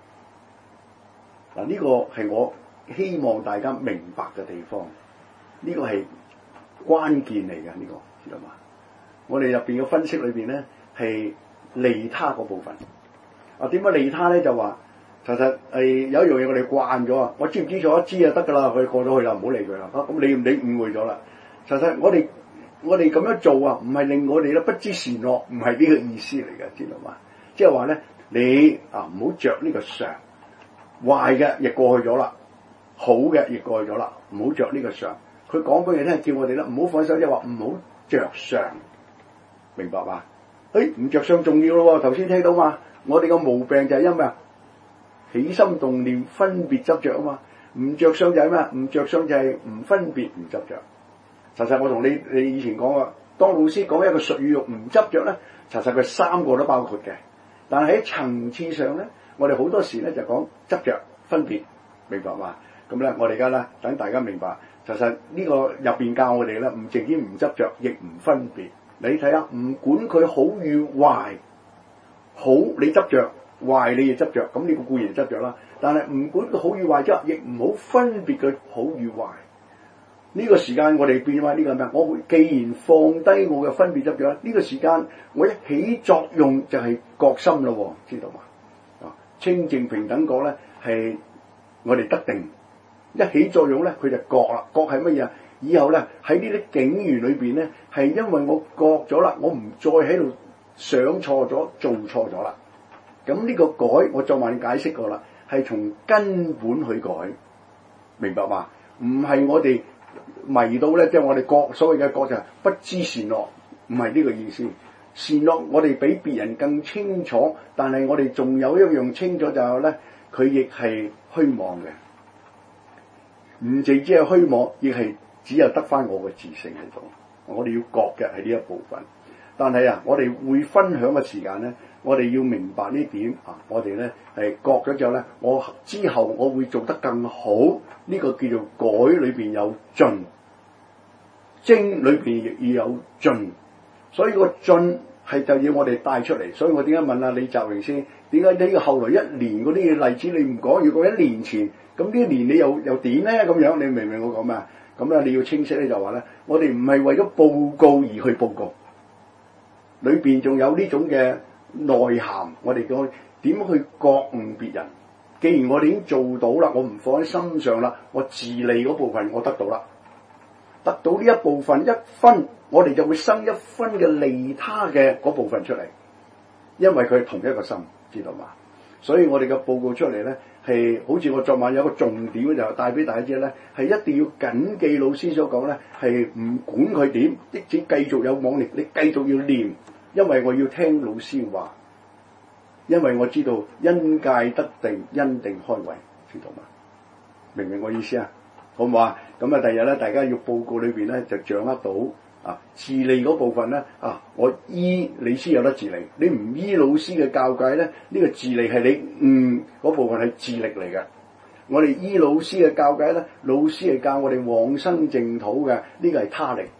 嗱，呢個係我希望大家明白嘅地方，呢個係關鍵嚟嘅，呢個知道嘛？我哋入邊嘅分析裏邊咧係利他嗰部分。啊，點解利他咧？就話其實係有一樣嘢我哋慣咗啊！我知唔知錯？知就得㗎啦，佢過咗去啦，唔好理佢啦。咁你誤會咗啦。其實我哋咁樣做啊，唔係令我哋咧不知善惡，唔係呢個意思嚟嘅，知道嘛？即係話咧，你啊唔好着呢個相。壞嘅亦過去咗啦，好嘅亦過去咗啦，唔好着呢個相。佢講俾你聽，叫我哋咧唔好放手，即係話唔好着相，明白嘛？唔着相重要咯，頭先聽到嘛？我哋個毛病就係因咩啊？起心動念分別執着啊嘛，唔着相就係咩？唔着相就係唔分別唔執着。實際我同你以前講過，當老師講一個術語唔執着咧，實佢三個都包括嘅，但係喺層次上咧。我哋好多時咧就講執着分別，明白嘛？咁咧，我哋而家咧等大家明白，其實呢個入邊教我哋咧，唔淨止唔執着，亦唔分別。你睇下，唔管佢好與壞，好你執着，壞你亦執着，咁呢個固然執着啦。但係唔管佢好與壞啫，亦唔好分別佢好與壞。呢個時間我哋變翻呢個咩？我會既然放低我嘅分別執着，呢個時間我一起作用就係覺心咯，知道嘛？清淨平等覺咧係我哋得定，一起作用咧佢就覺啦。覺係乜嘢啊？以後咧喺呢啲境緣裏邊咧，係因為我覺咗啦，我唔再喺度想錯咗、做錯咗啦。咁呢個改我昨晚解釋過啦，係從根本去改，明白嘛？唔係我哋迷到咧，即係我哋覺所謂嘅覺就係不知善惡，唔係呢個意思。善惡我哋比別人更清楚，但係我哋仲有一樣清楚就係咧，佢亦係虛妄嘅，唔淨止係虛妄，亦係只有得翻我嘅自性喺度。我哋要覺嘅係呢一部分，但係啊，我哋會分享嘅時間咧，我哋要明白呢點啊，我哋咧係覺咗之後咧，我之後我會做得更好，呢個叫做改裏邊有進，精裏邊亦要有進。所以個進係就要我哋帶出嚟，所以我點解問阿李澤榮先？點解呢個後來一年嗰啲例子你唔講，要講一年前，咁呢一年你又點咧？咁樣你明唔明我講咩啊？咁咧你要清晰咧就話咧，我哋唔係為咗報告而去報告，裏邊仲有呢種嘅內涵，我哋講點去覺悟別人。既然我哋已經做到啦，我唔放喺心上啦，我自利嗰部分我得到啦，得到呢一部分一分。我哋就會生一分嘅利他嘅嗰部分出嚟，因為佢係同一個心，知道嘛？所以我哋嘅報告出嚟咧，係好似我昨晚有個重點就帶俾大家知咧，係一定要謹記老師所講咧，係唔管佢點，即使繼續有妄念，你繼續要念，因為我要聽老師話，因為我知道因戒得定，因定開慧，知道嘛？明唔明我意思啊？好唔好啊？咁啊，第日咧，大家要報告裏邊咧就掌握到。自利嗰部分咧，我依老師有得自利，你唔依老師嘅教誡咧，呢個自利係你嗰部分係自力嚟嘅。我哋依老師嘅教誡咧，老師係教我哋往生淨土嘅，呢個係他力。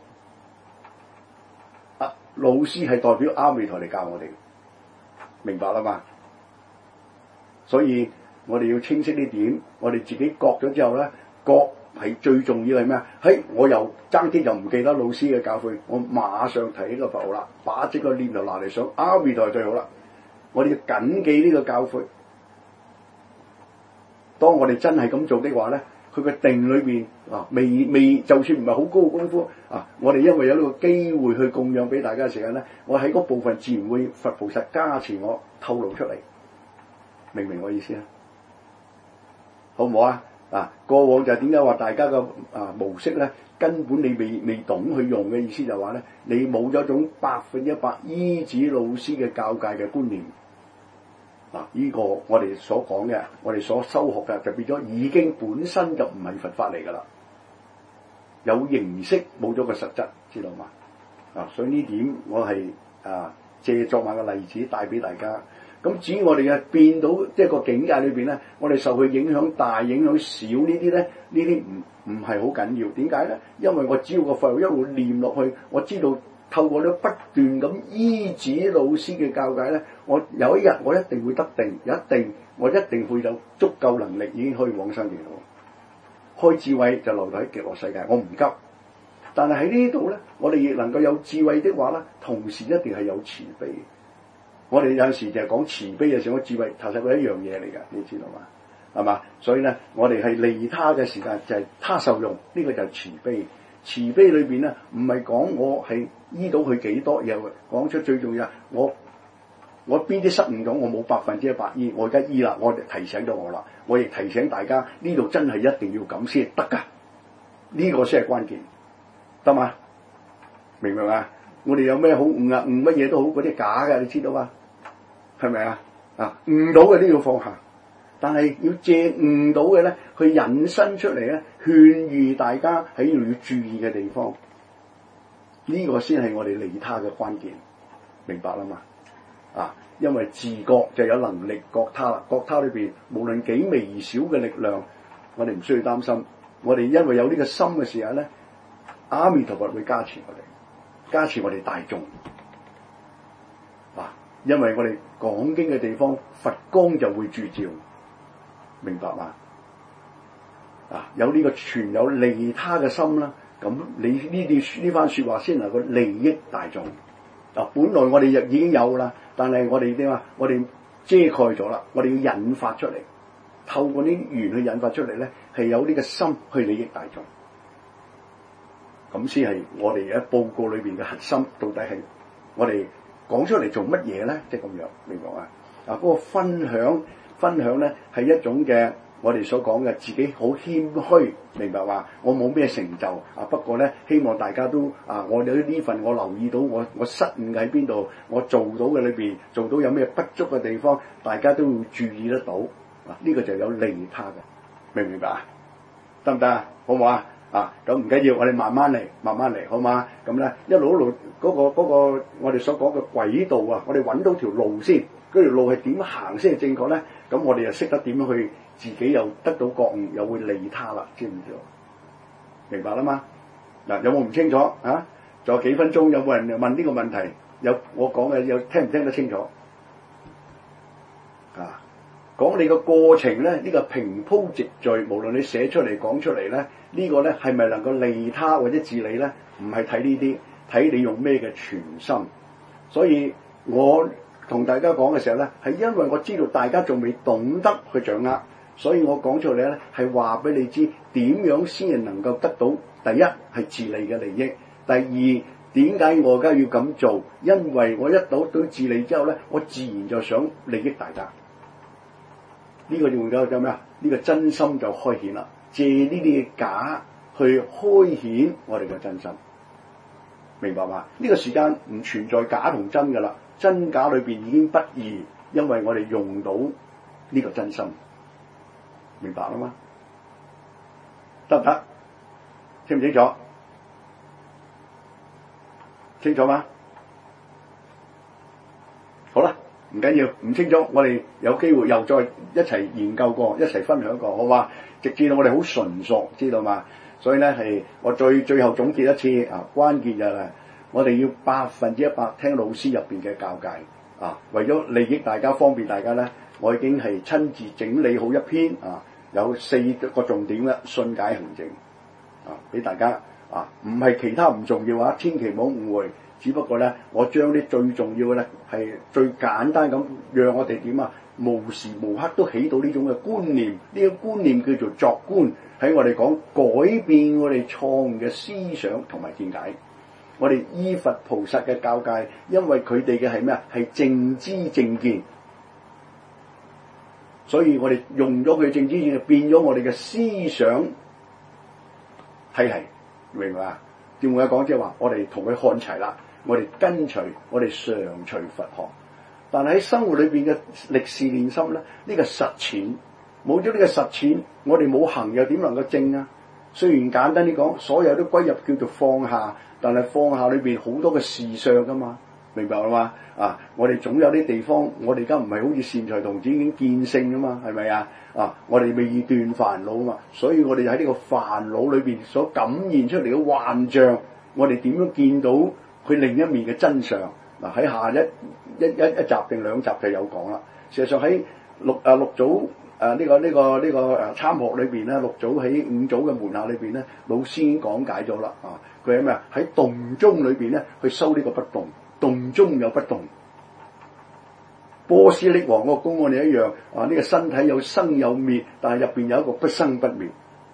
老師係代表阿彌陀嚟教我哋，明白啦嘛？所以我哋要清晰呢點，我哋自己覺咗之後咧，覺。係最重要係咩啊？我又爭啲就唔記得老師嘅教誨，我馬上提呢個佛號啦，把即個念頭拿嚟想阿彌陀最好啦。我哋要謹記呢個教誨。當我哋真係咁做的話咧，佢嘅定裏邊未就算唔係好高嘅功夫我哋因為有呢個機會去供養俾大家嘅時間咧，我喺嗰部分自然會佛菩薩加持我透露出嚟，明唔明我意思啊？好唔好啊？過往就係點解話大家嘅模式咧，根本你未懂去用嘅意思就係話咧，你冇咗一種100%依止老師嘅教誡嘅觀念， 嗱，呢個我哋所講嘅，我哋所修學嘅就變咗已經本身就唔係佛法嚟㗎啦，有形式冇咗個實質，知道嘛？所以呢點我係借昨晚嘅例子帶俾大家。咁至於我哋嘅變到即係個境界裏邊咧，我哋受佢影響大影響少呢啲咧，呢啲唔係好緊要。點解咧？因為我只要個佛號一路念落去，我知道透過呢不斷咁依止老師嘅教誡咧，我有一日我一定會得定，我一定會有足夠能力已經可以往生極樂。開智慧就留喺極樂世界，我唔急。但係喺呢度咧，我哋亦能夠有智慧的話咧，同時一定係有慈悲。我哋有陣時就係講慈悲嘅時候，智慧其實佢一樣嘢嚟㗎，你知道嘛？係嘛？所以咧，我哋係利他嘅時間就係他受用，呢個就係慈悲。慈悲裏邊咧，唔係講我係醫到佢幾多，又講出最重要，我邊啲失誤咗，我冇100%醫，我而家醫啦，我提醒咗我啦，我亦提醒大家呢度真係一定要咁先得㗎，呢個先係關鍵，得嘛？明唔明啊？我哋有咩好誤啊？誤乜嘢都好，嗰啲假㗎，你知道嘛？係咪啊？誤到嘅都要放下，但係要借誤到嘅咧，去引申出嚟咧，勸喻大家喺度要注意嘅地方，呢個先係我哋利他嘅關鍵，明白啦嘛？因為自覺就有能力覺他啦，覺他裏邊無論幾微小嘅力量，我哋唔需要擔心。我哋因為有呢個心嘅時候咧，阿彌陀佛會加持我哋，加持我哋大眾。因為我哋講經嘅地方，佛光就會駐照，明白嘛？有呢個存有利他嘅心啦，咁你呢番說話先能夠利益大眾。本來我哋已經有啦，但係我哋點啊？我哋遮蓋咗啦，我哋要引發出嚟，透過呢啲緣去引發出嚟咧，係有呢個心去利益大眾。咁先係我哋嘅報告裏邊嘅核心，到底係我哋講出嚟做乜嘢咧？即係咁樣，明白啊？嗰個分享咧係一種嘅我哋所講嘅自己好謙虛，明白話我冇咩成就不過咧希望大家都我哋呢份我留意到我失誤喺邊度，我做到嘅裏邊做到有咩不足嘅地方，大家都會注意得到呢個就有利他嘅，明唔明白啊？得唔得啊？好唔好啊？咁唔緊要，我哋慢慢嚟，好嘛？咁咧一路嗰個我哋所講嘅軌道我哋揾到條路先，嗰條路係點行先係正確咧？咁我哋就識得點樣去自己又得到覺悟，又會利他啦，知唔知道？明白啦嘛？有冇唔清楚啊？仲有幾分鐘，有冇人問呢個問題？我講嘅有聽唔聽得清楚？講你個過程咧，呢個平鋪直敘，無論你寫出嚟講出嚟咧，呢個咧係咪能夠利他或者自利咧？唔係睇呢啲，睇你用咩嘅全心。所以我同大家講嘅時候咧，係因為我知道大家仲未懂得去掌握，所以我講出嚟咧係話俾你知點樣先係能夠得到第一係自利嘅利益，第二點解我而家要咁做？因為我一到自利之後咧，我自然就想利益大家。呢個用咗叫咩啊？呢個真心就開顯啦，借呢啲嘅假去開顯我哋嘅真心，明白嘛？呢個時間唔存在假同真噶啦，真假裏邊已經不二，因為我哋用到呢個真心，明白啦嘛？得唔得？清唔清楚？清楚嗎？好啦。唔緊要，唔清楚，我哋有機會又再一齊研究過，一齊分享過，好嘛？直至到我哋好純熟，知道嘛？所以咧係我最後總結一次關鍵就係我哋要100%聽老師入邊嘅教誡為咗利益大家，方便大家咧，我已經係親自整理好一篇有4個重點啦，信解行證俾大家唔係其他唔重要千祈唔好誤會。只不過咧，我將啲最重要嘅咧係最簡單咁，讓我哋點無時無刻都起到呢種嘅觀念。呢個觀念叫做作觀，喺我哋講改變我哋錯誤嘅思想同埋見解。我哋依佛菩薩嘅教誡，因為佢哋嘅係咩啊？係正知正見，所以我哋用咗佢正知正見，變咗我哋嘅思想體系，明唔明啊？點解講即係話我哋同佢看齊啦？我哋跟隨，我哋常隨佛學。 但係喺生活裏邊嘅歷事練心咧，呢個實踐冇咗呢個實踐，我哋冇行又點能夠正啊？雖然簡單啲講，所有都歸入叫做放下，但係放下裏邊好多嘅事相噶嘛，明白嘛？啊，我哋總有啲地方，我哋而家唔係好似善財童子已經見性噶嘛，係咪啊？啊，我哋未斷煩惱啊嘛，所以我哋喺呢個煩惱裏邊所感現出嚟嘅幻象，我哋點樣見到佢另一面嘅真相？嗱，喺下一集定兩集就有講啦。事實上喺六組呢個參學裏邊咧，六組喺五組嘅門下裏邊咧，老師已經講解咗啦。啊，佢係咩啊？喺動中裏邊咧去修呢個不動，動中有不動。波斯匿王個功我哋一樣啊，呢個身體有生有滅，但係入邊有一個不生不滅。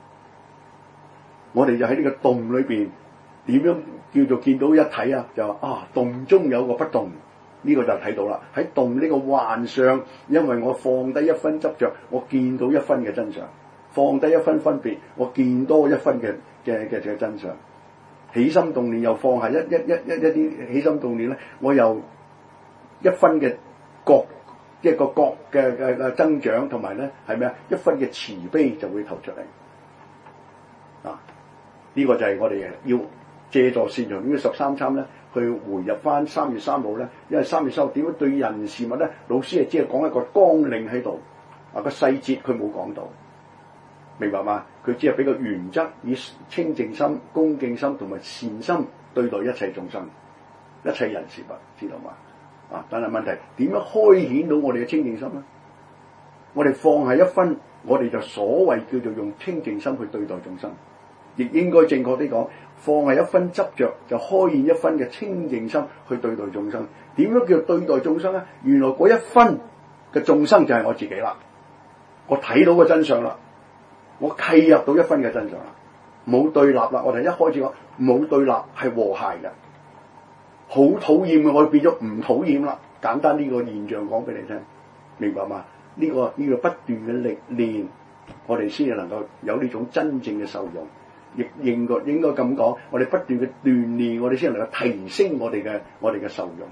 我哋就喺呢個動裏邊點樣叫做見到一體啊？就話啊，動中有個不動。呢個就睇到啦，喺動呢個幻相，因為我放低一分執着，我見到一分嘅真相；放低一分分別，我見多一分嘅真相。起心動念又放下一啲起心動念咧，我又一分嘅覺，即係個覺嘅增長，同埋咧係咩啊？一分嘅慈悲就會投出嚟。啊，呢個就係我哋要借助善財童呢13參咧。去回入翻3月3號咧，因為3月3號點樣對人事物咧，老師係只係講一個綱領喺度，啊個細節佢冇講到，明白嘛？佢只係俾個原則，以清淨心、恭敬心同埋善心對待一切眾生、一切人事物，知道嘛？啊，但係問題點樣開顯到我哋嘅清淨心咧？我哋放下一分，我哋就所謂叫做用清淨心去對待眾生，亦應該正確啲講。放下一分執着，就開現一分嘅清淨心去對待眾生。點樣叫對待眾生咧？原來嗰一分嘅眾生就係我自己啦。我睇到個真相啦，我契入到一分嘅真相啦，冇對立啦。我哋一開始講冇對立係和諧嘅，好討厭嘅我變咗唔討厭啦。簡單呢個現象講俾你聽，明白嘛？呢個不斷嘅歷練，我哋先至能夠有呢種真正嘅受用。亦應該咁講，我哋不斷嘅鍛鍊，我哋先能夠提升我哋嘅受用。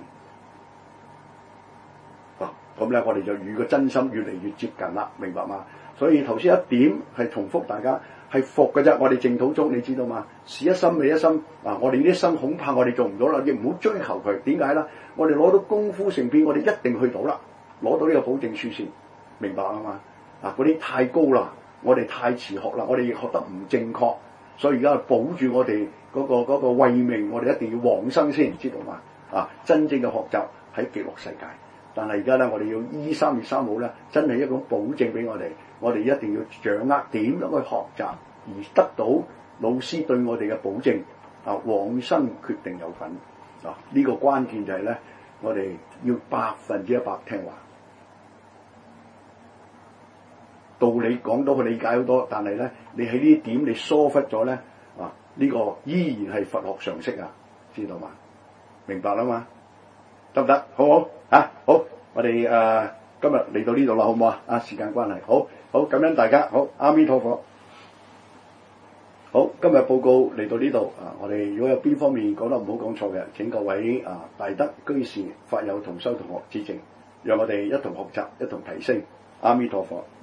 啊，咁咧我哋就與個真心越嚟越接近啦，明白嘛？所以頭先一點係重複大家係服嘅啫。我哋淨土宗你知道嘛？是一心未一心啊！我哋呢一生恐怕我哋做唔到啦，亦唔好追求佢。點解咧？我哋攞到功夫成片，我哋一定去到啦，攞到呢個保證書先，明白啊嘛？啊，嗰啲太高啦，我哋太遲學啦，我哋亦學得唔正確。所以而家保住我哋嗰個慧命，我哋一定要往生先，知道嘛？啊，真正嘅學習喺極樂世界，但係而家咧，我哋要依3月3號咧，真係一種保證俾我哋一定要掌握點樣去學習，而得到老師對我哋嘅保證，啊，往生決定有份。啊，呢個關鍵就係咧，我哋要100%聽話。道理講到佢理解好多，但係咧，你喺呢點你疏忽咗咧，啊，呢個依然係佛學常識啊，知道嘛？明白啦嘛？得唔得？好唔好？好，我哋今日嚟到呢度啦，好唔好啊？啊，時間關係，好，感恩大家，好，阿彌陀佛。好，今日報告嚟到呢度啊，我哋如果有邊方面講得唔好講錯嘅，請各位大德居士、法友同修同學指正，讓我哋一同學習，一同提升。阿彌陀佛。